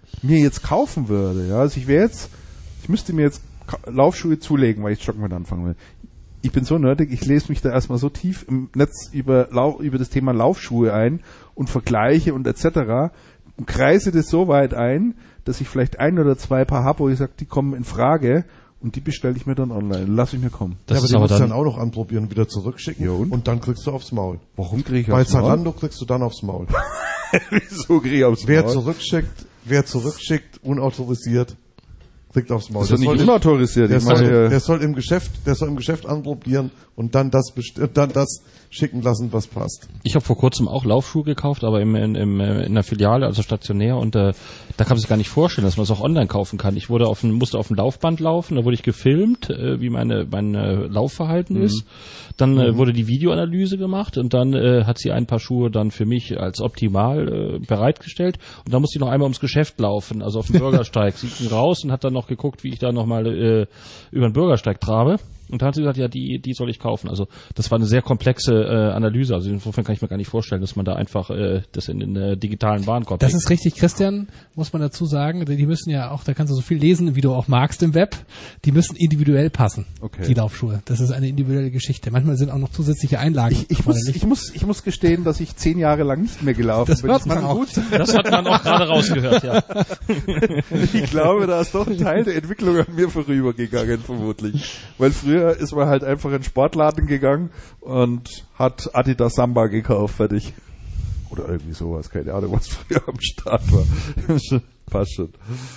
S1: mir jetzt kaufen würde, ja, also ich wäre jetzt, ich müsste mir jetzt Laufschuhe zulegen, weil ich joggen mit anfangen will. Ich bin so nerdig, ich lese mich da erstmal so tief im Netz über, Lau- über das Thema Laufschuhe ein und vergleiche und et cetera und kreise das so weit ein, dass ich vielleicht ein oder zwei Paar habe, wo ich sage, die kommen in Frage und die bestelle ich mir dann online, lass ich mir kommen.
S2: Das ja, aber
S3: ist
S2: die
S3: aber
S2: musst du
S3: dann
S2: dann auch noch anprobieren und wieder zurückschicken
S1: Ja, und?
S2: und dann kriegst du aufs Maul.
S1: Warum kriege ich
S2: Bei
S1: aufs Maul?
S2: Zalando kriegst du dann aufs Maul.
S1: Wieso kriege ich aufs
S2: Wer
S1: Maul?
S2: zurückschickt, wer zurückschickt, unautorisiert, kriegt aufs Maul.
S1: Das ist doch nicht
S2: soll-
S1: unautorisiert.
S2: Der
S1: Ich meine,
S2: soll,
S1: äh,
S2: der soll im Geschäft, der soll im Geschäft anprobieren und dann das best- äh, dann das schicken lassen, was passt.
S3: Ich habe vor kurzem auch Laufschuhe gekauft, aber im, in, im, äh, in der Filiale, also stationär, und äh, da kann man sich gar nicht vorstellen, dass man es auch online kaufen kann. Ich wurde auf ein, musste auf dem Laufband laufen, da wurde ich gefilmt, äh, wie meine, mein äh, Laufverhalten
S1: Mhm.
S3: ist. Dann äh, wurde die Videoanalyse gemacht und dann äh, hat sie ein paar Schuhe dann für mich als optimal äh, bereitgestellt. Und dann musste ich noch einmal ums Geschäft laufen, also auf dem Bürgersteig. Sie ging raus und hat dann noch geguckt, wie ich da nochmal äh, über den Bürgersteig trabe. Und dann hat sie gesagt, ja, die, die soll ich kaufen. Also das war eine sehr komplexe äh, Analyse. Also insofern kann ich mir gar nicht vorstellen, dass man da einfach äh, das in den äh, digitalen Warenkorb
S4: Das
S3: legt.
S4: ist richtig, Christian, muss man dazu sagen. Die müssen ja auch, da kannst du so viel lesen, wie du auch magst im Web. Die müssen individuell passen,
S1: Okay.
S4: die Laufschuhe. Das ist eine individuelle Geschichte. Manchmal sind auch noch zusätzliche Einlagen
S1: ich, ich, muss,
S4: erforderlich.
S1: ich, muss, ich muss gestehen, dass ich zehn Jahre lang nicht mehr gelaufen
S4: Das
S1: bin.
S4: hört
S1: Ich
S4: man
S1: kann
S4: auch.
S1: gut
S3: Das hat man auch gerade rausgehört, ja.
S1: Ich glaube, da ist doch ein Teil der Entwicklung an mir vorübergegangen, vermutlich. Weil früher ist man halt einfach in den Sportladen gegangen und hat Adidas Samba gekauft, fertig. Oder irgendwie sowas, keine Ahnung, was früher am Start war. Passt schon.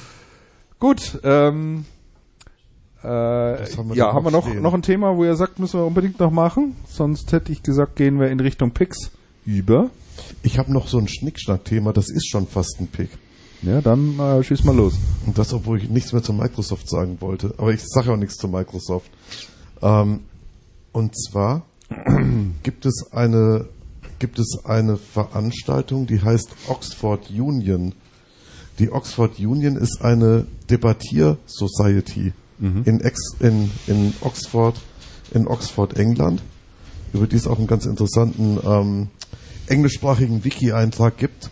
S1: Gut, ähm, äh,
S2: haben wir
S1: ja,
S2: da
S1: haben wir
S2: noch
S1: noch,
S2: stehen?
S1: noch ein Thema, wo ihr sagt, müssen wir unbedingt noch machen? Sonst hätte ich gesagt, gehen wir in Richtung Picks über.
S2: Ich habe noch so ein Schnickschnack-Thema, das ist schon fast ein Pick.
S1: Ja, dann äh, schieß mal los.
S2: Und das, obwohl ich nichts mehr zu Microsoft sagen wollte. Aber ich sage auch nichts zu Microsoft. Ähm, und zwar gibt es eine gibt es eine Veranstaltung, die heißt Oxford Union. Die Oxford Union ist eine Debattier-Society in, Ex, in, in Oxford, in Oxford, England, über die es auch einen ganz interessanten ähm, englischsprachigen Wiki-Eintrag gibt,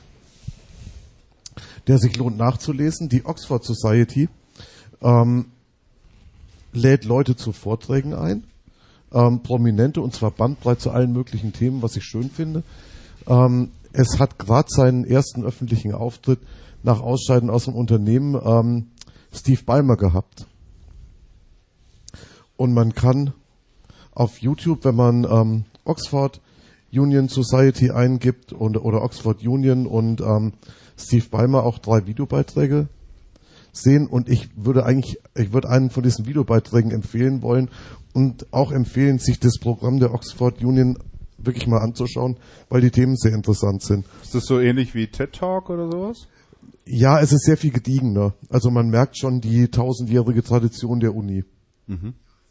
S2: der sich lohnt nachzulesen. Die Oxford Society ähm, lädt Leute zu Vorträgen ein, ähm, Prominente, und zwar bandbreit zu allen möglichen Themen, was ich schön finde. Ähm, es hat gerade seinen ersten öffentlichen Auftritt nach Ausscheiden aus dem Unternehmen ähm, Steve Ballmer gehabt. Und man kann auf YouTube, wenn man ähm, Oxford Union Society eingibt und, oder Oxford Union und ähm, Steve Ballmer, auch drei Videobeiträge sehen, und ich würde eigentlich, ich würde einen von diesen Videobeiträgen empfehlen wollen und auch empfehlen, sich das Programm der Oxford Union wirklich mal anzuschauen, weil die Themen sehr interessant sind.
S1: Ist das so ähnlich wie TED Talk oder sowas?
S2: Ja, es ist sehr viel gediegener. Also man merkt schon die tausendjährige Tradition der Uni.
S1: Mhm.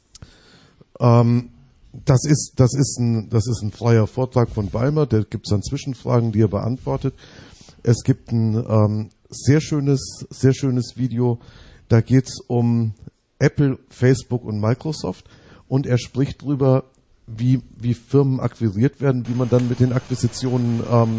S2: Ähm, das ist, das ist ein, das ist ein freier Vortrag von Ballmer, da gibt es dann Zwischenfragen, die er beantwortet. Es gibt ein ähm, sehr schönes, sehr schönes Video, da geht es um Apple, Facebook und Microsoft, und er spricht drüber, wie, wie Firmen akquiriert werden, wie man dann mit den Akquisitionen ähm,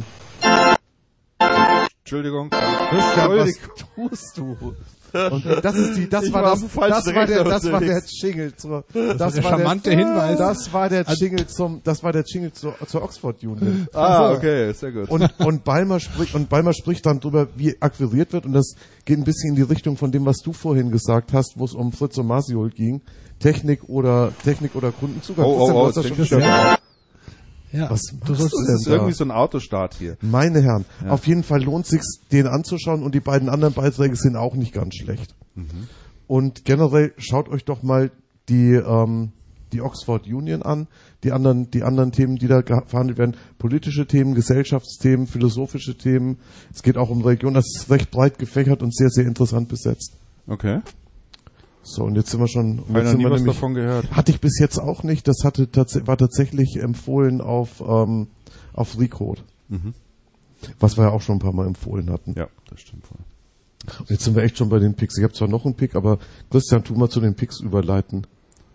S1: Entschuldigung.
S2: Christian, was tust du? Und das ist die, das
S1: Ich
S2: war
S1: war
S2: das,
S1: auf dem falschen
S2: das war der,
S1: Rechner
S2: das war der
S1: unterwegs.
S2: Jingle zur,
S4: Das
S2: das
S4: war der
S2: war
S4: charmante
S2: der,
S4: Hinweis.
S2: das war der Jingle zum, das war der Jingle zur, zur Oxford Union.
S1: Ah, okay, sehr gut.
S2: Und, und Ballmer spricht, und Ballmer spricht dann drüber, wie akquiriert wird, und das geht ein bisschen in die Richtung von dem, was du vorhin gesagt hast, wo es um Fritz und Masiol ging. Technik oder, Technik oder Kundenzugang.
S1: Oh,
S2: Christian,
S1: oh,
S2: du
S1: oh,
S2: hast das
S1: das
S2: schon
S1: klingt
S2: gesagt.
S4: Ja,
S2: Was
S4: du
S2: machst
S4: sollst
S2: du
S1: das
S2: denn
S1: ist
S2: da?
S1: irgendwie so ein Autostart hier.
S2: Meine Herren,
S1: Ja.
S2: auf jeden Fall lohnt sich den anzuschauen, und die beiden anderen Beiträge sind auch nicht ganz schlecht.
S1: Mhm.
S2: Und generell schaut euch doch mal die ähm, die Oxford Union an, die anderen die anderen Themen, die da ge- verhandelt werden, politische Themen, Gesellschaftsthemen, philosophische Themen. Es geht auch um Religion, das ist recht breit gefächert und sehr sehr interessant besetzt.
S1: Okay.
S2: So, und jetzt sind wir schon.
S1: Habe ich
S2: Jetzt
S1: noch
S2: sind
S1: nie
S2: wir
S1: was
S2: nämlich,
S1: davon gehört.
S2: hatte ich bis jetzt auch nicht. Das hatte tats- war tatsächlich empfohlen auf ähm, auf Recode,
S1: Mhm.
S2: was wir ja auch schon ein paar Mal empfohlen hatten.
S1: Ja, das stimmt voll.
S2: Und jetzt sind wir echt schon bei den Picks. Ich habe zwar noch einen Pick, aber Christian, tu mal zu den Picks überleiten,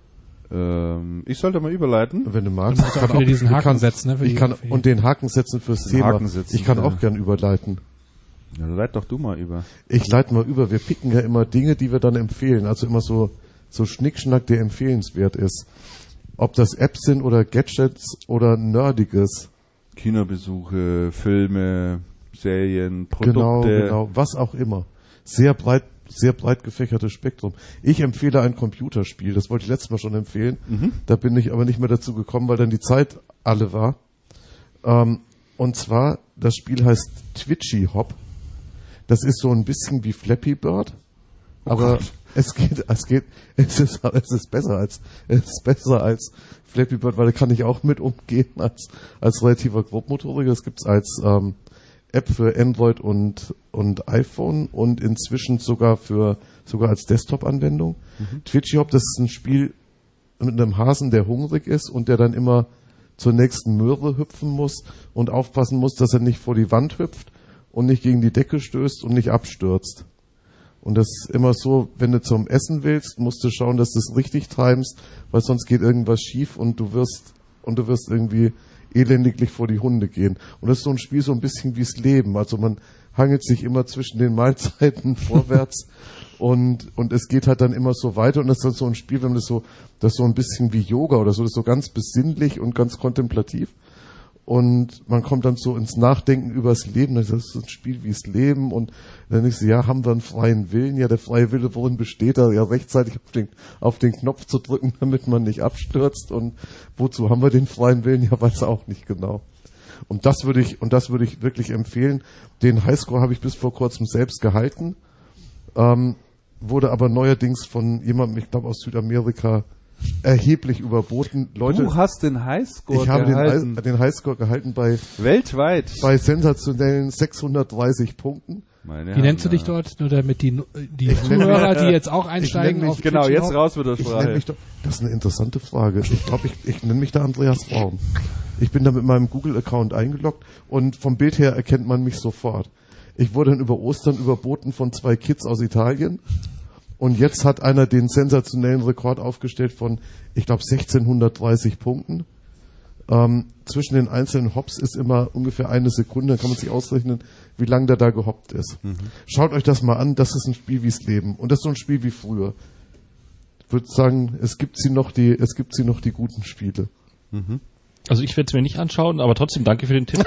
S1: Ähm, ich sollte mal überleiten.
S2: wenn du magst.
S4: musst auch wieder diesen
S2: ich
S4: Haken
S2: kann,
S4: setzen, ne, für
S2: ich
S4: die-
S2: kann
S4: für die-
S2: und den Haken setzen fürs
S1: Den
S2: Thema.
S1: Haken setzen,
S2: ich kann
S1: ja.
S2: auch gern überleiten.
S1: Ja, leit doch du mal über.
S2: Ich leite mal über. Wir picken ja immer Dinge, die wir dann empfehlen. Also immer so, so Schnickschnack, der empfehlenswert ist. Ob das Apps sind oder Gadgets oder Nerdiges.
S1: Kinobesuche, Filme, Serien, Produkte.
S2: Genau, genau. Was auch immer. Sehr breit, sehr breit gefächertes Spektrum. Ich empfehle ein Computerspiel. Das wollte ich letztes Mal schon empfehlen. Mhm. Da bin ich aber nicht mehr dazu gekommen, weil dann die Zeit alle war. Ähm, und zwar, das Spiel heißt Twitchy Hop. Das ist so ein bisschen wie Flappy Bird. Aber oh es geht, es geht, es ist, es ist besser als, es ist besser als Flappy Bird, weil da kann ich auch mit umgehen als, als relativer Grobmotoriker. Das gibt's als, ähm, App für Android und, und iPhone und inzwischen sogar für, sogar als Desktop-Anwendung. Mhm. Twitchy Hop, das ist ein Spiel mit einem Hasen, der hungrig ist und der dann immer zur nächsten Möhre hüpfen muss und aufpassen muss, dass er nicht vor die Wand hüpft und nicht gegen die Decke stößt und nicht abstürzt. Und das ist immer so, wenn du zum Essen willst, musst du schauen, dass du es richtig treibst, weil sonst geht irgendwas schief und du wirst, und du wirst irgendwie elendiglich vor die Hunde gehen. Und das ist so ein Spiel so ein bisschen wie's Leben. Also man hangelt sich immer zwischen den Mahlzeiten vorwärts und, und es geht halt dann immer so weiter. Und das ist dann so ein Spiel, wenn man das so, das ist so ein bisschen wie Yoga oder so, das ist so ganz besinnlich und ganz kontemplativ. Und man kommt dann so ins Nachdenken übers Leben. Das ist ein Spiel wie's Leben. Und dann ist so, ja, haben wir einen freien Willen? Ja, der freie Wille, worin besteht er? Ja, rechtzeitig auf den, auf den Knopf zu drücken, damit man nicht abstürzt. Und wozu haben wir den freien Willen? Ja, weiß er auch nicht genau. Und das würde ich, und das würde ich wirklich empfehlen. Den Highscore habe ich bis vor kurzem selbst gehalten. Ähm, wurde aber neuerdings von jemandem, ich glaube aus Südamerika, erheblich überboten. Leute,
S1: du hast den Highscore
S2: ich habe
S1: gehalten.
S2: den, den Highscore gehalten bei
S1: weltweit
S2: bei sensationellen sechshundertdreißig Punkten.
S4: Meine Wie nennst du dich dort? Nur damit die, die Zuhörer, die jetzt auch einsteigen
S2: mich,
S4: auf
S1: genau, jetzt auch raus mit der Sprache.
S2: Mich doch, das ist eine interessante Frage. Ich glaube, ich, ich nenne mich da Andreas Braun. Ich bin da mit meinem Google-Account eingeloggt und vom Bild her erkennt man mich sofort. Ich wurde dann über Ostern überboten von zwei Kids aus Italien. Und jetzt hat einer den sensationellen Rekord aufgestellt von, ich glaube, sechzehnhundertdreißig Punkten. Ähm, zwischen den einzelnen Hops ist immer ungefähr eine Sekunde, dann kann man sich ausrechnen, wie lange der da gehoppt ist. Mhm. Schaut euch das mal an, das ist ein Spiel wie's Leben. Und das ist so ein Spiel wie früher. Ich würde sagen, es gibt sie noch die, es gibt sie noch die guten Spiele.
S3: Mhm. Also ich werde es mir nicht anschauen, aber trotzdem danke für den Tipp.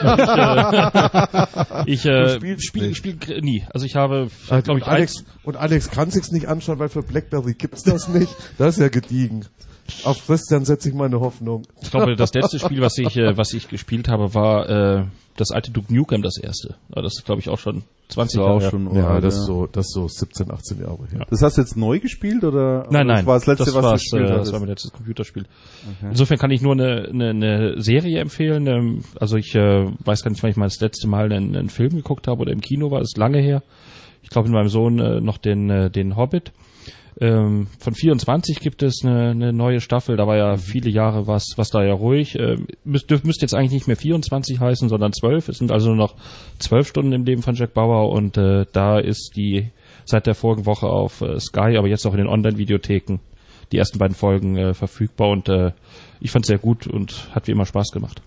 S3: Ich, äh, ich äh, spiele spiel, spiel nie. Also ich habe,
S2: also glaube ich, Alex und Alex kann sich's nicht anschauen, weil für BlackBerry gibt's das nicht. Das ist ja gediegen. Auf Christian setze ich meine Hoffnung.
S3: Ich glaube, das letzte Spiel, was ich, äh, was ich gespielt habe, war äh, das alte Duke Nukem, das erste. Aber das ist, glaube ich, auch schon zwanzig Jahre her.
S2: Schon, ja, das ist so, das ist so siebzehn, achtzehn Jahre her.
S1: Ja. Das hast du jetzt neu gespielt oder?
S3: Nein, nein.
S1: Das war das letzte,
S3: das
S1: was
S3: du
S1: gespielt hast?
S3: Äh, das war mein letztes Computerspiel. Okay. Insofern kann ich nur eine, eine, eine Serie empfehlen. Ähm, also ich äh, weiß gar nicht, wann ich mal das letzte Mal einen, einen Film geguckt habe oder im Kino war. Das ist lange her. Ich glaube, mit meinem Sohn äh, noch den, äh, den Hobbit. Ähm, von vierundzwanzig gibt es eine, eine neue Staffel, da war ja viele Jahre was, was da ja ruhig. Ähm, müsst, müsste jetzt eigentlich nicht mehr vierundzwanzig heißen, sondern zwölf. Es sind also nur noch zwölf Stunden im Leben von Jack Bauer und äh, da ist die seit der vorigen Woche auf äh, Sky, aber jetzt auch in den Online-Videotheken die ersten beiden Folgen äh, verfügbar und äh, ich fand es sehr gut und hat wie immer Spaß gemacht.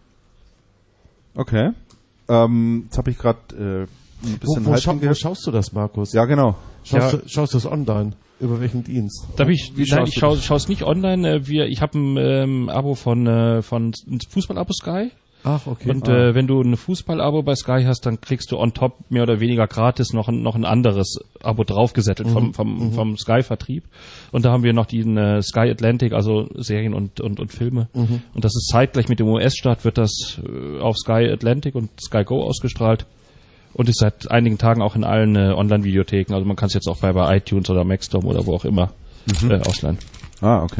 S1: Okay. Ähm, jetzt habe ich gerade äh, ein bisschen
S2: wo, wo, schau, wo schaust du das, Markus?
S1: Ja, genau.
S2: Schaust,
S1: ja.
S2: du, schaust du das online? Über welchen Dienst?
S3: Darf ich,
S1: Wie
S3: nein, ich schaue schaue es nicht online. Wir, ich habe ein ähm, Abo von äh, von ein Fußball-Abo Sky.
S2: Ach, okay.
S3: Und
S2: ah.
S3: äh, wenn du ein Fußball-Abo bei Sky hast, dann kriegst du on top mehr oder weniger gratis noch ein, noch ein anderes Abo draufgesettelt mhm. vom vom, mhm. vom Sky-Vertrieb. Und da haben wir noch den äh, Sky Atlantic, also Serien und und und Filme. Mhm. Und das ist zeitgleich mit dem U S-Start wird das äh, auf Sky Atlantic und Sky Go ausgestrahlt. Und ist seit einigen Tagen auch in allen äh, Online-Videotheken. Also man kann es jetzt auch bei, bei iTunes oder Maxdom oder wo auch immer mhm. äh, ausleihen.
S1: Ah, okay.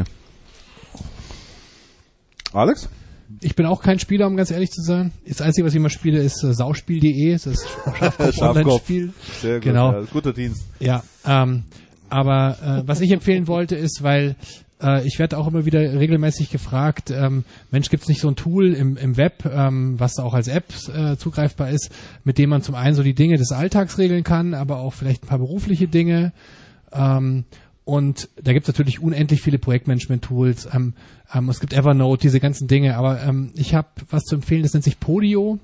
S1: Alex?
S4: Ich bin auch kein Spieler, um ganz ehrlich zu sein. Das Einzige, was ich immer spiele, ist äh, sauspiel punkt de. Das ist Schafkopf Online-Spiel.
S1: Sehr gut,
S4: genau.
S1: Ja, guter Dienst.
S4: Ja, ähm, aber äh, was ich empfehlen wollte, ist, weil äh, ich werde auch immer wieder regelmäßig gefragt, ähm, Mensch, gibt's nicht so ein Tool im, im Web, ähm, was auch als App äh, zugreifbar ist, mit dem man zum einen so die Dinge des Alltags regeln kann, aber auch vielleicht ein paar berufliche Dinge. Ähm, und da gibt's natürlich unendlich viele Projektmanagement-Tools. Ähm, ähm, es gibt Evernote, diese ganzen Dinge. Aber ähm, ich habe was zu empfehlen, das nennt sich Podio.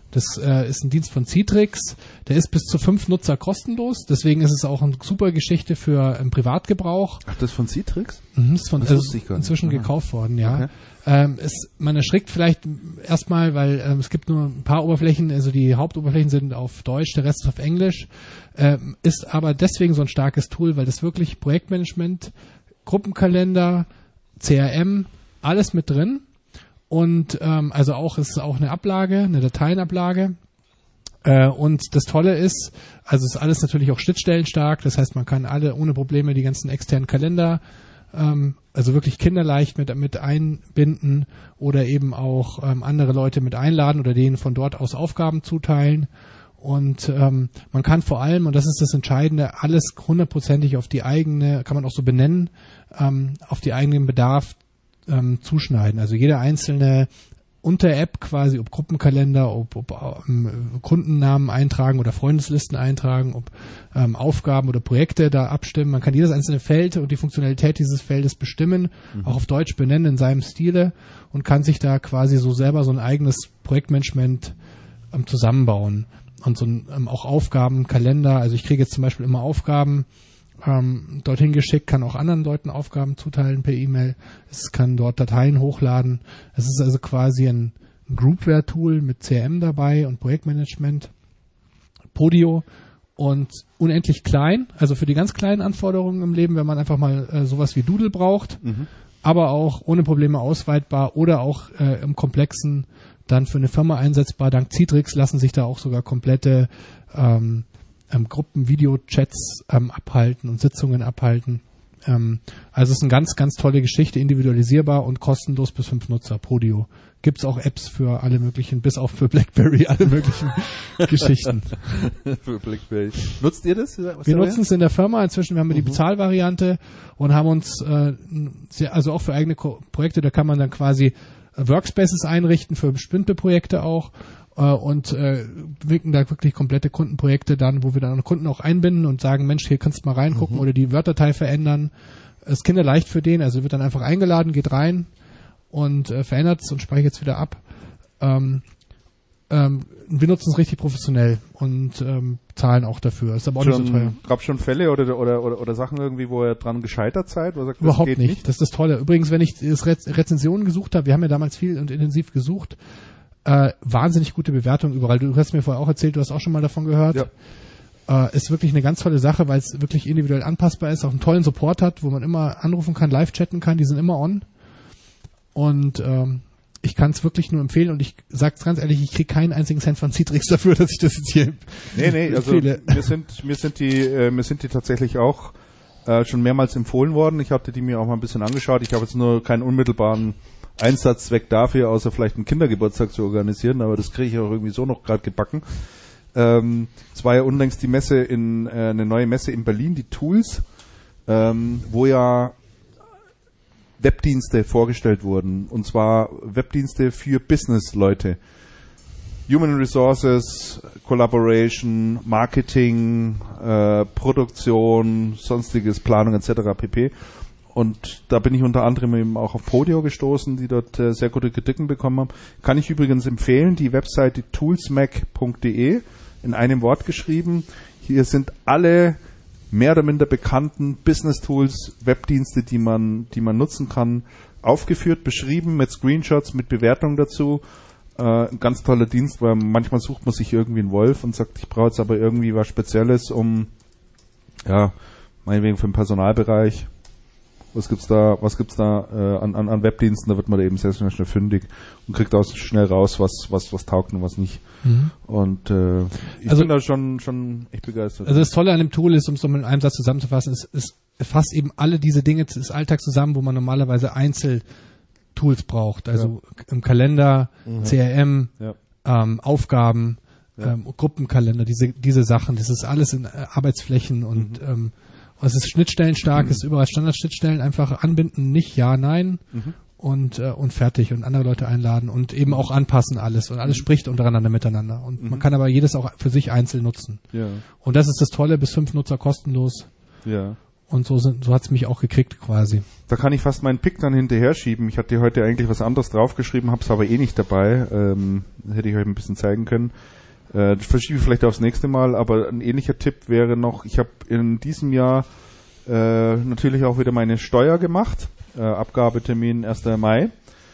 S4: Das äh, ist ein Dienst von Citrix. Der ist bis zu fünf Nutzer kostenlos. Deswegen ist es auch eine super Geschichte für ähm, Privatgebrauch.
S1: Ach, das ist von Citrix?
S4: Mhm, ist von,
S1: das
S4: also
S1: wusste ich gar nicht.
S4: inzwischen
S1: Aha.
S4: gekauft worden, ja.
S1: Okay.
S4: Ähm, es, man erschrickt vielleicht erstmal, weil ähm, es gibt nur ein paar Oberflächen, also die Hauptoberflächen sind auf Deutsch, der Rest ist auf Englisch. Ähm, ist aber deswegen so ein starkes Tool, weil das wirklich Projektmanagement, Gruppenkalender, C R M, alles mit drin. Und ähm, also auch es ist auch eine Ablage, eine Dateienablage. Äh, und das Tolle ist, also es ist alles natürlich auch schnittstellenstark. Das heißt, man kann alle ohne Probleme die ganzen externen Kalender, ähm, also wirklich kinderleicht mit mit einbinden oder eben auch ähm, andere Leute mit einladen oder denen von dort aus Aufgaben zuteilen. Und ähm, man kann vor allem, und das ist das Entscheidende, alles hundertprozentig auf die eigene, kann man auch so benennen, ähm, auf die eigenen Bedarf ähm, zuschneiden. Also jede einzelne Unter-App quasi, ob Gruppenkalender, ob, ob ähm, Kundennamen eintragen oder Freundeslisten eintragen, ob ähm, Aufgaben oder Projekte da abstimmen. Man kann jedes einzelne Feld und die Funktionalität dieses Feldes bestimmen, mhm. auch auf Deutsch benennen in seinem Stile und kann sich da quasi so selber so ein eigenes Projektmanagement ähm, zusammenbauen. Und so ein, ähm, auch Aufgaben, Kalender, also ich kriege jetzt zum Beispiel immer Aufgaben ähm, dorthin geschickt, kann auch anderen Leuten Aufgaben zuteilen per E-Mail. Es kann dort Dateien hochladen. Es ist also quasi ein Groupware-Tool mit C R M dabei und Projektmanagement. Podio und unendlich klein, also für die ganz kleinen Anforderungen im Leben, wenn man einfach mal äh, sowas wie Doodle braucht, mhm. aber auch ohne Probleme ausweitbar oder auch äh, im komplexen dann für eine Firma einsetzbar. Dank Citrix lassen sich da auch sogar komplette ähm, ähm, Gruppen, Videochats ähm, abhalten und Sitzungen abhalten. Ähm, also es ist eine ganz, ganz tolle Geschichte, individualisierbar und kostenlos bis fünf Nutzer, Podio. Gibt's auch Apps für alle möglichen, bis auf für BlackBerry, alle möglichen Geschichten.
S1: Für BlackBerry. Nutzt ihr das?
S4: Was wir nutzen es in der Firma. Inzwischen haben wir die mhm. Bezahlvariante und haben uns, äh, sehr, also auch für eigene Ko- Projekte, da kann man dann quasi Workspaces einrichten für bestimmte Projekte auch äh, und äh, wirken da wirklich komplette Kundenprojekte dann, wo wir dann Kunden auch einbinden und sagen, Mensch, hier kannst du mal reingucken mhm. oder die Word-Datei verändern. Es ist kinderleicht für den, also wird dann einfach eingeladen, geht rein und äh, verändert es und speichert es wieder ab. Ähm, ähm, wir nutzen es richtig professionell und ähm, zahlen auch dafür. Ist aber auch
S1: schon,
S4: nicht so teuer.
S1: Gab es schon Fälle oder, oder, oder, oder Sachen irgendwie, wo ihr dran gescheitert seid? Wo ihr sagt,
S4: Überhaupt
S1: das geht
S4: nicht.
S1: nicht.
S4: Das ist das Tolle. Übrigens, wenn ich Rez- Rezensionen gesucht habe, wir haben ja damals viel und intensiv gesucht, äh, wahnsinnig gute Bewertungen überall. Du hast mir vorher auch erzählt, du hast auch schon mal davon gehört. Ja. Äh, ist wirklich eine ganz tolle Sache, weil es wirklich individuell anpassbar ist, auch einen tollen Support hat, wo man immer anrufen kann, live chatten kann, die sind immer on. Und ähm, ich kann es wirklich nur empfehlen und ich sag's ganz ehrlich, ich kriege keinen einzigen Cent von Citrix dafür, dass ich das jetzt hier
S1: Nee, nee, also
S4: empfehle.
S1: mir sind mir sind die äh, mir sind die tatsächlich auch äh, schon mehrmals empfohlen worden. Ich hatte die mir auch mal ein bisschen angeschaut. Ich habe jetzt nur keinen unmittelbaren Einsatzzweck dafür, außer vielleicht einen Kindergeburtstag zu organisieren, aber das kriege ich auch irgendwie so noch gerade gebacken. Ähm, es war ja unlängst die Messe in äh, eine neue Messe in Berlin, die Tools, ähm, wo ja Webdienste vorgestellt wurden, und zwar Webdienste für Business-Leute. Human Resources, Collaboration, Marketing, äh, Produktion, sonstiges, Planung et cetera pp. Und da bin ich unter anderem eben auch auf Podio gestoßen, die dort äh, sehr gute Kritiken bekommen haben. Kann ich übrigens empfehlen, die Webseite toolsmac punkt de, in einem Wort geschrieben. Hier sind alle mehr oder minder bekannten Business-Tools, Webdienste, die man, die man nutzen kann, aufgeführt, beschrieben, mit Screenshots, mit Bewertungen dazu. Äh, ein ganz toller Dienst, weil manchmal sucht man sich irgendwie einen Wolf und sagt, ich brauche jetzt aber irgendwie was Spezielles, um, ja, meinetwegen für den Personalbereich. Was gibt's da, was gibt's da äh, an, an, an Webdiensten? Da wird man da eben sehr, sehr schnell fündig und kriegt auch schnell raus, was, was, was taugt und was nicht. Mhm. Und äh, ich
S4: also,
S1: bin da schon, schon echt begeistert.
S4: Also das Tolle an dem Tool ist, um es so mit einem Satz zusammenzufassen, ist, ist fasst eben alle diese Dinge des Alltags zusammen, wo man normalerweise Einzeltools braucht. Also ja. im Kalender, mhm. C R M, ja. ähm, Aufgaben, ja. ähm, Gruppenkalender, diese diese Sachen. Das ist alles in äh, Arbeitsflächen und mhm. ähm, es ist schnittstellenstark, mhm. es ist überall Standardschnittstellen, einfach anbinden, nicht ja, nein mhm. und äh, und fertig und andere Leute einladen und eben auch anpassen alles und alles mhm. spricht untereinander miteinander und mhm. man kann aber jedes auch für sich einzeln nutzen.
S1: Ja.
S4: Und das ist das Tolle, bis fünf Nutzer kostenlos.
S1: Ja.
S4: Und so sind, so hat's mich auch gekriegt quasi.
S1: Da kann ich fast meinen Pick dann hinterher schieben. Ich hatte heute eigentlich was anderes draufgeschrieben, hab's aber eh nicht dabei. Ähm, hätte ich euch ein bisschen zeigen können. Äh, das verschiebe ich vielleicht aufs nächste Mal, aber ein ähnlicher Tipp wäre noch, ich habe in diesem Jahr äh, natürlich auch wieder meine Steuer gemacht. Äh, Abgabetermin erster Mai.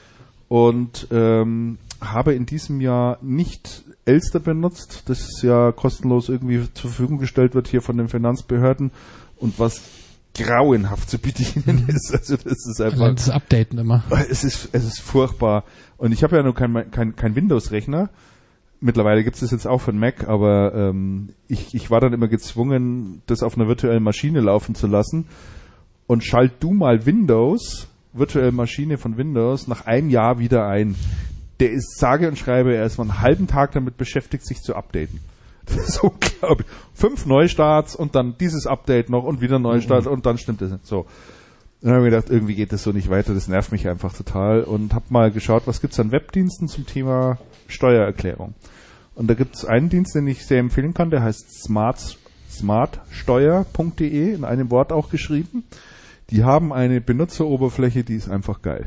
S1: Und ähm, habe in diesem Jahr nicht Elster benutzt, das ja kostenlos irgendwie zur Verfügung gestellt wird hier von den Finanzbehörden und was grauenhaft zu bedienen ist. Also das ist einfach...
S4: Das Updaten immer.
S1: Es ist, es ist furchtbar. Und ich habe ja noch kein, kein, kein Windows-Rechner. Mittlerweile gibt es das jetzt auch von Mac, aber ähm, ich, ich war dann immer gezwungen, das auf einer virtuellen Maschine laufen zu lassen. Und schalt du mal Windows, virtuelle Maschine von Windows, nach einem Jahr wieder ein. Der ist sage und schreibe, er ist mal einen halben Tag damit beschäftigt, sich zu updaten. Das ist unglaublich. Fünf Neustarts und dann dieses Update noch und wieder Neustart mhm. und dann stimmt das nicht. So. Dann habe ich mir gedacht, irgendwie geht das so nicht weiter, das nervt mich einfach total und habe mal geschaut, was gibt's an Webdiensten zum Thema Steuererklärung. Und da gibt's einen Dienst, den ich sehr empfehlen kann, der heißt smart, smartsteuer punkt de, in einem Wort auch geschrieben. Die haben eine Benutzeroberfläche, die ist einfach geil.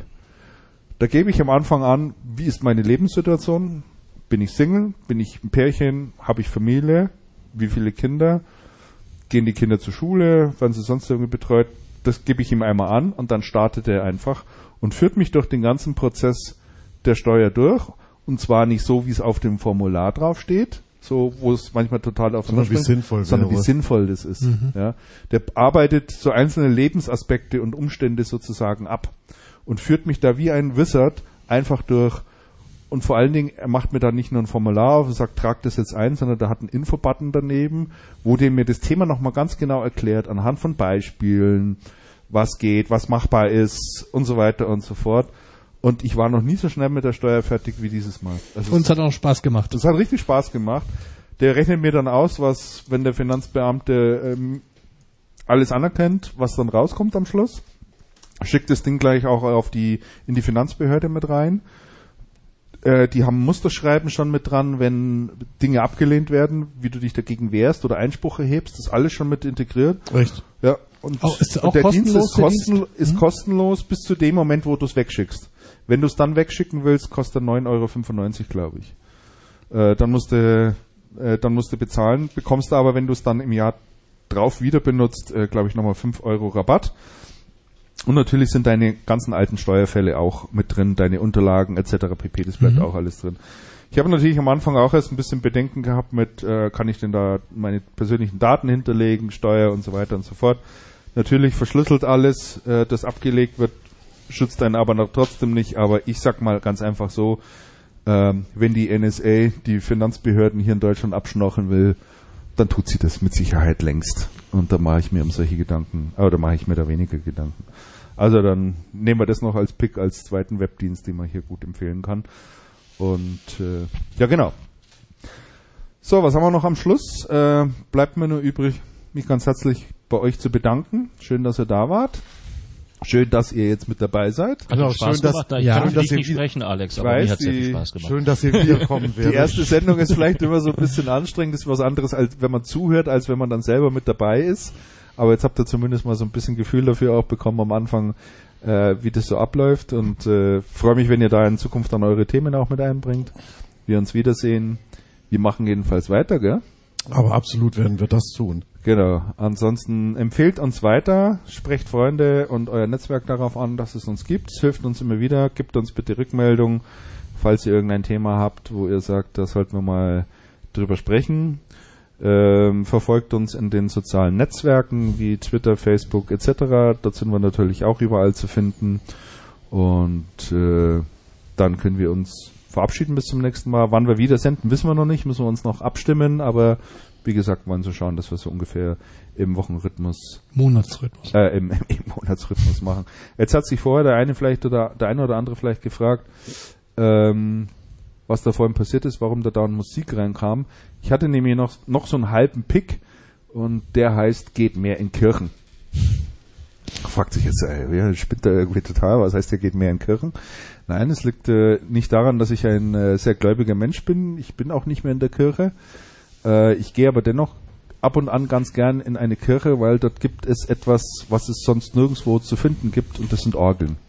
S1: Da gebe ich am Anfang an, wie ist meine Lebenssituation? Bin ich Single? Bin ich ein Pärchen? Habe ich Familie? Wie viele Kinder? Gehen die Kinder zur Schule? Werden sie sonst irgendwie betreut? Das gebe ich ihm einmal an und dann startet er einfach und führt mich durch den ganzen Prozess der Steuer durch. Und zwar nicht so, wie es auf dem Formular drauf steht, so wo es manchmal total auf
S2: sondern wie sinnvoll,
S1: sondern wie sinnvoll das ist. Mhm. Ja, der arbeitet so einzelne Lebensaspekte und Umstände sozusagen ab und führt mich da wie ein Wizard einfach durch. Und vor allen Dingen, er macht mir da nicht nur ein Formular auf und sagt, trag das jetzt ein, sondern da hat einen Infobutton daneben, wo der mir das Thema nochmal ganz genau erklärt, anhand von Beispielen, was geht, was machbar ist und so weiter und so fort. Und ich war noch nie so schnell mit der Steuer fertig wie dieses Mal. Also
S4: und es hat auch Spaß gemacht.
S1: Es hat richtig Spaß gemacht. Der rechnet mir dann aus, was, wenn der Finanzbeamte ähm, alles anerkennt, was dann rauskommt am Schluss. Schickt das Ding gleich auch auf die in die Finanzbehörde mit rein. Äh, die haben Musterschreiben schon mit dran, wenn Dinge abgelehnt werden, wie du dich dagegen wehrst oder Einspruch erhebst. Das ist alles schon mit integriert.
S2: Echt?
S1: Ja. Und,
S4: auch, ist
S1: und
S4: auch
S1: der
S4: kostenlos,
S1: Dienst ist, kosten,
S4: Dienst?
S1: ist
S4: hm?
S1: kostenlos bis zu dem Moment, wo du es wegschickst. Wenn du es dann wegschicken willst, kostet er neun Euro fünfundneunzig, glaube ich. Äh, dann musst du, äh, dann musst du bezahlen, bekommst du aber, wenn du es dann im Jahr drauf wieder benutzt, äh, glaube ich, nochmal fünf Euro Rabatt. Und natürlich sind deine ganzen alten Steuerfälle auch mit drin, deine Unterlagen et cetera pp. Das bleibt mhm. auch alles drin. Ich habe natürlich am Anfang auch erst ein bisschen Bedenken gehabt mit, äh, kann ich denn da meine persönlichen Daten hinterlegen, Steuer und so weiter und so fort. Natürlich verschlüsselt alles, äh, das abgelegt wird, schützt einen aber noch trotzdem nicht. Aber ich sag mal ganz einfach so, ähm, wenn die N S A die Finanzbehörden hier in Deutschland abschnorcheln will, dann tut sie das mit Sicherheit längst. Und da mache ich mir um solche Gedanken, oder mache ich mir da weniger Gedanken. Also dann nehmen wir das noch als Pick, als zweiten Webdienst, den man hier gut empfehlen kann. Und äh, ja, genau. So, was haben wir noch am Schluss? Äh, bleibt mir nur übrig, mich ganz herzlich bei euch zu bedanken. Schön, dass ihr da wart. Schön, dass ihr jetzt mit dabei seid.
S3: Hat
S2: genau,
S3: Spaß
S2: schön,
S3: gemacht.
S2: dass,
S3: Ich
S2: ja,
S3: kann
S2: schön, dass
S3: nicht
S2: ihr
S3: sprechen, Alex,
S1: ich
S3: aber
S1: weiß,
S3: mir hat sehr
S1: die,
S3: viel Spaß gemacht.
S2: Schön, dass ihr wiederkommen werdet.
S1: Die erste Sendung ist vielleicht immer so ein bisschen anstrengend, das ist was anderes, als wenn man zuhört, als wenn man dann selber mit dabei ist. Aber jetzt habt ihr zumindest mal so ein bisschen Gefühl dafür auch bekommen am Anfang, äh, wie das so abläuft. Und äh, freue mich, wenn ihr da in Zukunft dann eure Themen auch mit einbringt. Wir uns wiedersehen. Wir machen jedenfalls weiter, gell?
S2: Aber absolut werden wir das tun.
S1: Genau. Ansonsten empfehlt uns weiter, sprecht Freunde und euer Netzwerk darauf an, dass es uns gibt. Es hilft uns immer wieder. Gebt uns bitte Rückmeldung, falls ihr irgendein Thema habt, wo ihr sagt, da sollten wir mal drüber sprechen. Ähm, verfolgt uns in den sozialen Netzwerken wie Twitter, Facebook et cetera. Dort sind wir natürlich auch überall zu finden. Und äh, dann können wir uns verabschieden bis zum nächsten Mal. Wann wir wieder senden, wissen wir noch nicht. Müssen wir uns noch abstimmen. Aber wie gesagt, wollen so schauen, dass wir so ungefähr im Wochenrhythmus,
S4: Monatsrhythmus,
S1: äh, im, im, im Monatsrhythmus machen. Jetzt hat sich vorher der eine vielleicht oder der eine oder andere vielleicht gefragt, ähm, was da vorhin passiert ist, warum da dauernd Musik reinkam. Ich hatte nämlich noch, noch so einen halben Pick und der heißt, geht mehr in Kirchen. Fragt sich jetzt, ey, ja, spinnt da irgendwie total, was heißt, der geht mehr in Kirchen? Nein, es liegt äh, nicht daran, dass ich ein äh, sehr gläubiger Mensch bin. Ich bin auch nicht mehr in der Kirche. Äh, ich gehe aber dennoch ab und an ganz gern in eine Kirche, weil dort gibt es etwas, was es sonst nirgendwo zu finden gibt, und das sind Orgeln.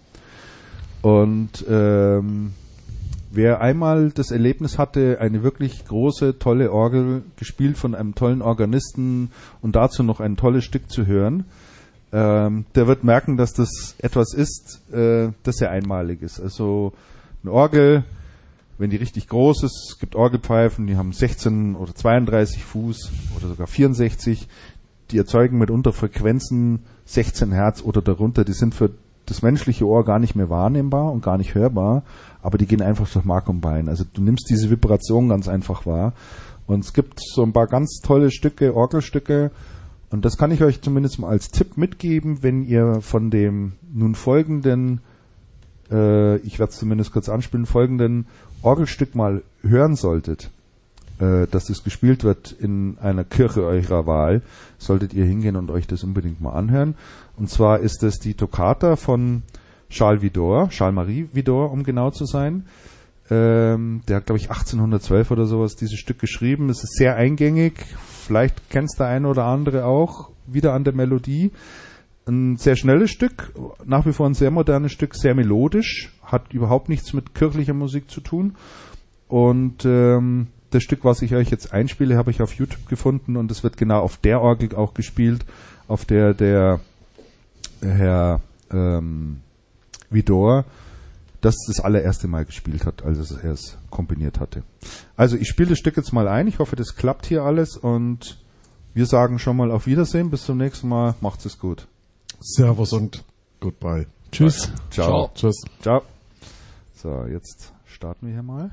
S1: Und ähm, wer einmal das Erlebnis hatte, eine wirklich große, tolle Orgel gespielt von einem tollen Organisten und dazu noch ein tolles Stück zu hören, ähm, der wird merken, dass das etwas ist, äh, das sehr einmalig ist. Also eine Orgel, wenn die richtig groß ist, es gibt Orgelpfeifen, die haben sechzehn oder zweiunddreißig Fuß oder sogar vierundsechzig, die erzeugen mitunter Frequenzen sechzehn Hertz oder darunter, die sind für das menschliche Ohr gar nicht mehr wahrnehmbar und gar nicht hörbar, aber die gehen einfach durch Mark und Bein. Also du nimmst diese Vibration ganz einfach wahr. Und es gibt so ein paar ganz tolle Stücke, Orgelstücke, und das kann ich euch zumindest mal als Tipp mitgeben, wenn ihr von dem nun folgenden, äh, ich werde es zumindest kurz anspielen, folgenden Orgelstück mal hören solltet, äh, dass das gespielt wird in einer Kirche eurer Wahl, solltet ihr hingehen und euch das unbedingt mal anhören. Und zwar ist es die Toccata von Charles Widor, Charles-Marie Widor, um genau zu sein. Ähm, der hat, glaube ich, achtzehnhundertzwölf oder sowas dieses Stück geschrieben. Es ist sehr eingängig. Vielleicht kennst der eine oder andere auch wieder an der Melodie. Ein sehr schnelles Stück, nach wie vor ein sehr modernes Stück, sehr melodisch, hat überhaupt nichts mit kirchlicher Musik zu tun. Und ähm, das Stück, was ich euch jetzt einspiele, habe ich auf YouTube gefunden, und es wird genau auf der Orgel auch gespielt, auf der der Herr ähm, Widor das das allererste Mal gespielt hat, als er es komponiert hatte. Also ich spiele das Stück jetzt mal ein, ich hoffe, das klappt hier alles, und wir sagen schon mal auf Wiedersehen, bis zum nächsten Mal, macht's es gut.
S2: Servus und goodbye.
S4: Tschüss.
S1: Ciao.
S3: Ciao.
S2: Tschüss.
S1: Ciao. So, jetzt starten wir hier mal.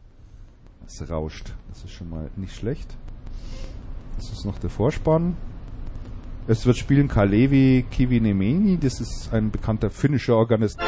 S1: Es rauscht, das ist schon mal nicht schlecht. Das ist noch der Vorspann. Es wird spielen Kalevi Kiviniemen, das ist ein bekannter finnischer Organist.